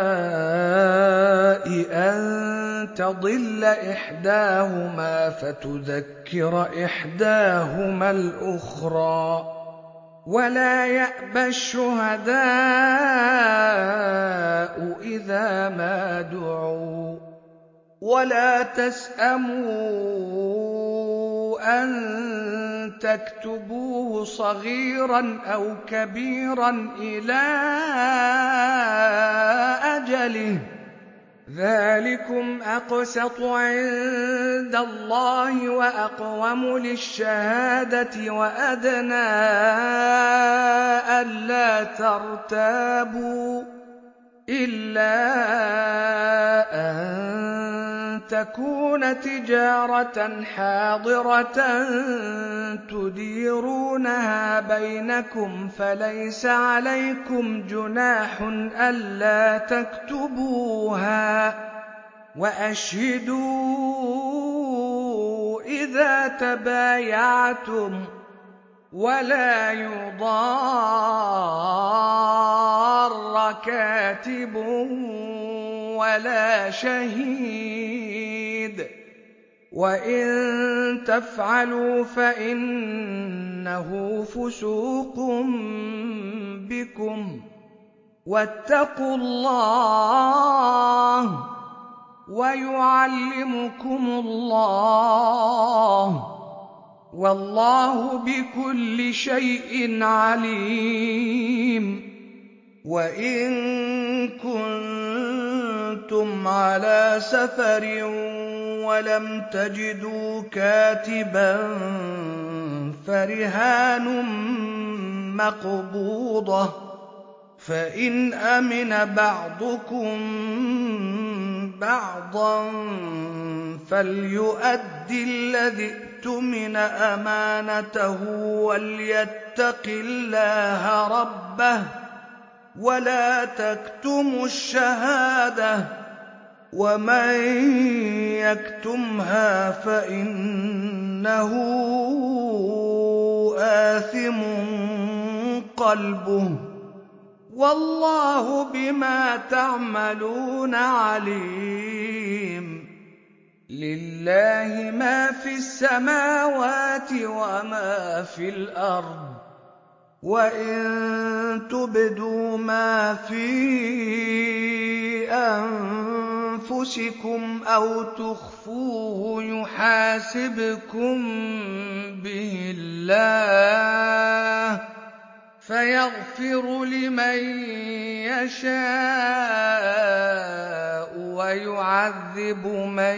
أن تضل إحداهما فتذكر إحداهما الأخرى ولا يأبى الشهداء إذا ما دعوا ولا تسأموا أن تكتبوه صغيرا أو كبيرا إلى أجله ذلكم أقسط عند الله وأقوم للشهادة وأدنى ألا ترتابوا إلا أن تكون تجارة حاضرة تديرونها بينكم فليس عليكم جناح ألا تكتبوها وأشهدوا إذا تبايعتم ولا يضار كاتب ولا شهيد وإن تفعلوا فإنه فسوق بكم واتقوا الله ويعلمكم الله والله بكل شيء عليم وإن كنتم على سفر ولم تجدوا كاتبا فرهان مقبوضة فإن أمن بعضكم بعضا فليؤد الذي اؤتمن أمانته وليتق الله ربه ولا تكتموا الشهادة ومن يكتمها فإنه آثم قلبه والله بما تعملون عليم لله ما في السماوات وما في الأرض وإن تبدوا ما في أنفسكم أو تخفوه يحاسبكم به الله فيغفر لمن يشاء ويعذب من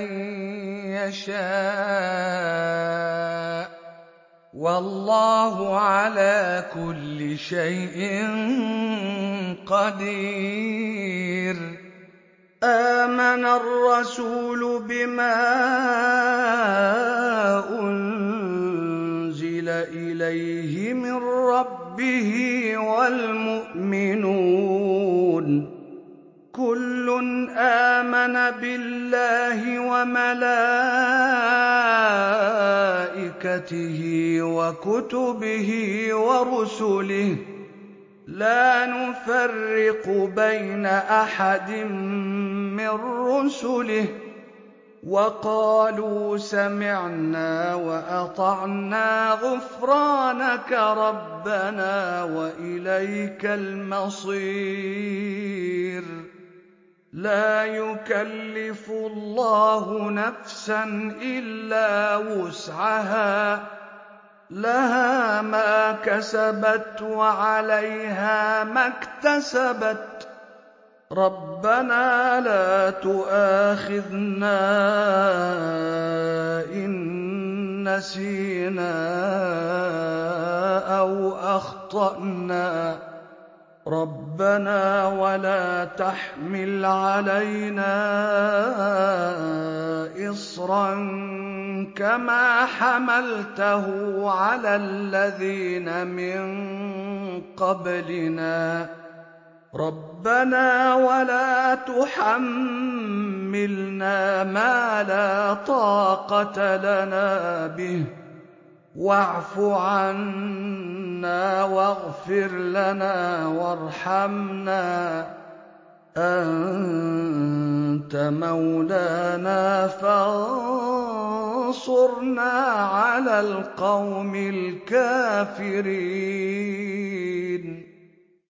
يشاء والله على كل شيء قدير آمن الرسول بما أنزل إليه من ربه والمؤمنون كل آمن بالله وملائكته وكتبه ورسله لا نفرق بين أحد من رسله وقالوا سمعنا وأطعنا غفرانك ربنا وإليك المصير لا يكلف الله نفسا إلا وسعها لها ما كسبت وعليها ما اكتسبت ربنا لا تؤاخذنا إن نسينا أو أخطأنا ربنا ولا تحمل علينا إصرا كما حملته على الذين من قبلنا ربنا ولا تحملنا ما لا طاقة لنا به واعف عنا واغفر لنا وارحمنا أنت مولانا فانصرنا على القوم الكافرين